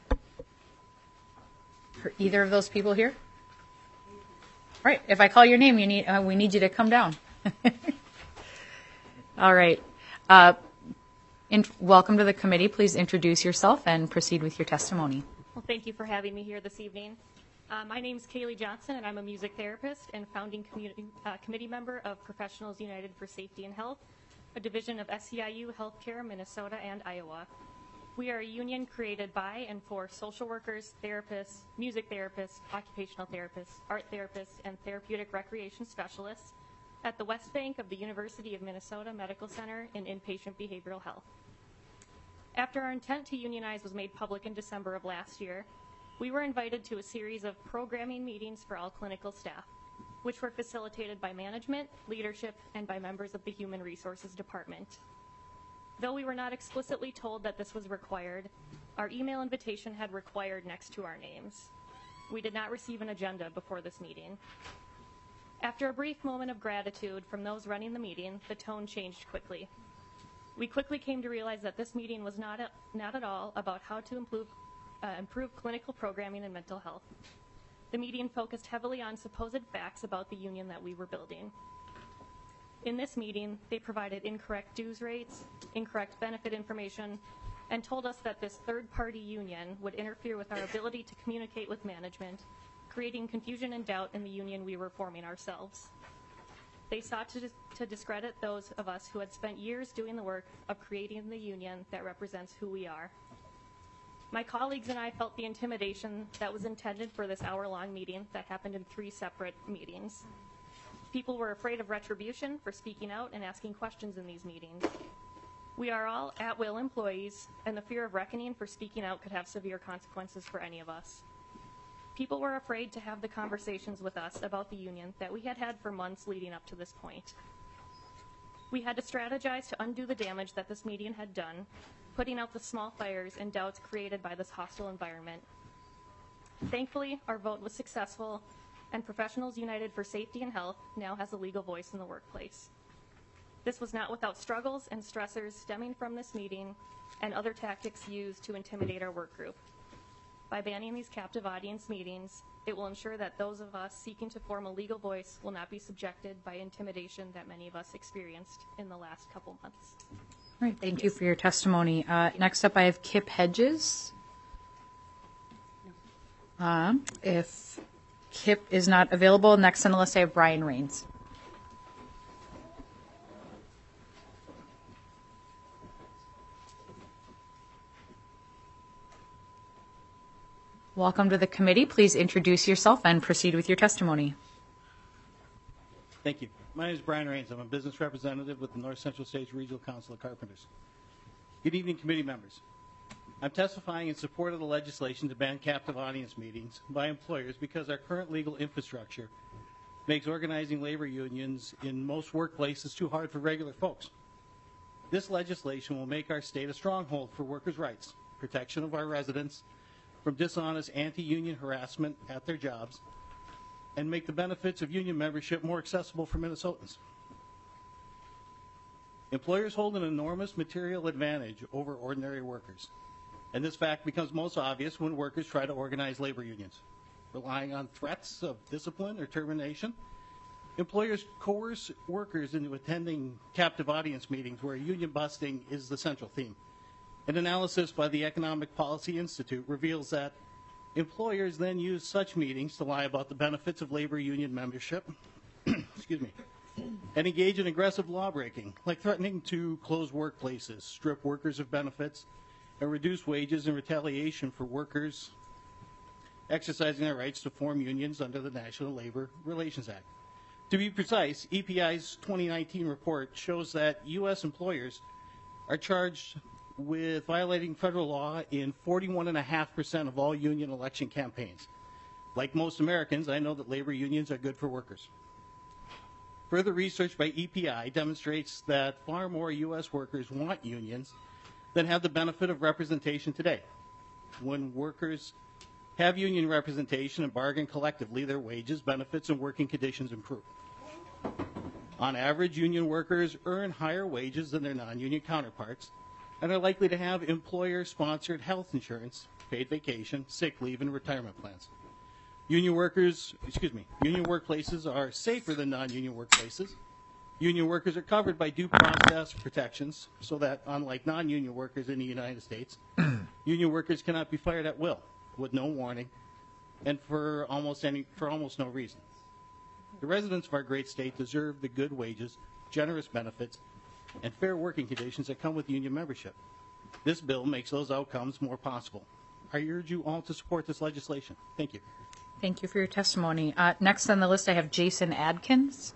A: Are either of those people here? All right. If I call your name, we need you to come down. All right. Welcome to the committee. Please introduce yourself and proceed with your testimony.
E: Well, thank you for having me here this evening. My name is Kaylee Johnson, and I'm a music therapist and founding committee member of Professionals United for Safety and Health, a division of SEIU Healthcare, Minnesota, and Iowa. We are a union created by and for social workers, therapists, music therapists, occupational therapists, art therapists, and therapeutic recreation specialists at the West Bank of the University of Minnesota Medical Center in Inpatient Behavioral Health. After our intent to unionize was made public in December of last year, we were invited to a series of programming meetings for all clinical staff, which were facilitated by management, leadership, and by members of the Human Resources Department. Though we were not explicitly told that this was required, our email invitation had required next to our names. We did not receive an agenda before this meeting. After a brief moment of gratitude from those running the meeting, the tone changed quickly. We quickly came to realize that this meeting was not at all about how to improve clinical programming and mental health. The meeting focused heavily on supposed facts about the union that we were building. In this meeting, they provided incorrect dues rates, incorrect benefit information, and told us that this third-party union would interfere with our ability to communicate with management, creating confusion and doubt in the union we were forming ourselves. They sought to discredit those of us who had spent years doing the work of creating the union that represents who we are. My colleagues and I felt the intimidation that was intended for this hour-long meeting that happened in 3 separate meetings. People were afraid of retribution for speaking out and asking questions in these meetings. We are all at-will employees, and the fear of reckoning for speaking out could have severe consequences for any of us. People were afraid to have the conversations with us about the union that we had had for months leading up to this point. We had to strategize to undo the damage that this meeting had done, putting out the small fires and doubts created by this hostile environment. Thankfully, our vote was successful, and Professionals United for Safety and Health now has a legal voice in the workplace. This was not without struggles and stressors stemming from this meeting and other tactics used to intimidate our work group. By banning these captive audience meetings, it will ensure that those of us seeking to form a legal voice will not be subjected by intimidation that many of us experienced in the last couple months.
A: All right, thank you for your testimony. Next up, I have Kip Hedges. If Kip is not available, next on the list I have Brian Rains. Welcome to the committee. Please introduce yourself and proceed with your testimony.
L: Thank you. My name is Brian Rains. I'm a business representative with the North Central States Regional Council of Carpenters. Good evening, committee members. I'm testifying in support of the legislation to ban captive audience meetings by employers because our current legal infrastructure makes organizing labor unions in most workplaces too hard for regular folks. This legislation will make our state a stronghold for workers' rights, protection of our residents from dishonest anti-union harassment at their jobs, and make the benefits of union membership more accessible for Minnesotans. Employers hold an enormous material advantage over ordinary workers, and this fact becomes most obvious when workers try to organize labor unions. Relying on threats of discipline or termination, employers coerce workers into attending captive audience meetings where union busting is the central theme. An analysis by the Economic Policy Institute reveals that employers then use such meetings to lie about the benefits of labor union membership excuse me, and engage in aggressive lawbreaking, like threatening to close workplaces, strip workers of benefits, and reduce wages in retaliation for workers exercising their rights to form unions under the National Labor Relations Act. To be precise, EPI's 2019 report shows that U.S. employers are charged with violating federal law in 41.5% of all union election campaigns. Like most Americans, I know that labor unions are good for workers. Further research by EPI demonstrates that far more U.S. workers want unions than have the benefit of representation today. When workers have union representation and bargain collectively, their wages, benefits, and working conditions improve. On average, union workers earn higher wages than their non-union counterparts and are likely to have employer-sponsored health insurance, paid vacation, sick leave, and retirement plans. Union workplaces are safer than non-union workplaces. Union workers are covered by due process protections so that, unlike non-union workers in the United States, union workers cannot be fired at will, with no warning, and for almost no reason. The residents of our great state deserve the good wages, generous benefits, and fair working conditions that come with union membership. This bill makes those outcomes more possible. I urge you all to support this legislation. Thank you.
A: Thank you for your testimony. Next on the list, I have Jason Adkins.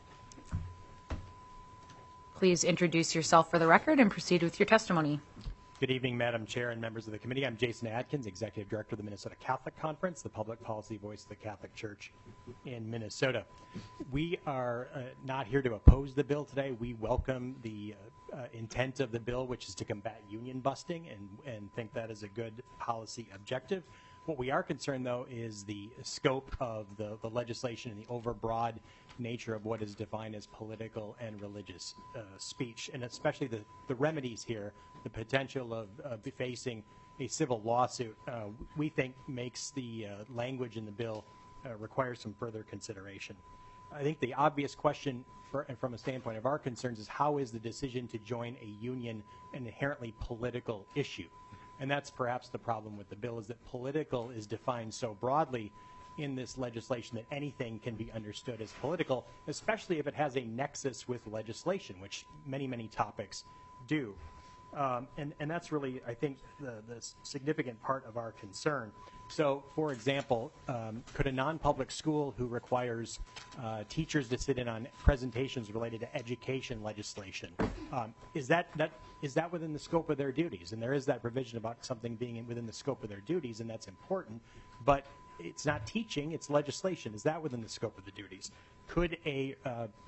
A: Please introduce yourself for the record and proceed with your testimony.
K: Good evening, Madam Chair and members of the committee. I'm Jason Adkins, Executive Director of the Minnesota Catholic Conference, the public policy voice of the Catholic Church in Minnesota. We are not here to oppose the bill today. We welcome the intent of the bill, which is to combat union busting, and think that is a good policy objective. What we are concerned, though, is the scope of the legislation and the overbroad nature of what is defined as political and religious speech, and especially the remedies here, the potential of facing a civil lawsuit, we think makes the language in the bill require some further consideration. I think the obvious question from a standpoint of our concerns is how is the decision to join a union an inherently political issue? And that's perhaps the problem with the bill, is that political is defined so broadly in this legislation that anything can be understood as political, especially if it has a nexus with legislation, which many, many topics do. And that's really, I think, the significant part of our concern. So, for example, could a non-public school who requires teachers to sit in on presentations related to education legislation, is that within the scope of their duties? And there is that provision about something being within the scope of their duties, and that's important. But it's not teaching, it's legislation. Is that within the scope of the duties? Could a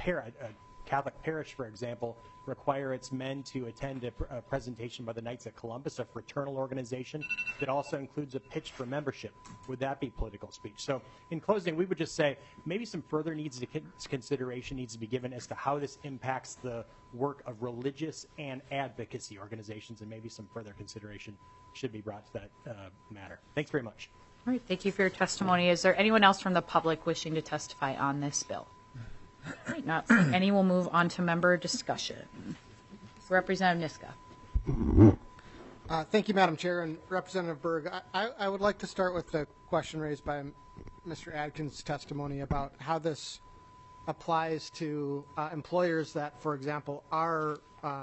K: Catholic parish, for example, require its men to attend a presentation by the Knights of Columbus, a fraternal organization that also includes a pitch for membership? Would that be political speech? So in closing, we would just say maybe some further consideration needs to be given as to how this impacts the work of religious and advocacy organizations, and maybe some further consideration should be brought to that matter. Thanks very much.
A: All right, thank you for your testimony. Is there anyone else from the public wishing to testify on this bill? All right, not seeing any, we'll move on to member discussion. Representative Niska.
F: Thank you, Madam Chair, and Representative Berg. I would like to start with the question raised by Mr. Adkins' testimony about how this applies to employers that, for example, are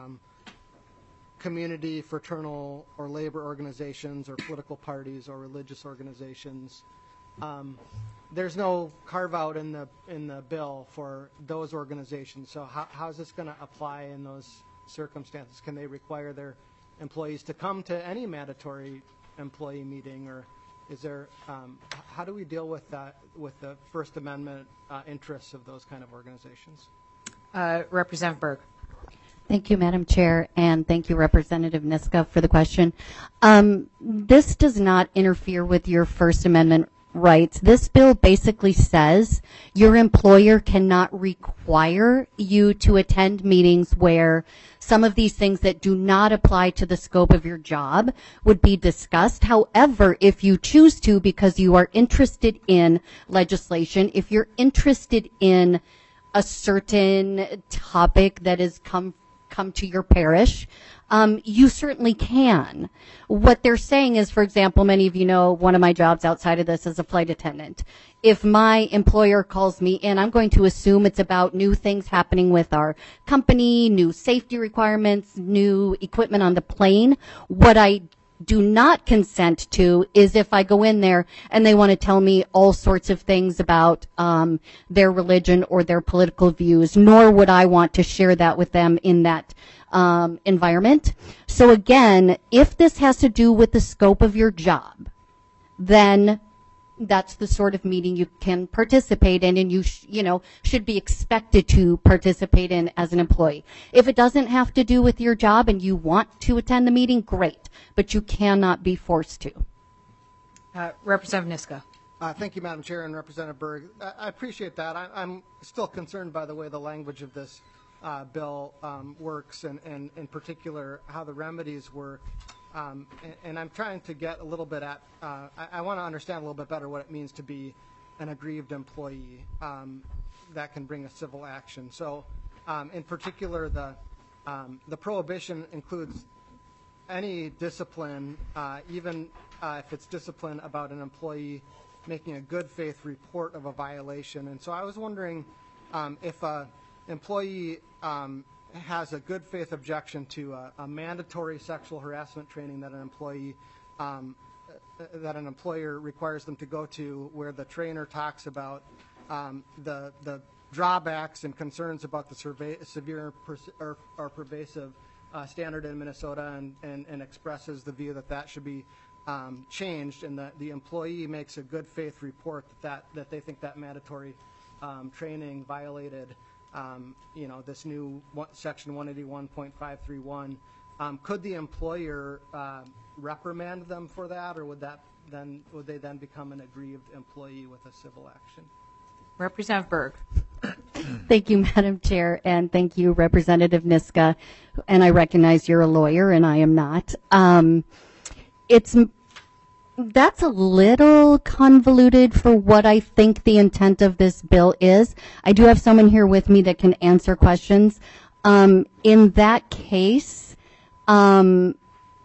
F: community, fraternal, or labor organizations, or political parties, or religious organizations. There's no carve-out in the bill for those organizations. So how is this going to apply in those circumstances? Can they require their employees to come to any mandatory employee meeting, or is there? How do we deal with that, with the First Amendment interests of those kind of organizations?
A: Representative Berg.
J: Thank you, Madam Chair, and thank you, Representative Niska, for the question. This does not interfere with your First Amendment rights. This bill basically says your employer cannot require you to attend meetings where some of these things that do not apply to the scope of your job would be discussed. However, if you choose to, because you are interested in legislation, if you're interested in a certain topic that has come to your parish, you certainly can. What they're saying is, for example, many of you know one of my jobs outside of this is a flight attendant. If my employer calls me in, I'm going to assume it's about new things happening with our company, new safety requirements, new equipment on the plane. What I do not consent to is if I go in there and they want to tell me all sorts of things about their religion or their political views, nor would I want to share that with them in that environment. So again, if this has to do with the scope of your job, then that's the sort of meeting you can participate in, and you should be expected to participate in as an employee. If it doesn't have to do with your job and you want to attend the meeting, great, but you cannot be forced to.
A: Representative Niska.
F: Thank you, Madam Chair, and Representative Berg. I appreciate that. I'm still concerned by the way the language of this bill works, and in particular how the remedies work. And I'm trying to get a little bit at, I want to understand a little bit better what it means to be an aggrieved employee that can bring a civil action. So in particular, the prohibition includes any discipline, even if it's discipline about an employee making a good faith report of a violation. And so I was wondering if an employee has a good faith objection to a mandatory sexual harassment training that an employee that an employer requires them to go to, where the trainer talks about the drawbacks and concerns about the severe or pervasive standard in Minnesota and expresses the view that that should be changed, and that the employee makes a good faith report that they think that mandatory training violated, this new section 181.531. Could the employer reprimand them for that, or would they then become an aggrieved employee with a civil action?
A: Representative Berg.
J: Thank you, Madam Chair, and thank you, Representative Niska. And I recognize you're a lawyer, and I am not. That's a little convoluted for what I think the intent of this bill is. I do have someone here with me that can answer questions. In that case, that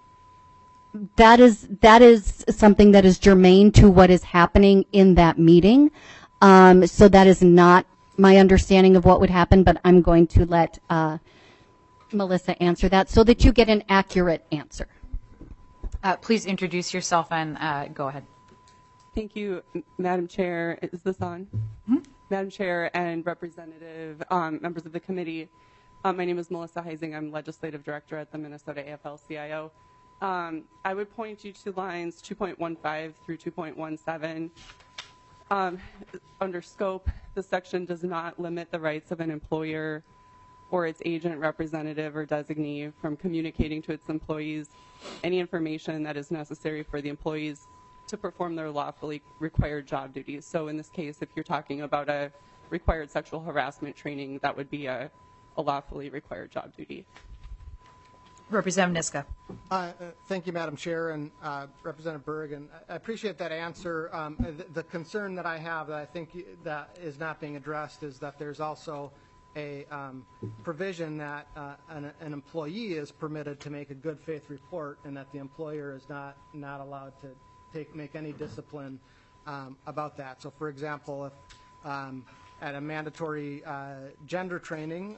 J: is something that is germane to what is happening in that meeting. So that is not my understanding of what would happen, but I'm going to let Melissa answer that so that you get an accurate answer.
A: Please introduce yourself and go ahead.
D: Thank you, Madam Chair. Is this on? Mm-hmm. Madam Chair and Representative, members of the committee, my name is Melissa Heising. I'm Legislative Director at the Minnesota AFL-CIO. I would point you to lines 2.15 through 2.17. Under scope, the section does not limit the rights of an employer or its agent, representative, or designee from communicating to its employees any information that is necessary for the employees to perform their lawfully required job duties. So in this case, if you're talking about a required sexual harassment training, that would be a lawfully required job duty.
A: Representative Niska.
F: Thank you, Madam Chair, and Representative Berg, and I appreciate that answer. The concern that I have that I think that is not being addressed is that there's also a provision that an employee is permitted to make a good faith report, and that the employer is not allowed to make any discipline about that. So, for example, if at a mandatory gender training,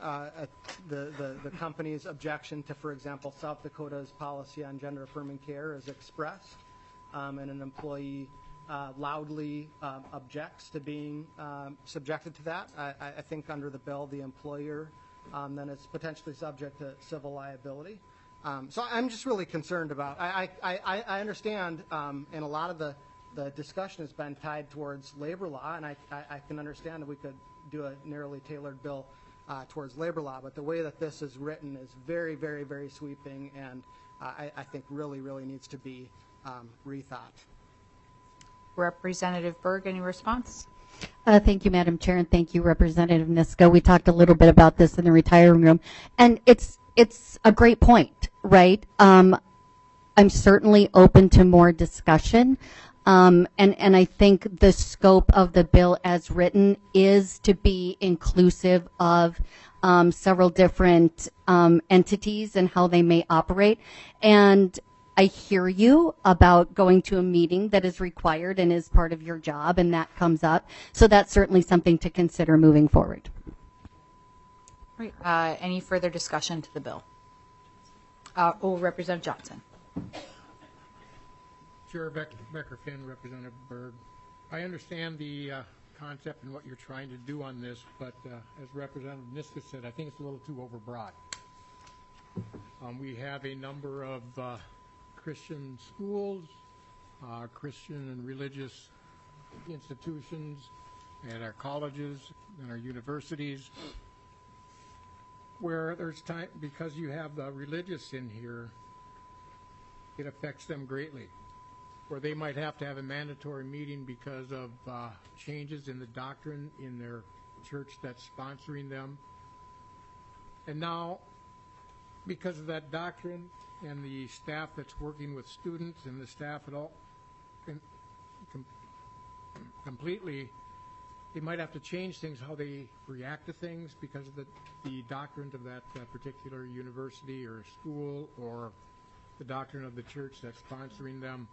F: the company's objection to, for example, South Dakota's policy on gender affirming care is expressed, and an employee loudly objects to being subjected to that, I think under the bill, the employer then is potentially subject to civil liability. So I'm just really concerned about, I understand, and a lot of the discussion has been tied towards labor law, and I can understand that we could do a narrowly tailored bill towards labor law, but the way that this is written is very, very, very sweeping, and I think really, really needs to be rethought.
A: Representative Berg, any response?
J: Thank you, Madam Chair, and thank you, Representative Niska. We talked a little bit about this in the retiring room, and it's a great point, right? I'm certainly open to more discussion, and I think the scope of the bill as written is to be inclusive of several different entities and how they may operate. And I hear you about going to a meeting that is required and is part of your job, and that comes up. So that's certainly something to consider moving forward.
A: Right. Any further discussion to the bill? Representative Johnson.
N: Chair Becker-Finn, Representative Berg. I understand the concept and what you're trying to do on this, but as Representative Niska said, I think it's a little too overbroad. We have a number of Christian schools, Christian and religious institutions, and our colleges and our universities, where there's time, because you have the religious in here, it affects them greatly, where they might have to have a mandatory meeting because of changes in the doctrine in their church that's sponsoring them. And now, because of that doctrine and the staff that's working with students and the staff at all, completely, they might have to change things, how they react to things because of the doctrines of that particular university or school, or the doctrine of the church that's sponsoring them,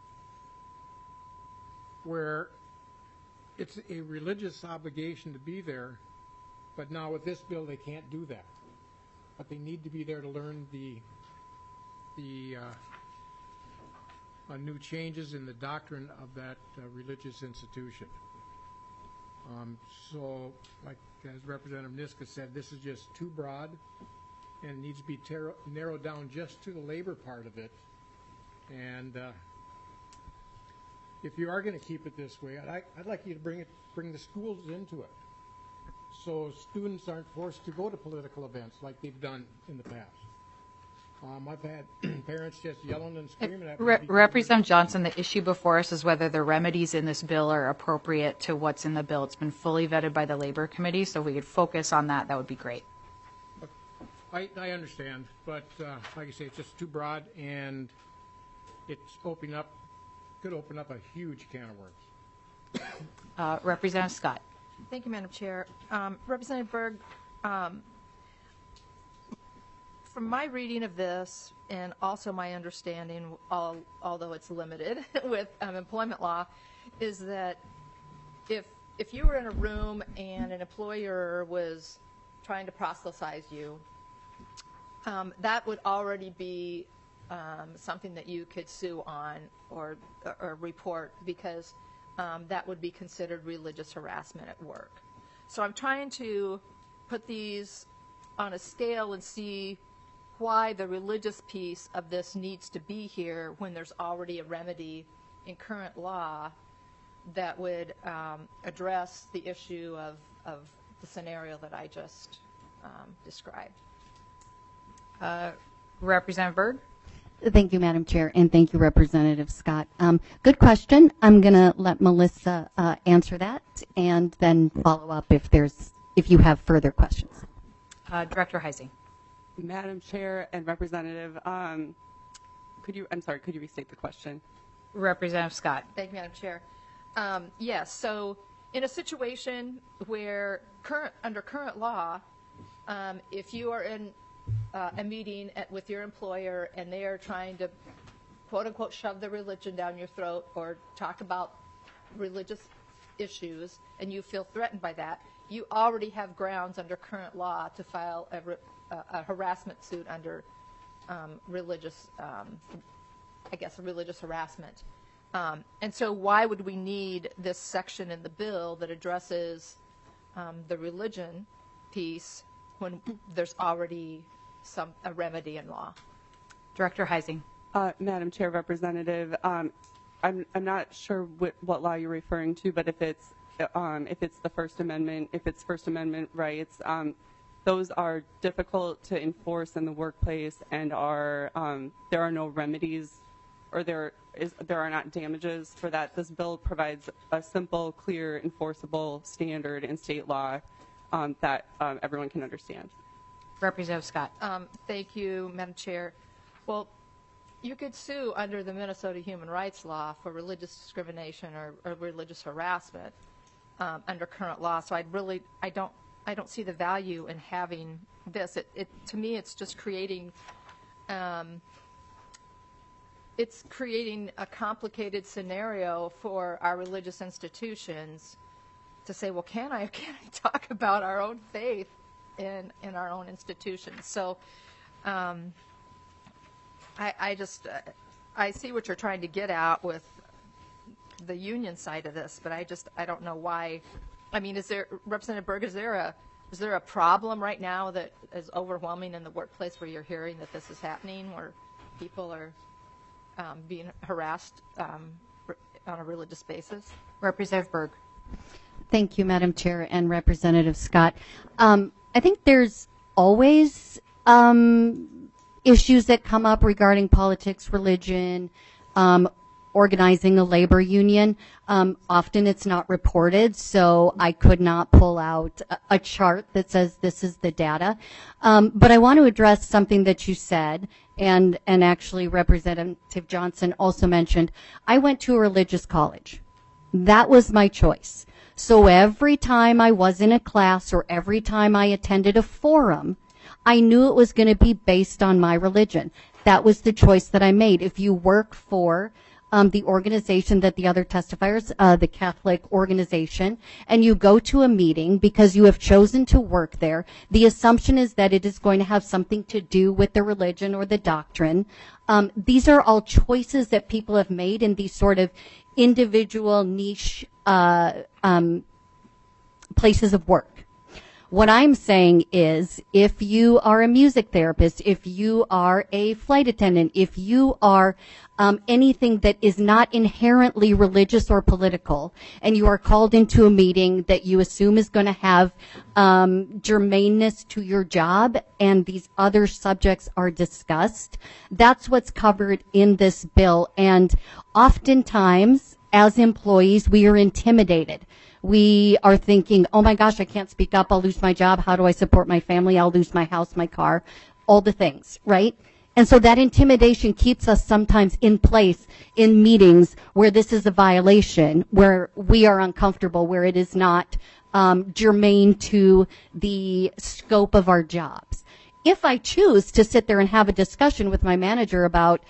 N: where it's a religious obligation to be there, but now with this bill they can't do that. But they need to be there to learn the new changes in the doctrine of that religious institution. So, like as Representative Niska said, this is just too broad. and needs to be narrowed down just to the labor part of it. And if you are going to keep it this way, I'd like you to bring the schools into it, so students aren't forced to go to political events like they've done in the past. I've had parents just yelling and screaming at me.
A: Representative Johnson, the issue before us is whether the remedies in this bill are appropriate to what's in the bill. It's been fully vetted by the Labor Committee, so if we could focus on that, that would be great.
N: I understand, but like I say, it's just too broad, and it's could open up a huge can of worms.
A: Representative Scott.
X: Thank you, Madam Chair. Representative Berg, from my reading of this, and also my understanding, although it's limited with employment law, is that if you were in a room and an employer was trying to proselytize you, that would already be something that you could sue on or report, because that would be considered religious harassment at work. So I'm trying to put these on a scale and see why the religious piece of this needs to be here when there's already a remedy in current law that would address the issue of the scenario that I just described.
A: Representative Berg.
J: Thank you, Madam Chair, and thank you, Representative Scott. Good question. I'm going to let Melissa answer that, and then follow up if you have further questions.
A: Director Heising.
D: Madam Chair and Representative, could you restate the question?
A: Representative Scott.
X: Thank you, Madam Chair. Yes, so in a situation where under current law, if you are in a meeting with your employer and they are trying to quote unquote shove the religion down your throat or talk about religious issues and you feel threatened by that, you already have grounds under current law to file a harassment suit under religious harassment. And so why would we need this section in the bill that addresses the religion piece when there's already a remedy in law?
A: Director Heising.
D: Madam Chair, Representative, I'm not sure what law you're referring to, but if it's the First Amendment, if it's First Amendment rights, those are difficult to enforce in the workplace, and there are no remedies, or there are not damages for that. This bill provides a simple, clear, enforceable standard in state law that everyone can understand.
A: Representative Scott.
X: Thank you, Madam Chair. Well, you could sue under the Minnesota Human Rights Law for religious discrimination or religious harassment under current law. So I don't see the value in having this. To me, it's just creating a complicated scenario for our religious institutions to say, well, can I talk about our own faith in our own institutions? So I see what you're trying to get at with the union side of this, but I don't know why. I mean, Representative Berg, is there a problem right now that is overwhelming in the workplace where you're hearing that this is happening, where people are being harassed on a religious basis?
A: Representative Berg.
J: Thank you, Madam Chair and Representative Scott. I think there's always issues that come up regarding politics, religion, organizing a labor union. Often it's not reported, so I could not pull out a chart that says this is the data. But I want to address something that you said, and actually Representative Johnson also mentioned. I went to a religious college. That was my choice. So every time I was in a class or every time I attended a forum, I knew it was going to be based on my religion. That was the choice that I made. If you work for the organization that the other testifiers, the Catholic organization, and you go to a meeting because you have chosen to work there, the assumption is that it is going to have something to do with the religion or the doctrine. These are all choices that people have made in these sort of individual niche places of work.
H: What I'm saying is, if you are a music therapist, if you are a flight attendant, if you are anything that is not inherently religious or political, and you are called into a meeting that you assume is going to have germaneness to your job, and these other subjects are discussed, that's what's covered in this bill. And oftentimes, as employees, we are intimidated. We are thinking, oh my gosh, I can't speak up, I'll lose my job, how do I support my family, I'll lose my house, my car, all the things, right? And so that intimidation keeps us sometimes in place in meetings where this is a violation, where we are uncomfortable, where it is not germane to the scope of our jobs. If I choose to sit there and have a discussion with my manager about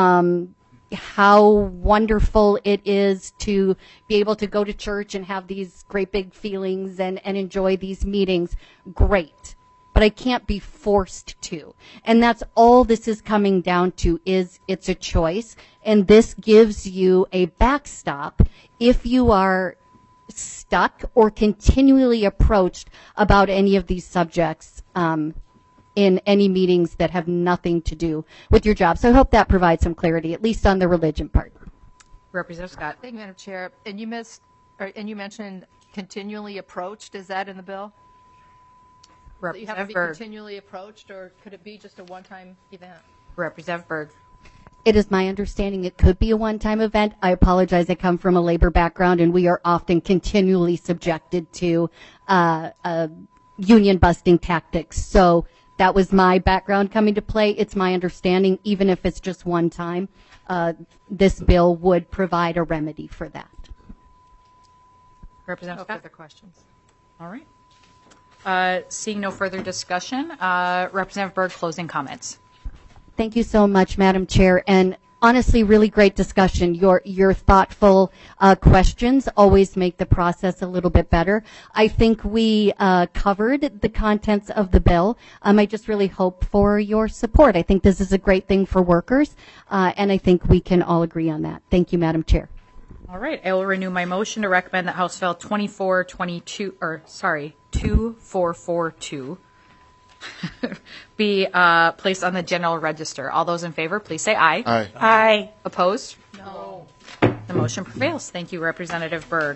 H: how wonderful it is to be able to go to church and have these great big feelings and enjoy these meetings, great. But I can't be forced to. And that's all this is coming down to, is it's a choice. And this gives you a backstop if you are stuck or continually approached about any of these subjects in any meetings that have nothing to do with your job. So I hope that provides some clarity, at least on the religion part.
A: Representative Scott.
X: Thank you, Madam Chair. And you mentioned continually approached. Is that in the bill? That you have to be continually approached, or could it be just a one-time event?
A: Representative Berg.
H: It is my understanding it could be a one-time event. I apologize. I come from a labor background, and we are often continually subjected to union-busting tactics. So that was my background coming to play. It's my understanding, even if it's just one time, this bill would provide a remedy for that.
A: Representative Scott.
X: No further questions.
A: All right. Seeing no further discussion, Representative Berg, closing comments.
H: Thank you so much, Madam Chair. And honestly, really great discussion. Your thoughtful questions always make the process a little bit better. I think we covered the contents of the bill. I just really hope for your support. I think this is a great thing for workers, and I think we can all agree on that. Thank you, Madam Chair.
A: All right. I will renew my motion to recommend that House File 2442 be placed on the general register. All those in favor, please say aye.
C: Aye.
A: Aye. Opposed?
X: No.
A: The motion prevails. Thank you, Representative Berg.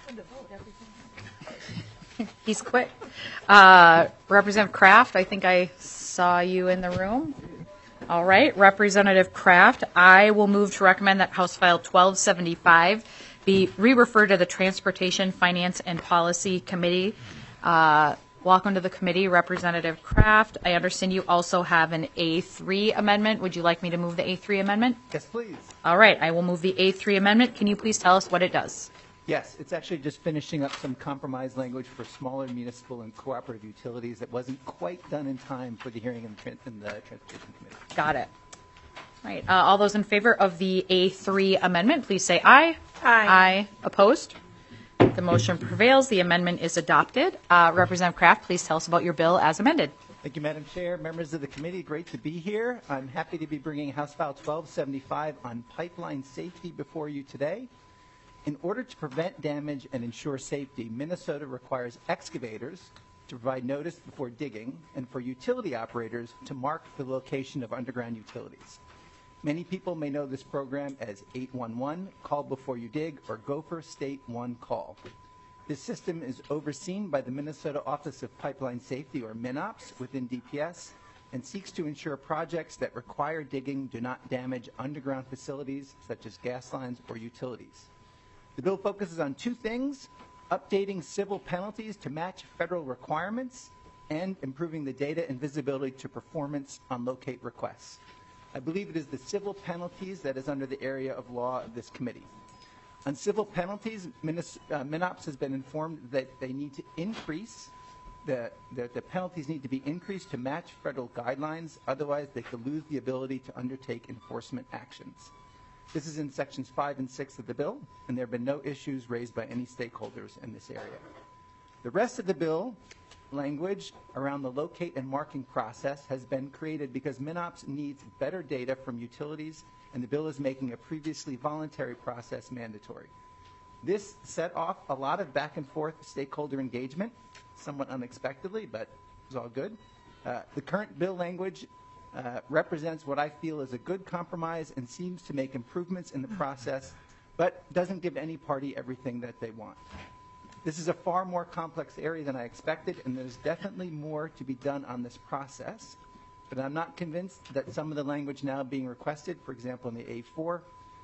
A: He's quick. Representative Kraft, I think I saw you in the room. All right. Representative Kraft, I will move to recommend that House File 1275 be re-referred to the Transportation, Finance, and Policy Committee. Welcome to the committee, Representative Kraft. I understand you also have an A3 amendment. Would you like me to move the A3 amendment?
O: Yes, please.
A: All right. I will move the A3 amendment. Can you please tell us what it does?
O: Yes, it's actually just finishing up some compromise language for smaller municipal and cooperative utilities that wasn't quite done in time for the hearing in the Transportation Committee.
A: Got it. All right. All those in favor of the A3 amendment, please say aye. Aye. Aye. Opposed? The motion prevails. The amendment is adopted. Representative Kraft, please tell us about your bill as amended.
O: Thank you, Madam Chair. Members of the committee, great to be here. I'm happy to be bringing House File 1275 on pipeline safety before you today. In order to prevent damage and ensure safety, Minnesota requires excavators to provide notice before digging and for utility operators to mark the location of underground utilities. Many people may know this program as 811, Call Before You Dig, or Gopher State 1 Call. This system is overseen by the Minnesota Office of Pipeline Safety, or MinOps, within DPS, and seeks to ensure projects that require digging do not damage underground facilities such as gas lines or utilities. The bill focuses on two things: updating civil penalties to match federal requirements and improving the data and visibility to performance on locate requests. I believe it is the civil penalties that is under the area of law of this committee. On civil penalties, MinOps has been informed that they need to increase, the penalties need to be increased to match federal guidelines, otherwise they could lose the ability to undertake enforcement actions. This is in sections 5 and 6 of the bill, and there have been no issues raised by any stakeholders in this area. The rest of the bill language around the locate and marking process has been created because MinOps needs better data from utilities, and the bill is making a previously voluntary process mandatory. This set off a lot of back and forth stakeholder engagement, somewhat unexpectedly, but it was all good. The current bill language represents what I feel is a good compromise and seems to make improvements in the process, but doesn't give any party everything that they want. This is a far more complex area than I expected, and there's definitely more to be done on this process. But I'm not convinced that some of the language now being requested, for example, in the A4,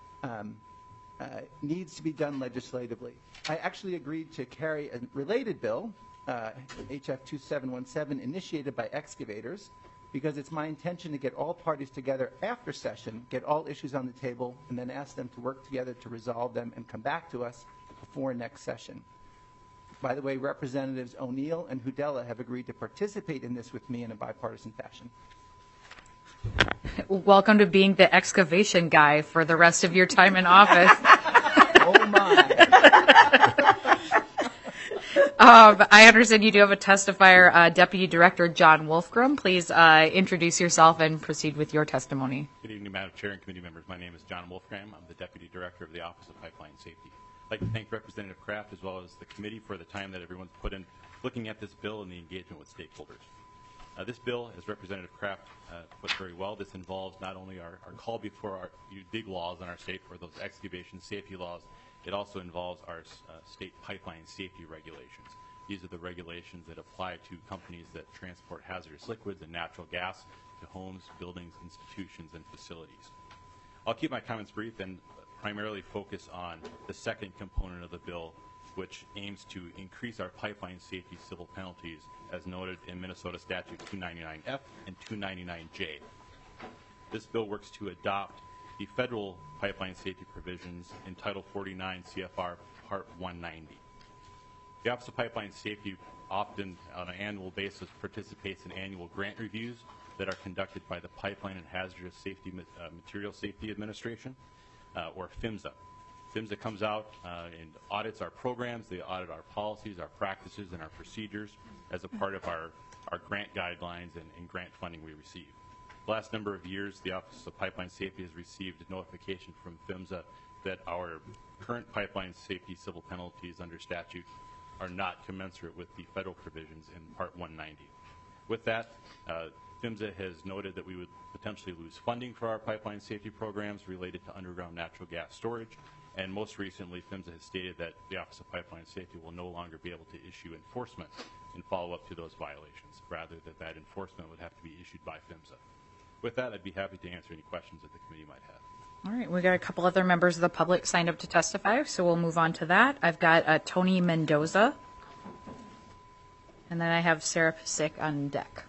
O: needs to be done legislatively. I actually agreed to carry a related bill, HF 2717, initiated by excavators, because it's my intention to get all parties together after session, get all issues on the table, and then ask them to work together to resolve them and come back to us before next session. By the way, Representatives O'Neill and Hudella have agreed to participate in this with me in a bipartisan fashion.
A: Welcome to being the excavation guy for the rest of your time in office.
O: Oh my.
A: I understand you do have a testifier, Deputy Director John Wolfgram. Please introduce yourself and proceed with your testimony.
G: Good evening, Madam Chair and committee members. My name is John Wolfgram. I'm the Deputy Director of the Office of Pipeline Safety. I'd like to thank Representative Kraft as well as the committee for the time that everyone's put in looking at this bill and the engagement with stakeholders. This bill, as Representative Kraft put very well, this involves not only our call before you dig laws in our state for those excavation safety laws, it also involves our state pipeline safety regulations. These are the regulations that apply to companies that transport hazardous liquids and natural gas to homes, buildings, institutions, and facilities. I'll keep my comments brief and primarily focus on the second component of the bill, which aims to increase our pipeline safety civil penalties as noted in Minnesota Statute 299F and 299J. This bill works to adopt the federal pipeline safety provisions in Title 49 CFR Part 190. The Office of Pipeline Safety often on an annual basis participates in annual grant reviews that are conducted by the Pipeline and Hazardous Safety Material Safety Administration, or PHMSA. PHMSA comes out and audits our programs. They audit our policies, our practices, and our procedures as a part of our grant guidelines and grant funding we receive. The last number of years, the Office of Pipeline Safety has received notification from PHMSA that our current pipeline safety civil penalties under statute are not commensurate with the federal provisions in Part 190. With that, PHMSA has noted that we would potentially lose funding for our pipeline safety programs related to underground natural gas storage. And most recently, PHMSA has stated that the Office of Pipeline Safety will no longer be able to issue enforcement and follow up to those violations. Rather, that enforcement would have to be issued by PHMSA. With that, I'd be happy to answer any questions that the committee might have.
A: All right, we got a couple other members of the public signed up to testify, so we'll move on to that. I've got Tony Mendoza, and then I have Sarah Pasick on deck.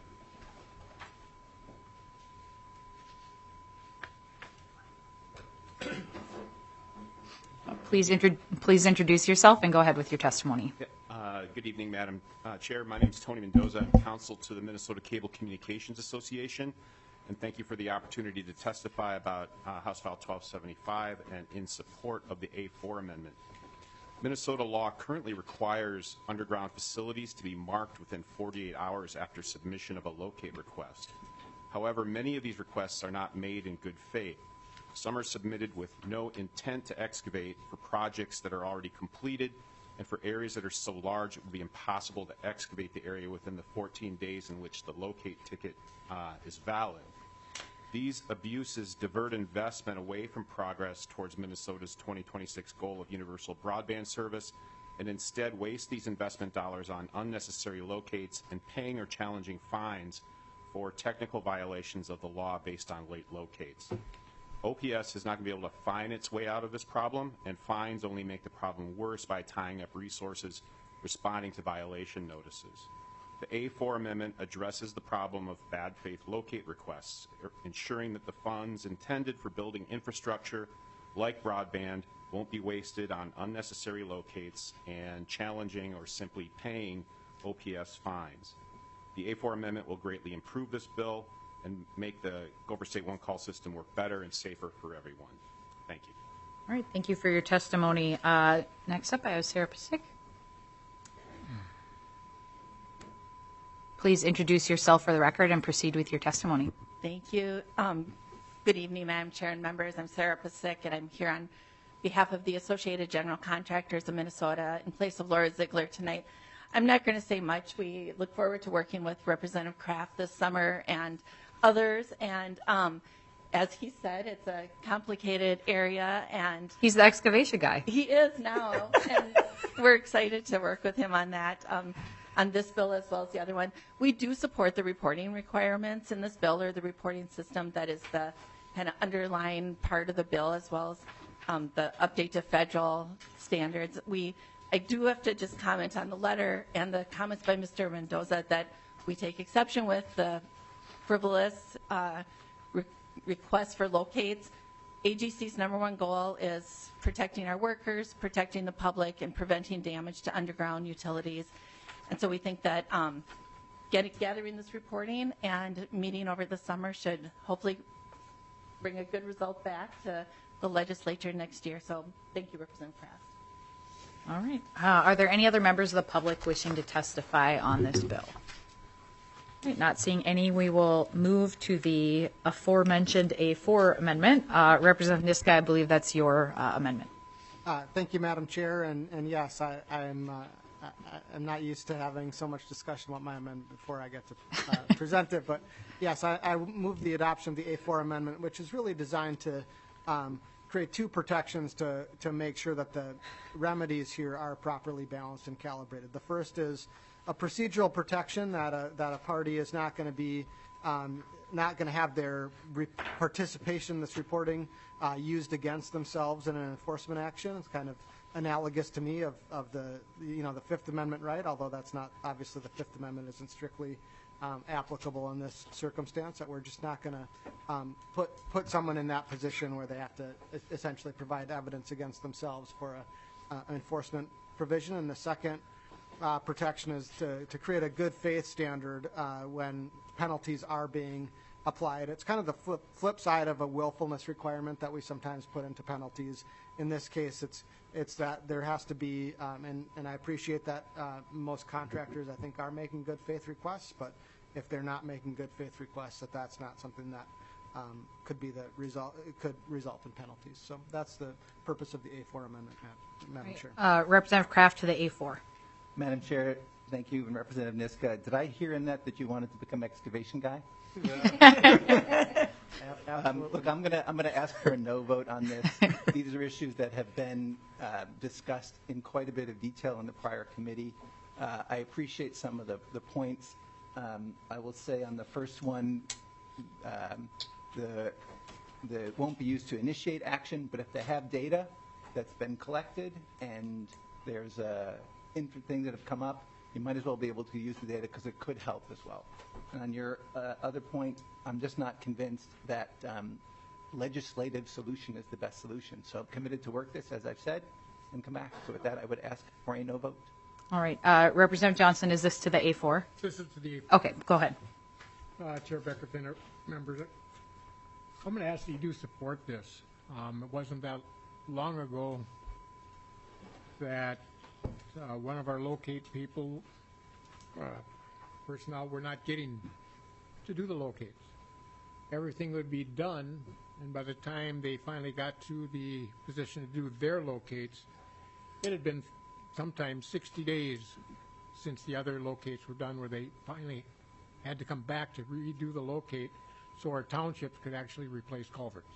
A: Please introduce yourself and go ahead with your testimony.
T: Good evening, Madam Chair. My name is Tony Mendoza. I'm counsel to the Minnesota Cable Communications Association, and thank you for the opportunity to testify about House File 1275 and in support of the A4 amendment. Minnesota law currently requires underground facilities to be marked within 48 hours after submission of a locate request. However, many of these requests are not made in good faith. Some are submitted with no intent to excavate for projects that are already completed and for areas that are so large it would be impossible to excavate the area within the 14 days in which the locate ticket is valid. These abuses divert investment away from progress towards Minnesota's 2026 goal of universal broadband service and instead waste these investment dollars on unnecessary locates and paying or challenging fines for technical violations of the law based on late locates. OPS is not going to be able to find its way out of this problem, and fines only make the problem worse by tying up resources responding to violation notices. The A4 amendment addresses the problem of bad faith locate requests, ensuring that the funds intended for building infrastructure like broadband won't be wasted on unnecessary locates and challenging or simply paying OPS fines. The A4 amendment will greatly improve this bill and make the Gopher State One Call system work better and safer for everyone. Thank you.
A: All right, thank you for your testimony. Next up, I have Sarah Pasick. Please introduce yourself for the record and proceed with your testimony.
U: Thank you. Good evening, Madam Chair and members. I'm Sarah Pasick, and I'm here on
I: behalf of the Associated General Contractors of Minnesota in place of Laura Ziegler tonight. I'm not going to say much. We look forward to working with Representative Kraft this summer and others. And as he said, it's a complicated area. And
A: he's the excavation guy.
I: He is now. And we're excited to work with him on that, on this bill as well as the other one. We do support the reporting requirements in this bill, or the reporting system that is the kind of underlying part of the bill, as well as the update to federal standards. I do have to just comment on the letter and the comments by Mr. Mendoza that we take exception with the frivolous request for locates. AGC's number one goal is protecting our workers, protecting the public, and preventing damage to underground utilities. And so we think that gathering this reporting and meeting over the summer should hopefully bring a good result back to the legislature next year. So thank you, Representative Kraft.
A: All right. Are there any other members of the public wishing to testify on this bill? Right, not seeing any, we will move to the aforementioned A4 amendment. Representative Niska, I believe that's your amendment.
F: Thank you, Madam Chair. And yes, I'm not used to having so much discussion about my amendment before I get to present it. But yes, I move the adoption of the A4 amendment, which is really designed to create two protections to make sure that the remedies here are properly balanced and calibrated. The first is a procedural protection that a party is not going to be not going to have their participation in this reporting used against themselves in an enforcement action. It's kind of analogous to me of the the Fifth Amendment right, although that's not, obviously the Fifth Amendment isn't strictly applicable in this circumstance, that we're just not going to put someone in that position where they have to essentially provide evidence against themselves for an enforcement provision. And the second protection is to create a good faith standard when penalties are being applied. It's kind of the flip side of a willfulness requirement that we sometimes put into penalties. In this case, it's that there has to be, and I appreciate that most contractors, I think, are making good faith requests, but if they're not making good faith requests, that's not something that could be the result. It could result in penalties. So that's the purpose of the A4 amendment, Madam Chair.
A: Representative Kraft to the A4.
O: Madam Chair, thank you, and Representative Niska. Did I hear in that you wanted to become excavation guy? Look, I'm gonna ask for a no vote on this. These are issues that have been discussed in quite a bit of detail in the prior committee. I appreciate some of the points. I will say on the first one, the won't be used to initiate action, but if they have data that's been collected and there's things that have come up, you might as well be able to use the data because it could help as well. And on your other point, I'm just not convinced that legislative solution is the best solution. So I'm committed to work this, as I've said, and come back. So with that, I would ask for a no vote.
A: All right. Representative Johnson, is this to the A4?
N: This is to the A4.
A: Okay, go ahead.
N: Chair Becker, members, I'm going to ask that you do support this. It wasn't that long ago that one of our locate people, personnel, were not getting to do the locates. Everything would be done, and by the time they finally got to the position to do their locates, it had been sometimes 60 days since the other locates were done, where they finally had to come back to redo the locate so our townships could actually replace culverts.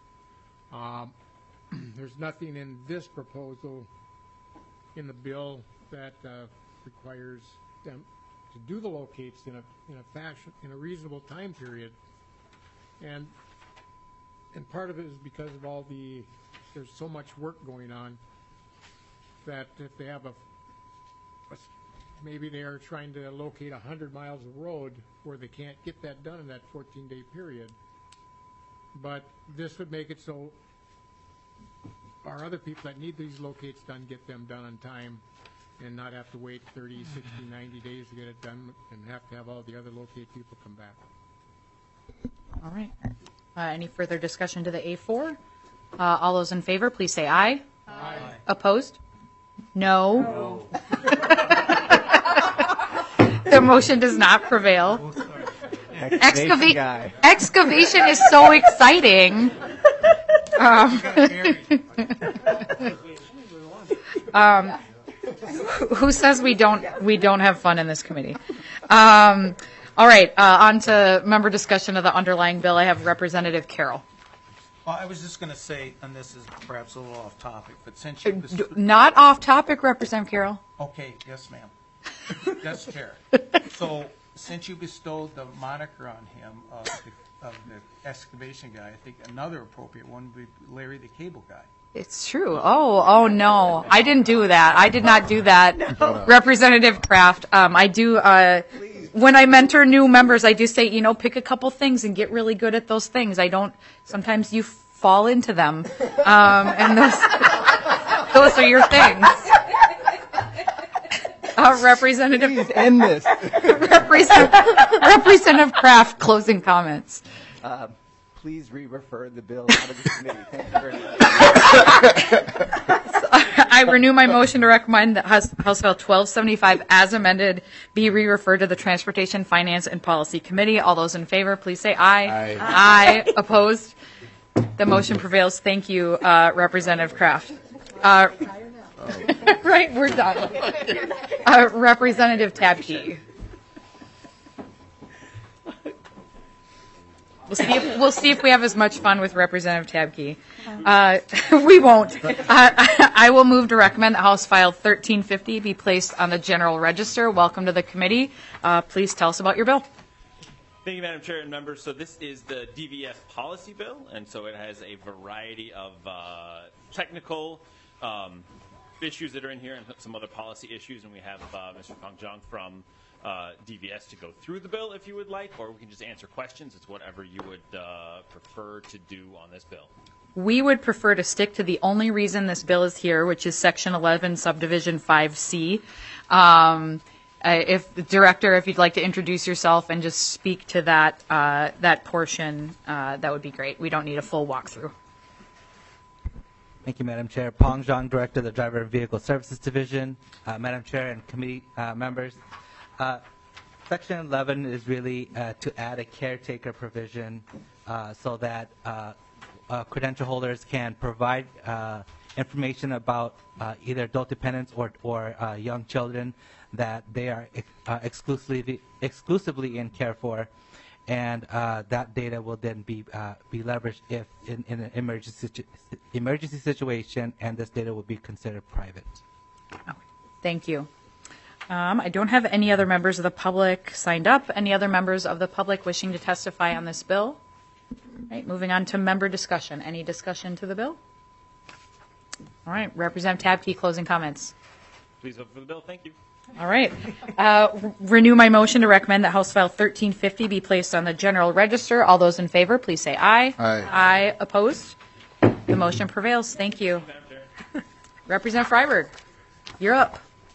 N: There's nothing in this proposal in the bill that requires them to do the locates in a fashion, in a reasonable time period, and part of it is because of there's so much work going on that if they have maybe they are trying to locate 100 miles of road where they can't get that done in that 14-day period. But this would make it so our other people that need these locates done get them done on time and not have to wait 30, 60, 90 days to get it done and have to have all the other locate people come back.
A: All right. Any further discussion to the A4? All those in favor, please say aye.
N: Aye.
A: Opposed? No. The motion does not prevail. Excavation is so exciting. Who says we don't have fun in this committee? All right, on to member discussion of the underlying bill. I have Representative Carroll.
R: Well, I was just going to say, and this is perhaps a little off topic, but since you
A: Not off topic, Representative Carroll.
R: Okay, yes, ma'am. Yes, Chair. So since you bestowed the moniker on him of the excavation guy, I think another appropriate one would be Larry the Cable Guy.
A: It's true. Oh no, I didn't do that. I did not do that. No. Representative Kraft, I do. When I mentor new members, I do say, pick a couple things and get really good at those things. I don't. Sometimes you fall into them, and those are your things. Representative.
O: Please end this.
A: Representative Kraft, closing comments.
O: Please re-refer the bill out of the committee. Thank you very much.
A: I renew my motion to recommend that House Bill 1275 as amended be re-referred to the Transportation, Finance, and Policy Committee. All those in favor, please say aye. Aye. Opposed? The motion prevails. Thank you, Representative Kraft. Right, we're done. Representative Tabke. We'll see if we have as much fun with Representative Tabke. We won't. I will move to recommend that House File 1350 be placed on the General Register. Welcome to the committee. Please tell us about your bill.
S: Thank you, Madam Chair and members. So this is the DVS policy bill, and so it has a variety of technical issues that are in here and some other policy issues, and we have Mr. Fang Zhang from DVS to go through the bill if you would like, or we can just answer questions. It's whatever you would prefer to do on this bill.
A: We would prefer to stick to the only reason this bill is here, which is Section 11, Subdivision 5C. If the director, if you'd like to introduce yourself and just speak to that portion, that would be great. We don't need a full walkthrough.
U: Thank you, Madam Chair. Pong Zhang, Director of the Driver and Vehicle Services Division. Madam Chair and committee members, Section 11 is really to add a caretaker provision so that credential holders can provide information about either adult dependents or young children that they are exclusively in care for, and that data will then be leveraged if in an emergency situation, and this data will be considered private.
A: Okay. Thank you. I don't have any other members of the public signed up. Any other members of the public wishing to testify on this bill? All right, moving on to member discussion. Any discussion to the bill? All right, Representative Tabke, closing comments.
S: Please vote for the bill. Thank you.
A: All right. Renew my motion to recommend that House File 1350 be placed on the General Register. All those in favor, please say aye.
C: Aye.
A: Aye. Opposed? The motion prevails. Thank you. Representative Freiberg, you're up.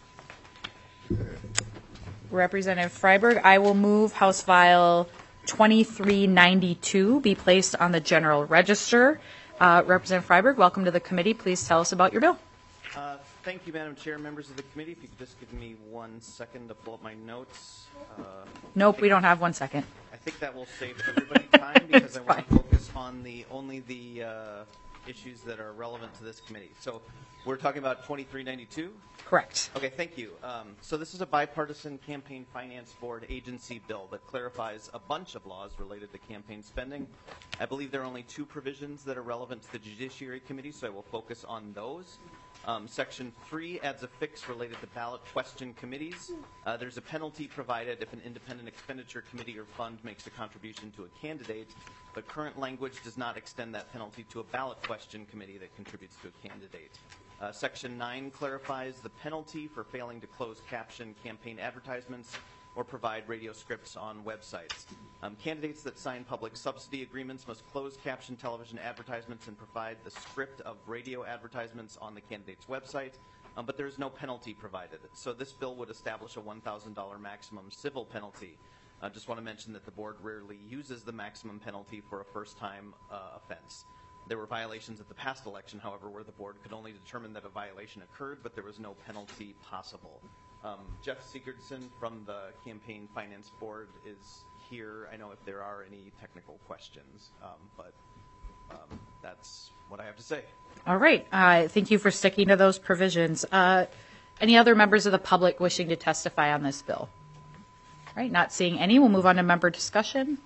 A: Representative Freiberg, I will move House File 2392 be placed on the General Register. Representative Freiberg, welcome to the committee. Please tell us about your bill.
V: Thank you, Madam Chair, members of the committee. If you could just give me 1 second to pull up my notes.
A: Nope, we don't have 1 second.
V: I think that will save everybody time because I want to focus on only the issues that are relevant to this committee. So we're talking about 2392?
A: Correct.
V: Okay, thank you. So this is a bipartisan campaign finance board agency bill that clarifies a bunch of laws related to campaign spending. I believe there are only 2 provisions that are relevant to the Judiciary Committee, so I will focus on those. Section 3 adds a fix related to ballot question committees. There's a penalty provided if an independent expenditure committee or fund makes a contribution to a candidate, but current language does not extend that penalty to a ballot question committee that contributes to a candidate. Section 9 clarifies the penalty for failing to close caption campaign advertisements or provide radio scripts on websites. Candidates that sign public subsidy agreements must close caption television advertisements and provide the script of radio advertisements on the candidate's website, but there is no penalty provided. So this bill would establish a $1,000 maximum civil penalty. I just want to mention that the board rarely uses the maximum penalty for a first-time offense. There were violations at the past election, however, where the board could only determine that a violation occurred, but there was no penalty possible. Jeff Sigurdson from the Campaign Finance Board is here. I know if there are any technical questions, but that's what I have to say.
A: All right. Thank you for sticking to those provisions. Any other members of the public wishing to testify on this bill? All right. Not seeing any. We'll move on to member discussion.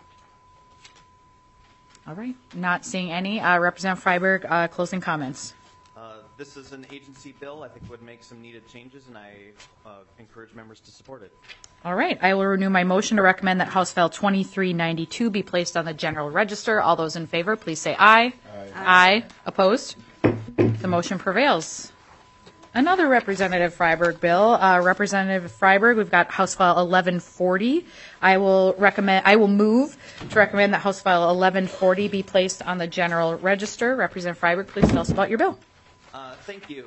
A: All right. Not seeing any. Representative Freiberg, closing comments.
V: This is an agency bill. I think would make some needed changes, and I encourage members to support it.
A: All right. I will renew my motion to recommend that House File 2392 be placed on the general register. All those in favor, please say aye. Aye. Opposed? The motion prevails. Another Representative Freiberg bill. Representative Freiberg, we've got House File 1140. I will move to recommend that House File 1140 be placed on the general register. Representative Freiberg, please tell us about your bill.
V: Thank you.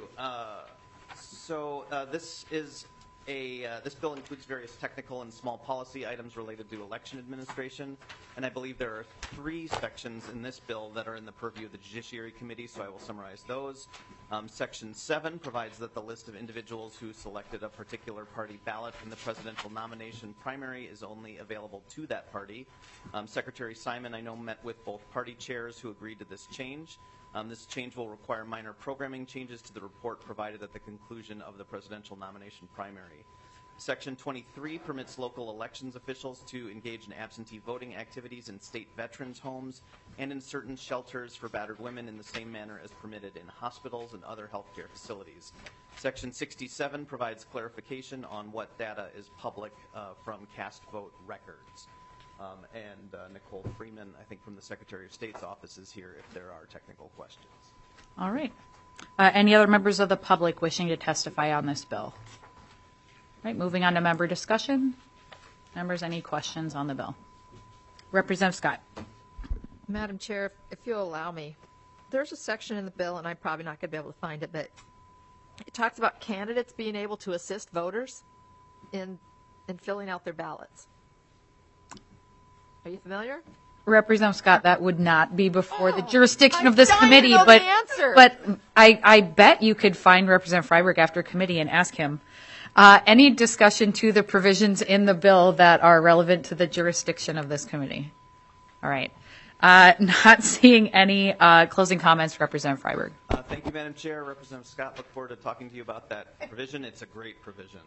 V: This bill includes various technical and small policy items related to election administration, and I believe there are 3 sections in this bill that are in the purview of the Judiciary Committee, so I will summarize those. Section 7 provides that the list of individuals who selected a particular party ballot in the presidential nomination primary is only available to that party. Secretary Simon, I know, met with both party chairs who agreed to this change. This change will require minor programming changes to the report provided at the conclusion of the presidential nomination primary. Section 23 permits local elections officials to engage in absentee voting activities in state veterans' homes and in certain shelters for battered women in the same manner as permitted in hospitals and other healthcare facilities. Section 67 provides clarification on what data is public from cast vote records. And Nicole Freeman, I think from the Secretary of State's office, is here if there are technical questions.
A: All right. Any other members of the public wishing to testify on this bill? All right, moving on to member discussion. Members, any questions on the bill? Representative Scott.
X: Madam Chair, if you'll allow me, there's a section in the bill, and I'm probably not going to be able to find it, but it talks about candidates being able to assist voters in filling out their ballots. Are you familiar?
A: Representative Scott, that would not be before the jurisdiction of this committee,
X: know
A: but
X: the answer.
A: but I bet you could find Representative Freiberg after committee and ask him. Any discussion to the provisions in the bill that are relevant to the jurisdiction of this committee? All right. Not seeing any closing comments, Representative Freiberg.
V: Thank you, Madam Chair. Representative Scott, look forward to talking to you about that provision. It's a great provision.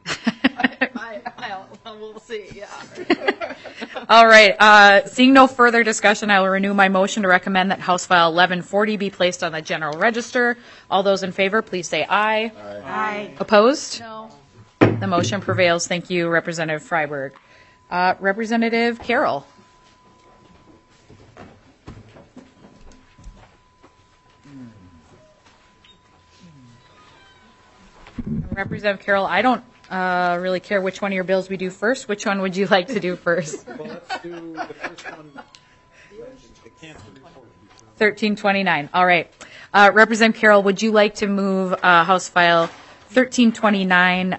X: We'll see, yeah.
A: All right. Seeing no further discussion, I will renew my motion to recommend that House File 1140 be placed on the general register. All those in favor, please say aye.
X: Aye.
A: Opposed?
X: No.
A: The motion prevails. Thank you, Representative Freiberg. Representative Carroll. Representative Carroll, I don't really care which one of your bills we do first. Which one would you like to do first?
L: Well, let's do the first one. The cancer report.
A: 1329. All right. Representative Carroll, would you like to move House File 1329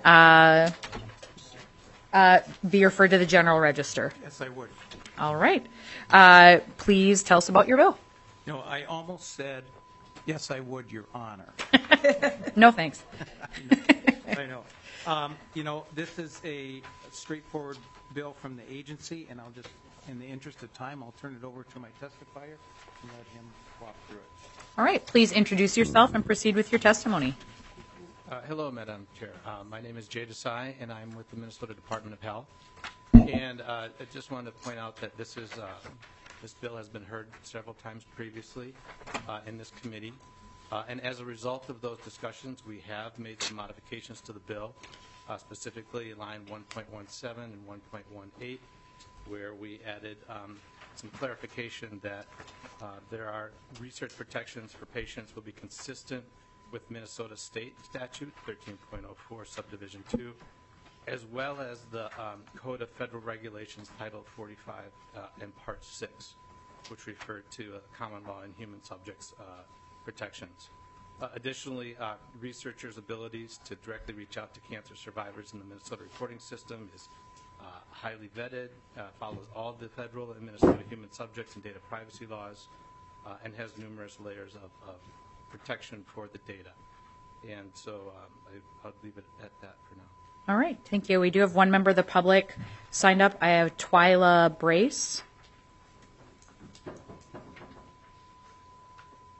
A: be referred to the general register?
R: Yes, I would.
A: All right. Please tell us about your bill.
R: No, I almost said, yes, I would, Your Honor.
A: No, thanks.
R: I know. This is a straightforward bill from the agency, and I'll just, in the interest of time, I'll turn it over to my testifier and let him walk through it.
A: All right. Please introduce yourself and proceed with your testimony.
B: Hello, Madam Chair. My name is Jay Desai, and I'm with the Minnesota Department of Health. And I just wanted to point out that this bill has been heard several times previously in this committee. And as a result of those discussions, we have made some modifications to the bill, specifically line 1.17 and 1.18, where we added some clarification that there are research protections for patients will be consistent with Minnesota State Statute 13.04 Subdivision 2, as well as the Code of Federal Regulations Title 45 and Part 6, which refer to common law and human subjects protections. Additionally, researchers' abilities to directly reach out to cancer survivors in the Minnesota reporting system is highly vetted, follows all the federal and Minnesota human subjects and data privacy laws, and has numerous layers of protection for the data. And so I'll leave it at that for now.
A: All right. Thank you. We do have one member of the public signed up. I have Twyla Brace.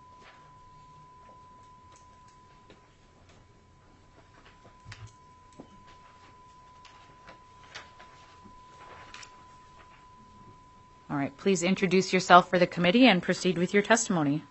A: All right, please introduce yourself for the committee and proceed with your testimony.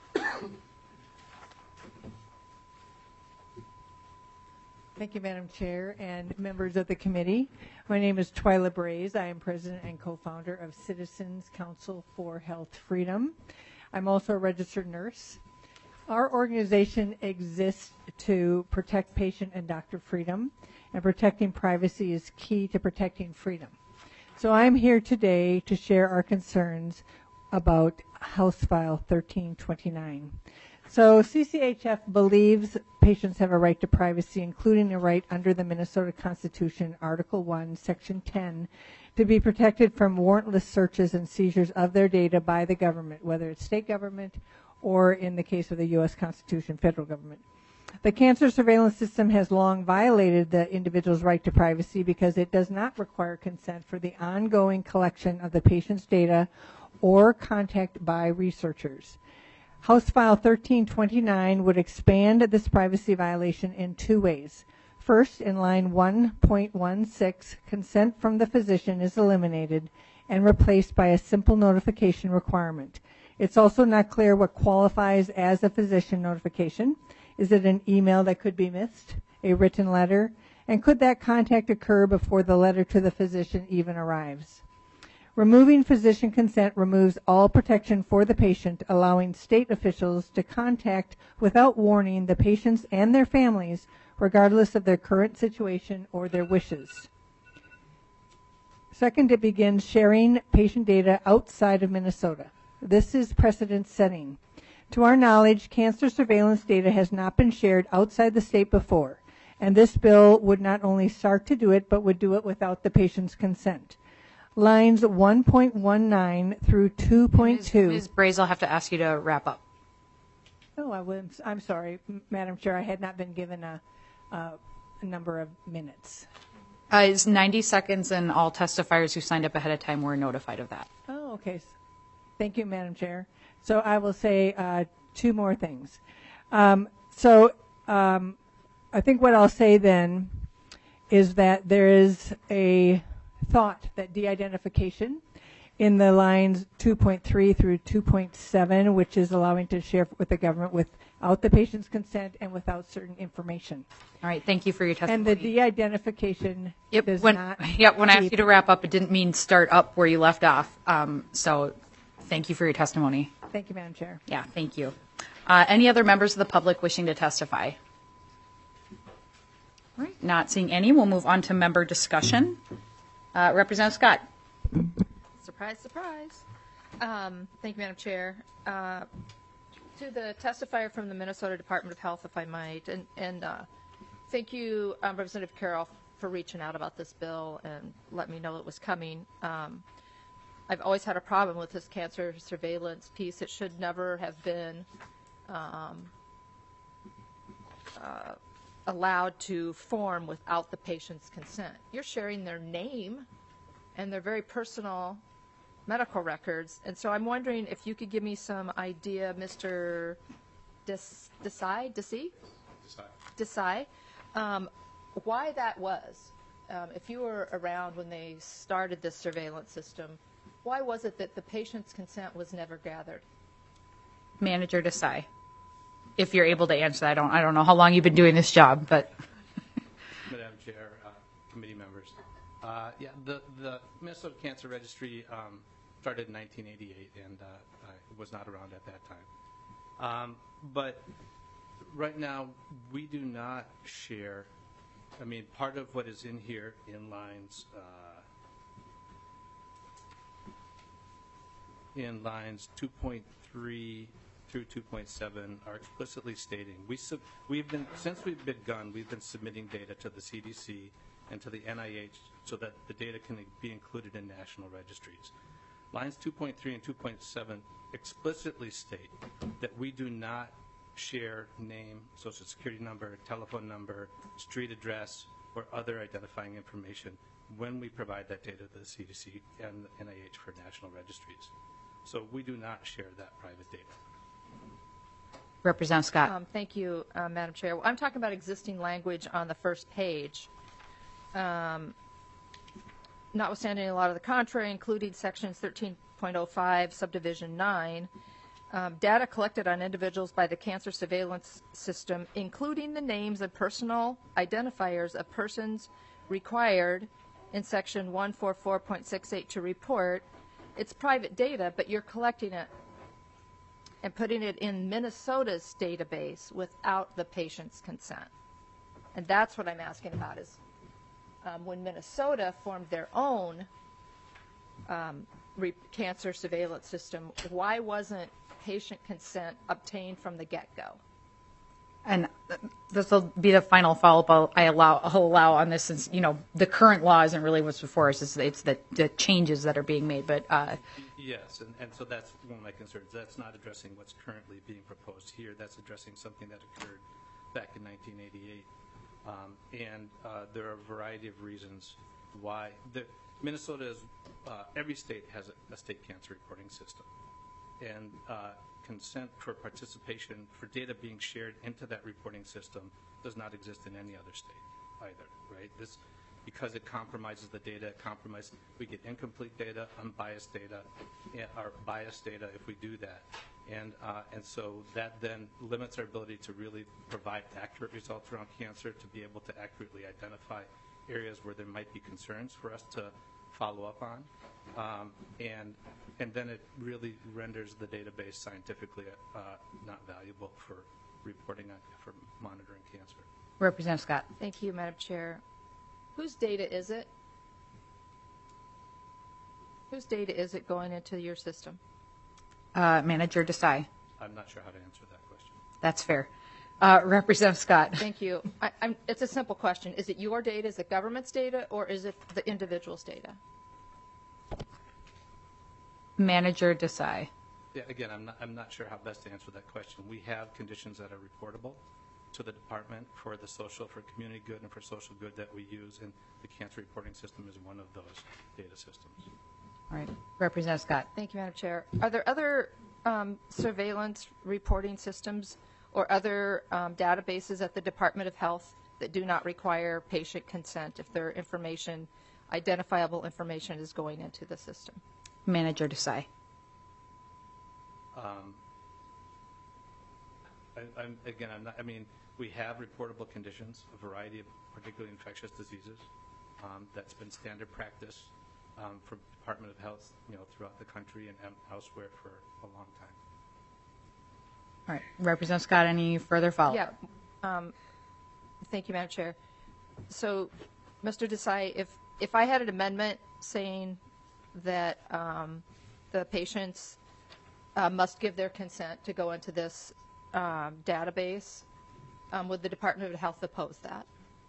M: Thank you, Madam Chair and members of the committee. My name is Twyla Braze. I am president and co-founder of Citizens Council for Health Freedom. I'm also a registered nurse. Our organization exists to protect patient and doctor freedom, and protecting privacy is key to protecting freedom. So I'm here today to share our concerns about House File 1329. So CCHF believes patients have a right to privacy, including a right under the Minnesota Constitution, Article 1, Section 10, to be protected from warrantless searches and seizures of their data by the government, whether it's state government or, in the case of the U.S. Constitution, federal government. The cancer surveillance system has long violated the individual's right to privacy because it does not require consent for the ongoing collection of the patient's data or contact by researchers. House File 1329 would expand this privacy violation in two ways. First, in line 1.16, consent from the physician is eliminated and replaced by a simple notification requirement. It's also not clear what qualifies as a physician notification. Is it an email that could be missed, a written letter, and could that contact occur before the letter to the physician even arrives? Removing physician consent removes all protection for the patient, allowing state officials to contact without warning the patients and their families, regardless of their current situation or their wishes. Second, it begins sharing patient data outside of Minnesota. This is precedent setting. To our knowledge, cancer surveillance data has not been shared outside the state before, and this bill would not only start to do it, but would do it without the patient's consent. Lines 1.19 through 2.2.
A: Ms. Braze, I'll have to ask you to wrap up.
M: Oh, I'm sorry, Madam Chair. I had not been given a number of minutes.
A: It's 90 seconds, and all testifiers who signed up ahead of time were notified of that.
M: Oh, okay. Thank you, Madam Chair. So I will say two more things. I think what I'll say then is that there is a thought that de-identification in the lines 2.3 through 2.7, which is allowing to share with the government without the patient's consent and without certain information.
A: All right, thank you for your testimony.
M: And the de-identification does not.
A: Yep, when I asked you to wrap up, it didn't mean start up where you left off. So thank you for your testimony.
M: Thank you, Madam Chair.
A: Yeah, thank you. Any other members of the public wishing to testify? All right, not seeing any. We'll move on to member discussion. Representative Scott.
X: Surprise, surprise. Thank you, Madam Chair. To the testifier from the Minnesota Department of Health, if I might, and thank you, Representative Carroll, for reaching out about this bill and letting me know it was coming. I've always had a problem with this cancer surveillance piece. It should never have been allowed to form without the patient's consent. You're sharing their name and their very personal medical records. And so I'm wondering if you could give me some idea, Mr. Desai, why that was. If you were around when they started this surveillance system, why was it that the patient's consent was never gathered?
A: Manager Desai, if you're able to answer that. I don't know how long you've been doing this job, but.
B: Madam Chair, committee members. The Minnesota Cancer Registry started in 1988, and I was not around at that time. But right now, we do not share. I mean, part of what is in here in lines 2.3 through 2.7 are explicitly stating since we've begun, we've been submitting data to the CDC and to the NIH so that the data can be included in national registries. Lines 2.3 and 2.7 explicitly state that we do not share name, social security number, telephone number, street address, or other identifying information when we provide that data to the CDC and the NIH for national registries. So we do not share that private data.
A: Representative Scott.
X: Thank you, Madam Chair. I'm talking about existing language on the first page. Notwithstanding a lot of the contrary, including sections 13.3 6.05 subdivision 9, data collected on individuals by the cancer surveillance system, including the names and personal identifiers of persons required in section 144.68 to report. It's private data, but you're collecting it and putting it in Minnesota's database without the patient's consent. And that's what I'm asking about is when Minnesota formed their own cancer surveillance system, why wasn't patient consent obtained from the get-go?
A: And this will be the final follow-up I'll allow on this, since, you know, the current law isn't really what's before us. It's the changes that are being made. But
B: yes, and so that's one of my concerns. That's not addressing what's currently being proposed here. That's addressing something that occurred back in 1988. And there are a variety of reasons why. Minnesota is, every state has a state cancer reporting system. And consent for participation for data being shared into that reporting system does not exist in any other state either, right? This, because it compromises the data, we get incomplete data, unbiased data, or biased data if we do that. And so that then limits our ability to really provide accurate results around cancer, to be able to accurately identify areas where there might be concerns for us to follow up on. And then it really renders the database scientifically not valuable for reporting on, for monitoring cancer.
A: Representative Scott.
X: Thank you, Madam Chair. Whose data is it? Whose data is it going into your system?
A: Manager Desai.
B: I'm not sure how to answer that question.
A: That's fair. Representative Scott.
X: Thank you. It's a simple question. Is it your data, is it government's data, or is it the individual's data?
A: Manager Desai.
B: Yeah, again, I'm not sure how best to answer that question. We have conditions that are reportable to the department for the social, for community good, and for social good that we use, and the cancer reporting system is one of those data systems.
A: All right. Representative Scott.
X: Thank you, Madam Chair. Are there other surveillance reporting systems or other databases at the Department of Health that do not require patient consent if their information, identifiable information, is going into the system?
A: Manager Desai.
B: We have reportable conditions, a variety of particularly infectious diseases. That's been standard practice for Department of Health, throughout the country and elsewhere for a long time.
A: All right. Representative Scott, any further follow-up?
X: Yeah. Thank you, Madam Chair. So, Mr. Desai, if I had an amendment saying that the patients must give their consent to go into this database, would the Department of Health oppose that?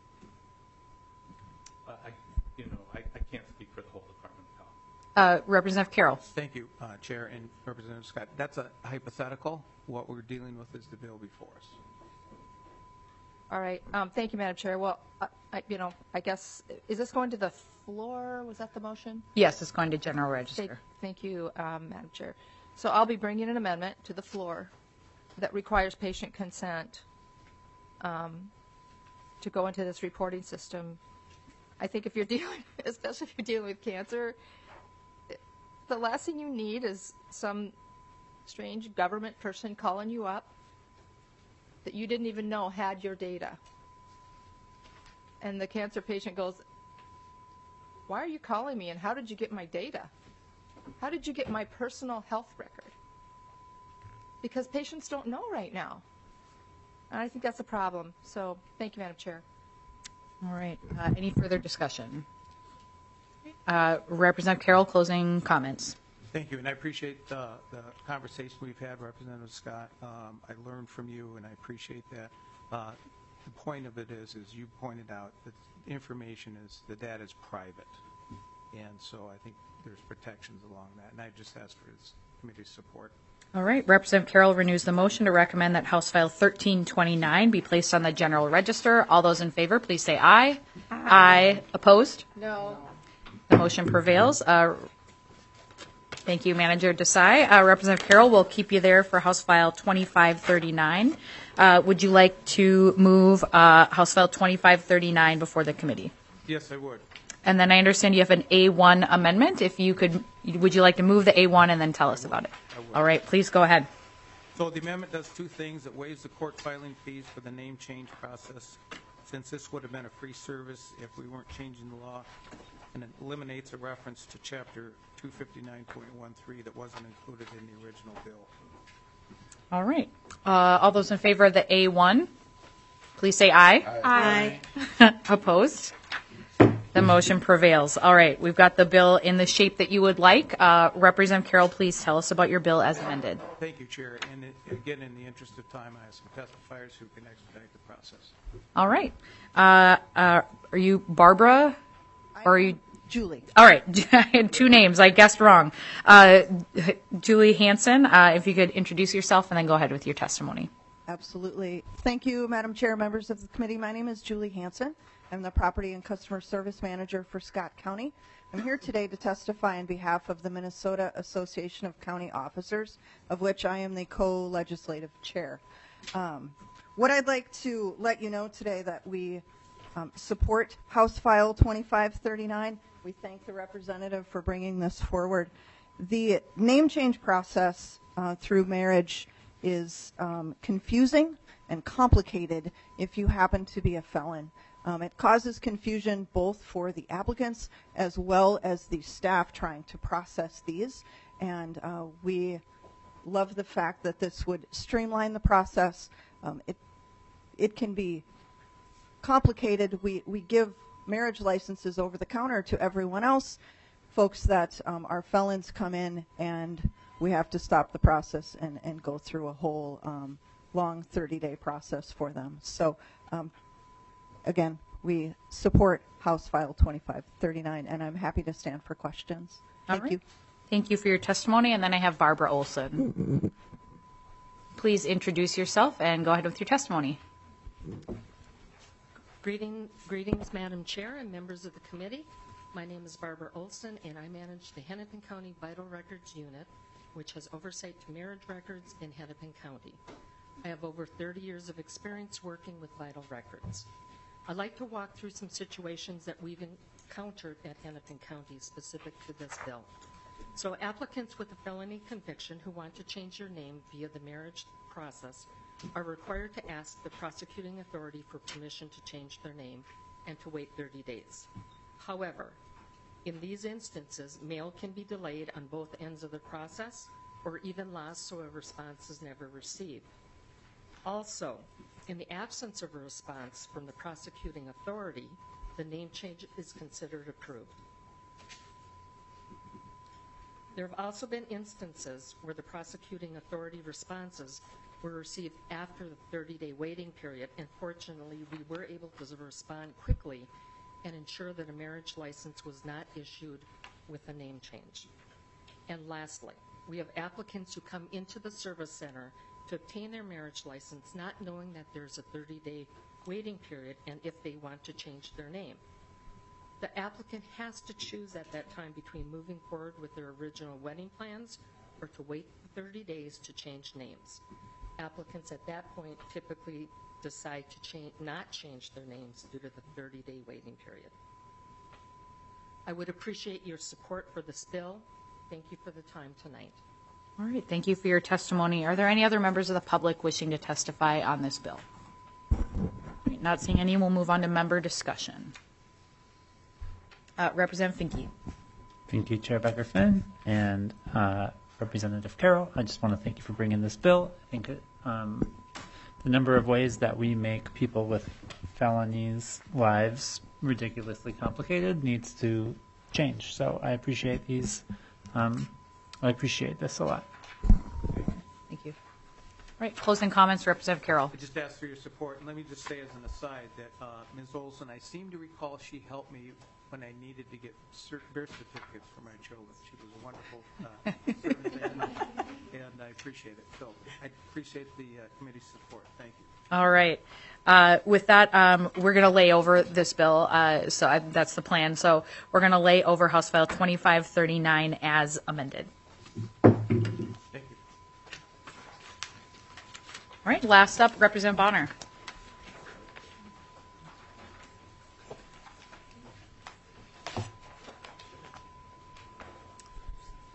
B: I can't speak for the whole Department of Health.
A: Representative Carroll.
R: Thank you, Chair and Representative Scott. That's a hypothetical. What we're dealing with is the bill before us.
X: All right. Thank you, Madam Chair. Well, I guess, is this going to the floor? Was that the motion?
A: Yes, it's going to General Register.
X: Thank you, Madam Chair. So I'll be bringing an amendment to the floor that requires patient consent to go into this reporting system. I think if you're dealing, especially if you're dealing with cancer, the last thing you need is some strange government person calling you up that you didn't even know had your data. And the cancer patient goes, "Why are you calling me, and how did you get my data? How did you get my personal health record?" Because patients don't know right now. And I think that's a problem. So thank you, Madam Chair.
A: All right. Any further discussion? Representative Carroll, closing comments.
R: Thank you, and I appreciate the conversation we've had, Representative Scott. I learned from you, and I appreciate that. The point of it is you pointed out that information the data is private, and so I think there's protections along that, and I just asked for his committee's support.
A: All right. Representative Carroll renews the motion to recommend that House File 1329 be placed on the General Register. All those in favor, please say aye. Aye. Opposed?
X: No.
A: The motion prevails. Thank you, Manager Desai. Representative Carroll, will keep you there for House File 2539. Would you like to move House File 2539 before the committee?
R: Yes, I would.
A: And then I understand you have an A1 amendment. If you could, would you like to move the A1 and then tell us about it? All right, please go ahead.
R: So the amendment does two things. It waives the court filing fees for the name change process, since this would have been a free service if we weren't changing the law, and it eliminates a reference to Chapter 259.13 that wasn't included in the original bill.
A: All right. All those in favor of the A1, please say aye. Aye. Opposed? The motion prevails. All right, we've got the bill in the shape that you would like. Representative Carroll, please tell us about your bill as amended.
R: Thank you, Chair. And again, in the interest of time, I have some testifiers who can expedite the process.
A: All right. Are you Barbara? Or are you
E: Julie?
A: All right. I had two names. I guessed wrong. Julie Hanson, if you could introduce yourself and then go ahead with your testimony.
E: Absolutely. Thank you, Madam Chair, members of the committee. My name is Julie Hanson. I'm the Property and Customer Service Manager for Scott County. I'm here today to testify on behalf of the Minnesota Association of County Officers, of which I am the co-legislative chair. What I'd like to let you know today that we support House File 2539. We thank the representative for bringing this forward. The name change process through marriage is confusing and complicated if you happen to be a felon. It causes confusion both for the applicants as well as the staff trying to process these, and we love the fact that this would streamline the process. It can be complicated. We give marriage licenses over the counter to everyone else. Folks that are felons come in, and we have to stop the process and go through a whole long 30-day process for them. So again, we support House File 2539, and I'm happy to stand for questions. Thank you.
A: Thank you for your testimony. And then I have Barbara Olson. Please introduce yourself and go ahead with your testimony.
P: Greetings, Madam Chair and members of the committee. My name is Barbara Olson, and I manage the Hennepin County Vital Records Unit, which has oversight to marriage records in Hennepin County. I have over 30 years of experience working with vital records. I'd like to walk through some situations that we've encountered at Hennepin County specific to this bill. So applicants with a felony conviction who want to change their name via the marriage process are required to ask the prosecuting authority for permission to change their name and to wait 30 days. However, in these instances, mail can be delayed on both ends of the process or even lost so a response is never received. Also, in the absence of a response from the prosecuting authority, the name change is considered approved. There have also been instances where the prosecuting authority responses were received after the 30-day waiting period, and fortunately, we were able to respond quickly and ensure that a marriage license was not issued with a name change. And lastly, we have applicants who come into the service center to obtain their marriage license not knowing that there's a 30-day waiting period and if they want to change their name. The applicant has to choose at that time between moving forward with their original wedding plans or to wait 30 days to change names. Applicants at that point typically decide to not change their names due to the 30-day waiting period. I would appreciate your support for this bill. Thank you for the time tonight.
A: All right, thank you for your testimony. Are there any other members of the public wishing to testify on this bill? Not seeing any, we'll move on to member discussion. Representative Finke.
Q: Thank you, Chair Becker-Finn and Representative Carroll. I just want to thank you for bringing this bill. I think the number of ways that we make people with felonies' lives ridiculously complicated needs to change. So I appreciate these. I appreciate this a lot.
A: Thank you. All right, closing comments, Representative Carroll.
R: I just ask for your support, and let me just say as an aside that Ms. Olson, I seem to recall she helped me when I needed to get birth certificates for my children. She was a wonderful service, and I appreciate it. So I appreciate the committee's support. Thank you.
A: All right. With that, we're going to lay over this bill. That's the plan. So we're going to lay over House File 2539 as amended.
R: Thank you.
A: All right. Last up, Representative Bonner.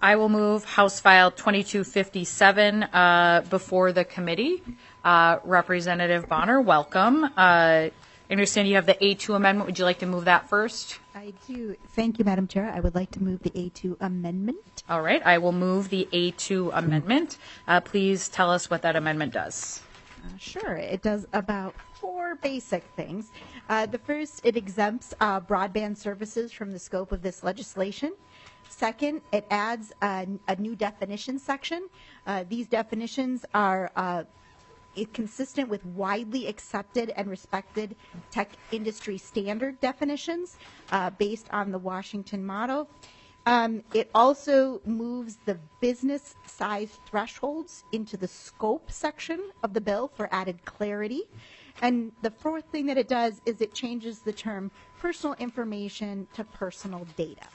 A: I will move House File 2257 before the committee. Representative Bonner, welcome. I understand you have the A2 amendment. Would you like to move that first?
D: I do. Thank you, Madam Chair. I would like to move the A2 amendment.
A: All right, I will move the A2 amendment. Please tell us what that amendment does.
D: Sure. It does about 4 basic things. The first, it exempts broadband services from the scope of this legislation. Second, it adds a new definition section. These definitions are consistent with widely accepted and respected tech industry standard definitions based on the Washington model. It also moves the business size thresholds into the scope section of the bill for added clarity. And the fourth thing that it does is it changes the term personal information to personal data.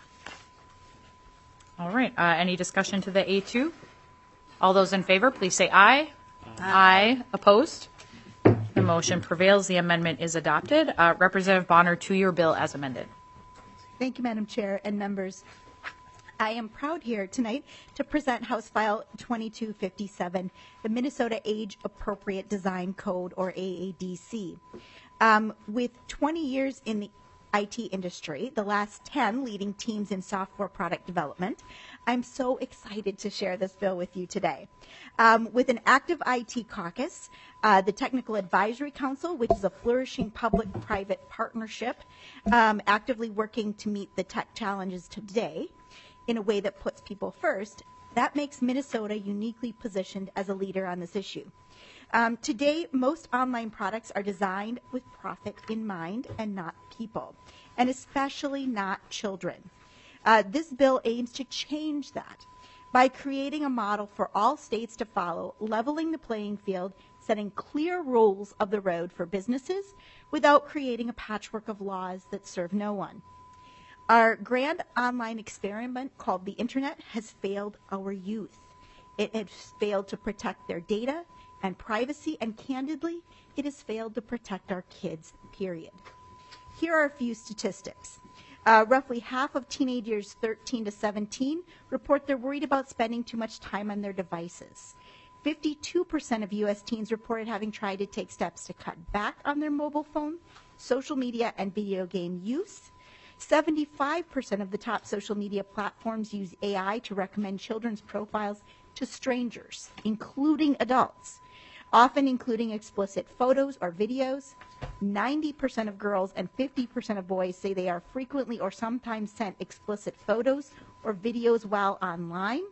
A: All right, any discussion to the A2? All those in favor, please say aye. Aye. Opposed? The motion prevails. The amendment is adopted. Representative Bonner, to your bill as amended.
D: Thank you, Madam Chair and members. I am proud here tonight to present House File 2257, the Minnesota Age Appropriate Design Code, or AADC. With 20 years in the IT industry, the last 10 leading teams in software product development, I'm so excited to share this bill with you today. With an active IT caucus, the Technical Advisory Council, which is a flourishing public-private partnership, actively working to meet the tech challenges today in a way that puts people first, that makes Minnesota uniquely positioned as a leader on this issue. Today, most online products are designed with profit in mind and not people, and especially not children. This bill aims to change that by creating a model for all states to follow, leveling the playing field, setting clear rules of the road for businesses without creating a patchwork of laws that serve no one. Our grand online experiment called the Internet has failed our youth. It has failed to protect their data and privacy, and candidly, it has failed to protect our kids, period. Here are a few statistics. Roughly half of teenagers 13 to 17 report they're worried about spending too much time on their devices. 52% of U.S. teens reported having tried to take steps to cut back on their mobile phone, social media, and video game use. 75% of the top social media platforms use AI to recommend children's profiles to strangers, including adults, often including explicit photos or videos. 90% of girls and 50% of boys say they are frequently or sometimes sent explicit photos or videos while online.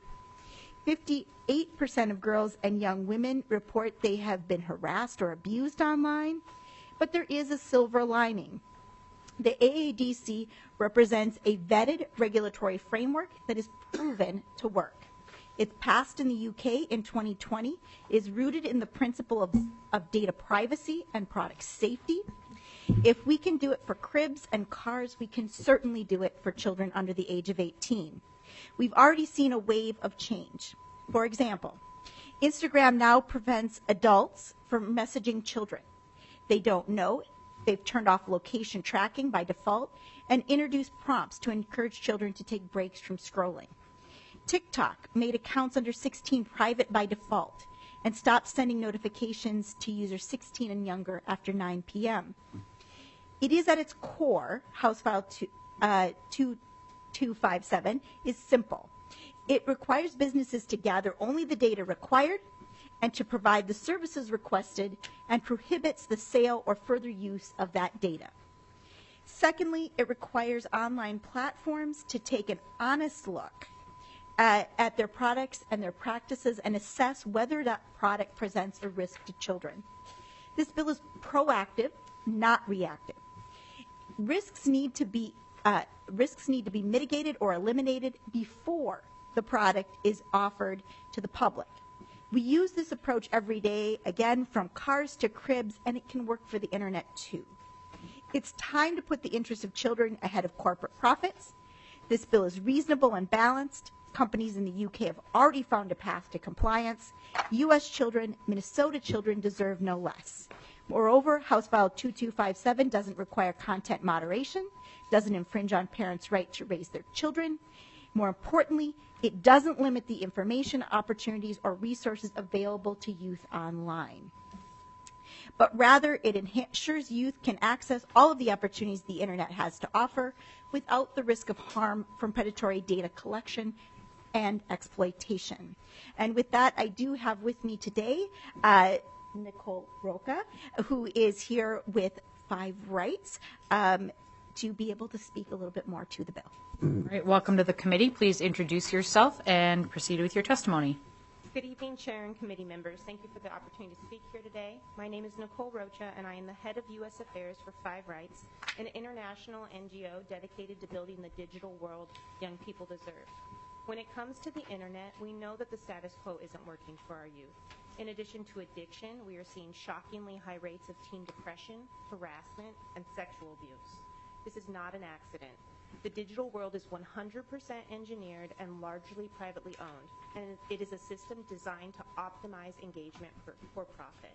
D: 58% of girls and young women report they have been harassed or abused online. But there is a silver lining. The AADC represents a vetted regulatory framework that is proven to work. It's passed in the UK in 2020, is rooted in the principle of data privacy and product safety. If we can do it for cribs and cars, we can certainly do it for children under the age of 18. We've already seen a wave of change. For example, Instagram now prevents adults from messaging children. They don't know. They've turned off location tracking by default and introduced prompts to encourage children to take breaks from scrolling. TikTok made accounts under 16 private by default and stopped sending notifications to users 16 and younger after 9 p.m. It is at its core, House File 2257 is simple. It requires businesses to gather only the data required and to provide the services requested, and prohibits the sale or further use of that data. Secondly, it requires online platforms to take an honest look at their products and their practices and assess whether that product presents a risk to children. This bill is proactive, not reactive. Risks need to be mitigated or eliminated before the product is offered to the public. We use this approach every day, again, from cars to cribs, and it can work for the internet too. It's time to put the interests of children ahead of corporate profits. This bill is reasonable and balanced. Companies in the UK have already found a path to compliance. U.S. children, Minnesota children deserve no less. Moreover, House File 2257 doesn't require content moderation, doesn't infringe on parents' right to raise their children, More importantly, it doesn't limit the information, opportunities, or resources available to youth online, but rather it ensures youth can access all of the opportunities the internet has to offer without the risk of harm from predatory data collection and exploitation. And with that, I do have with me today Nicole Roca, who is here with 5 Rights, to be able to speak a little bit more to the bill.
A: All right, welcome to the committee. Please introduce yourself and proceed with your testimony.
H: Good evening, Chair and committee members. Thank you for the opportunity to speak here today. My name is Nicole Rocha, and I am the head of U.S. Affairs for 5 Rights, an international NGO dedicated to building the digital world young people deserve. When it comes to the internet, we know that the status quo isn't working for our youth. In addition to addiction, we are seeing shockingly high rates of teen depression, harassment, and sexual abuse. This is not an accident. The digital world is 100% engineered and largely privately owned, and it is a system designed to optimize engagement for profit.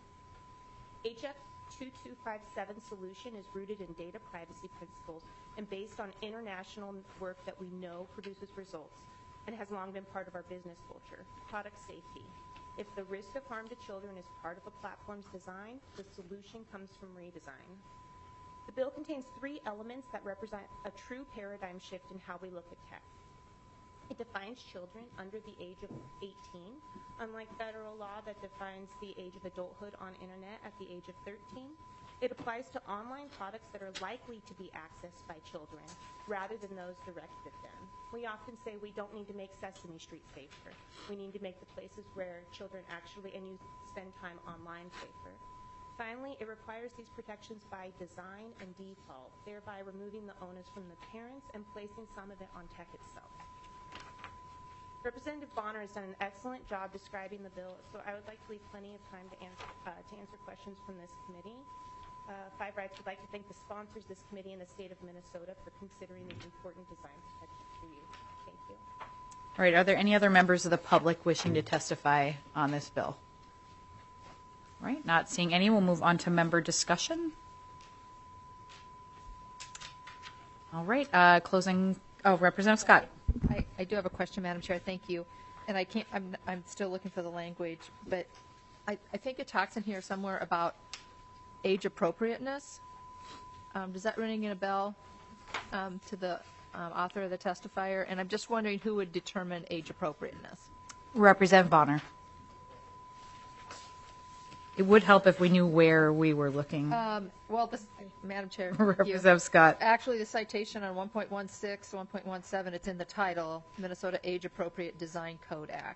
H: HF 2257 solution is rooted in data privacy principles and based on international work that we know produces results and has long been part of our business culture, product safety. If the risk of harm to children is part of a platform's design, the solution comes from redesign. The bill contains 3 elements that represent a true paradigm shift in how we look at tech. It defines children under the age of 18, unlike federal law that defines the age of adulthood on internet at the age of 13. It applies to online products that are likely to be accessed by children rather than those directed at them. We often say we don't need to make Sesame Street safer. We need to make the places where children actually and youth spend time online safer. Finally, it requires these protections by design and default, thereby removing the onus from the parents and placing some of it on tech itself. Representative Bonner has done an excellent job describing the bill, so I would like to leave plenty of time to answer questions from this committee. 5 Rights would like to thank the sponsors, this committee, and the state of Minnesota for considering these important design protections for youth. Thank you.
A: All right, are there any other members of the public wishing to testify on this bill? All right, not seeing any, we'll move on to member discussion. All right, closing. Oh, Representative Scott.
X: I do have a question, Madam Chair. Thank you. And I can't. I'm still looking for the language, but I think it talks in here somewhere about age appropriateness. Does that ring a bell to the author of the testifier? And I'm just wondering who would determine age appropriateness.
A: Representative Bonner. It would help if we knew where we were looking.
X: Well, Madam Chair.
A: Representative Scott.
X: Actually, the citation on 1.16, 1.17, it's in the title, Minnesota Age Appropriate Design Code Act.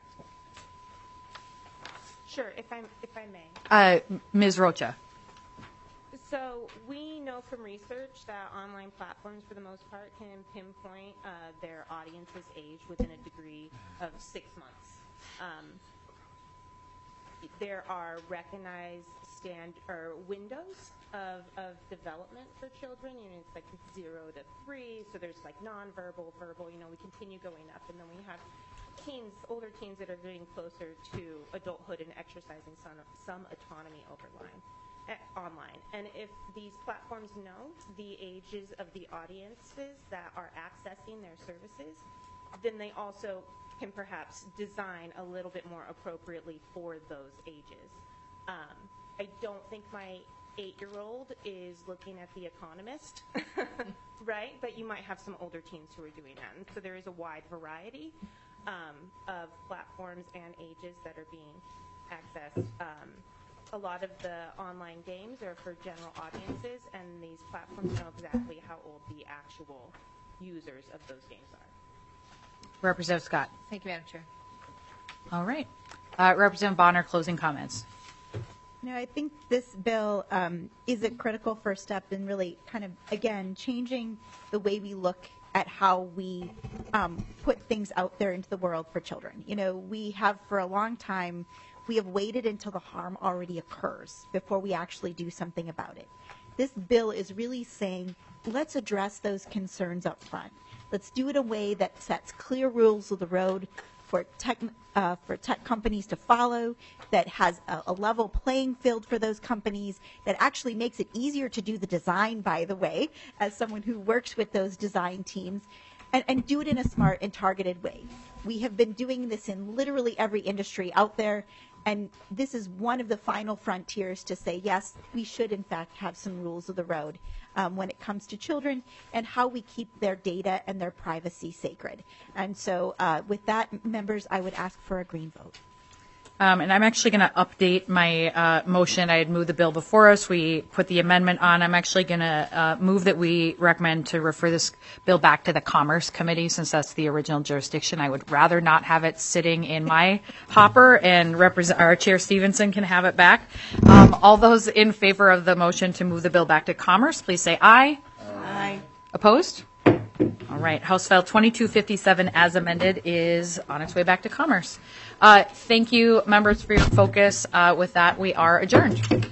H: Sure, if I may.
A: Ms. Rocha.
H: So we know from research that online platforms, for the most part, can pinpoint their audience's age within a degree of 6 months. There are recognized windows of development for children. You know, it's like 0 to 3. So there's like nonverbal, verbal. You know, we continue going up, and then we have teens, older teens, that are getting closer to adulthood and exercising some autonomy online. And if these platforms know the ages of the audiences that are accessing their services, then they also can perhaps design a little bit more appropriately for those ages. I don't think my 8-year-old is looking at The Economist, right? But you might have some older teens who are doing that. And so there is a wide variety of platforms and ages that are being accessed. A lot of the online games are for general audiences, and these platforms know exactly how old the actual users of those games are.
A: Representative Scott.
X: Thank you, Madam Chair.
A: All right. Representative Bonner, closing comments.
D: No, I think this bill is a critical first step in really kind of, again, changing the way we look at how we put things out there into the world for children. You know, we have for a long time, we have waited until the harm already occurs before we actually do something about it. This bill is really saying, let's address those concerns up front. Let's do it in a way that sets clear rules of the road for tech companies to follow, that has a level playing field for those companies, that actually makes it easier to do the design, by the way, as someone who works with those design teams, and do it in a smart and targeted way. We have been doing this in literally every industry out there, and this is one of the final frontiers to say, yes, we should in fact have some rules of the road when it comes to children and how we keep their data and their privacy sacred. And so with that, members, I would ask for a green vote.
A: And I'm actually going to update my motion. I had moved the bill before us. We put the amendment on. I'm actually going to move that we recommend to refer this bill back to the Commerce Committee since that's the original jurisdiction. I would rather not have it sitting in my hopper, and our Chair Stevenson can have it back. All those in favor of the motion to move the bill back to Commerce, please say aye.
D: Aye.
A: Opposed? All right. House File 2257 as amended is on its way back to Commerce. Thank you, members, for your focus. With that, we are adjourned.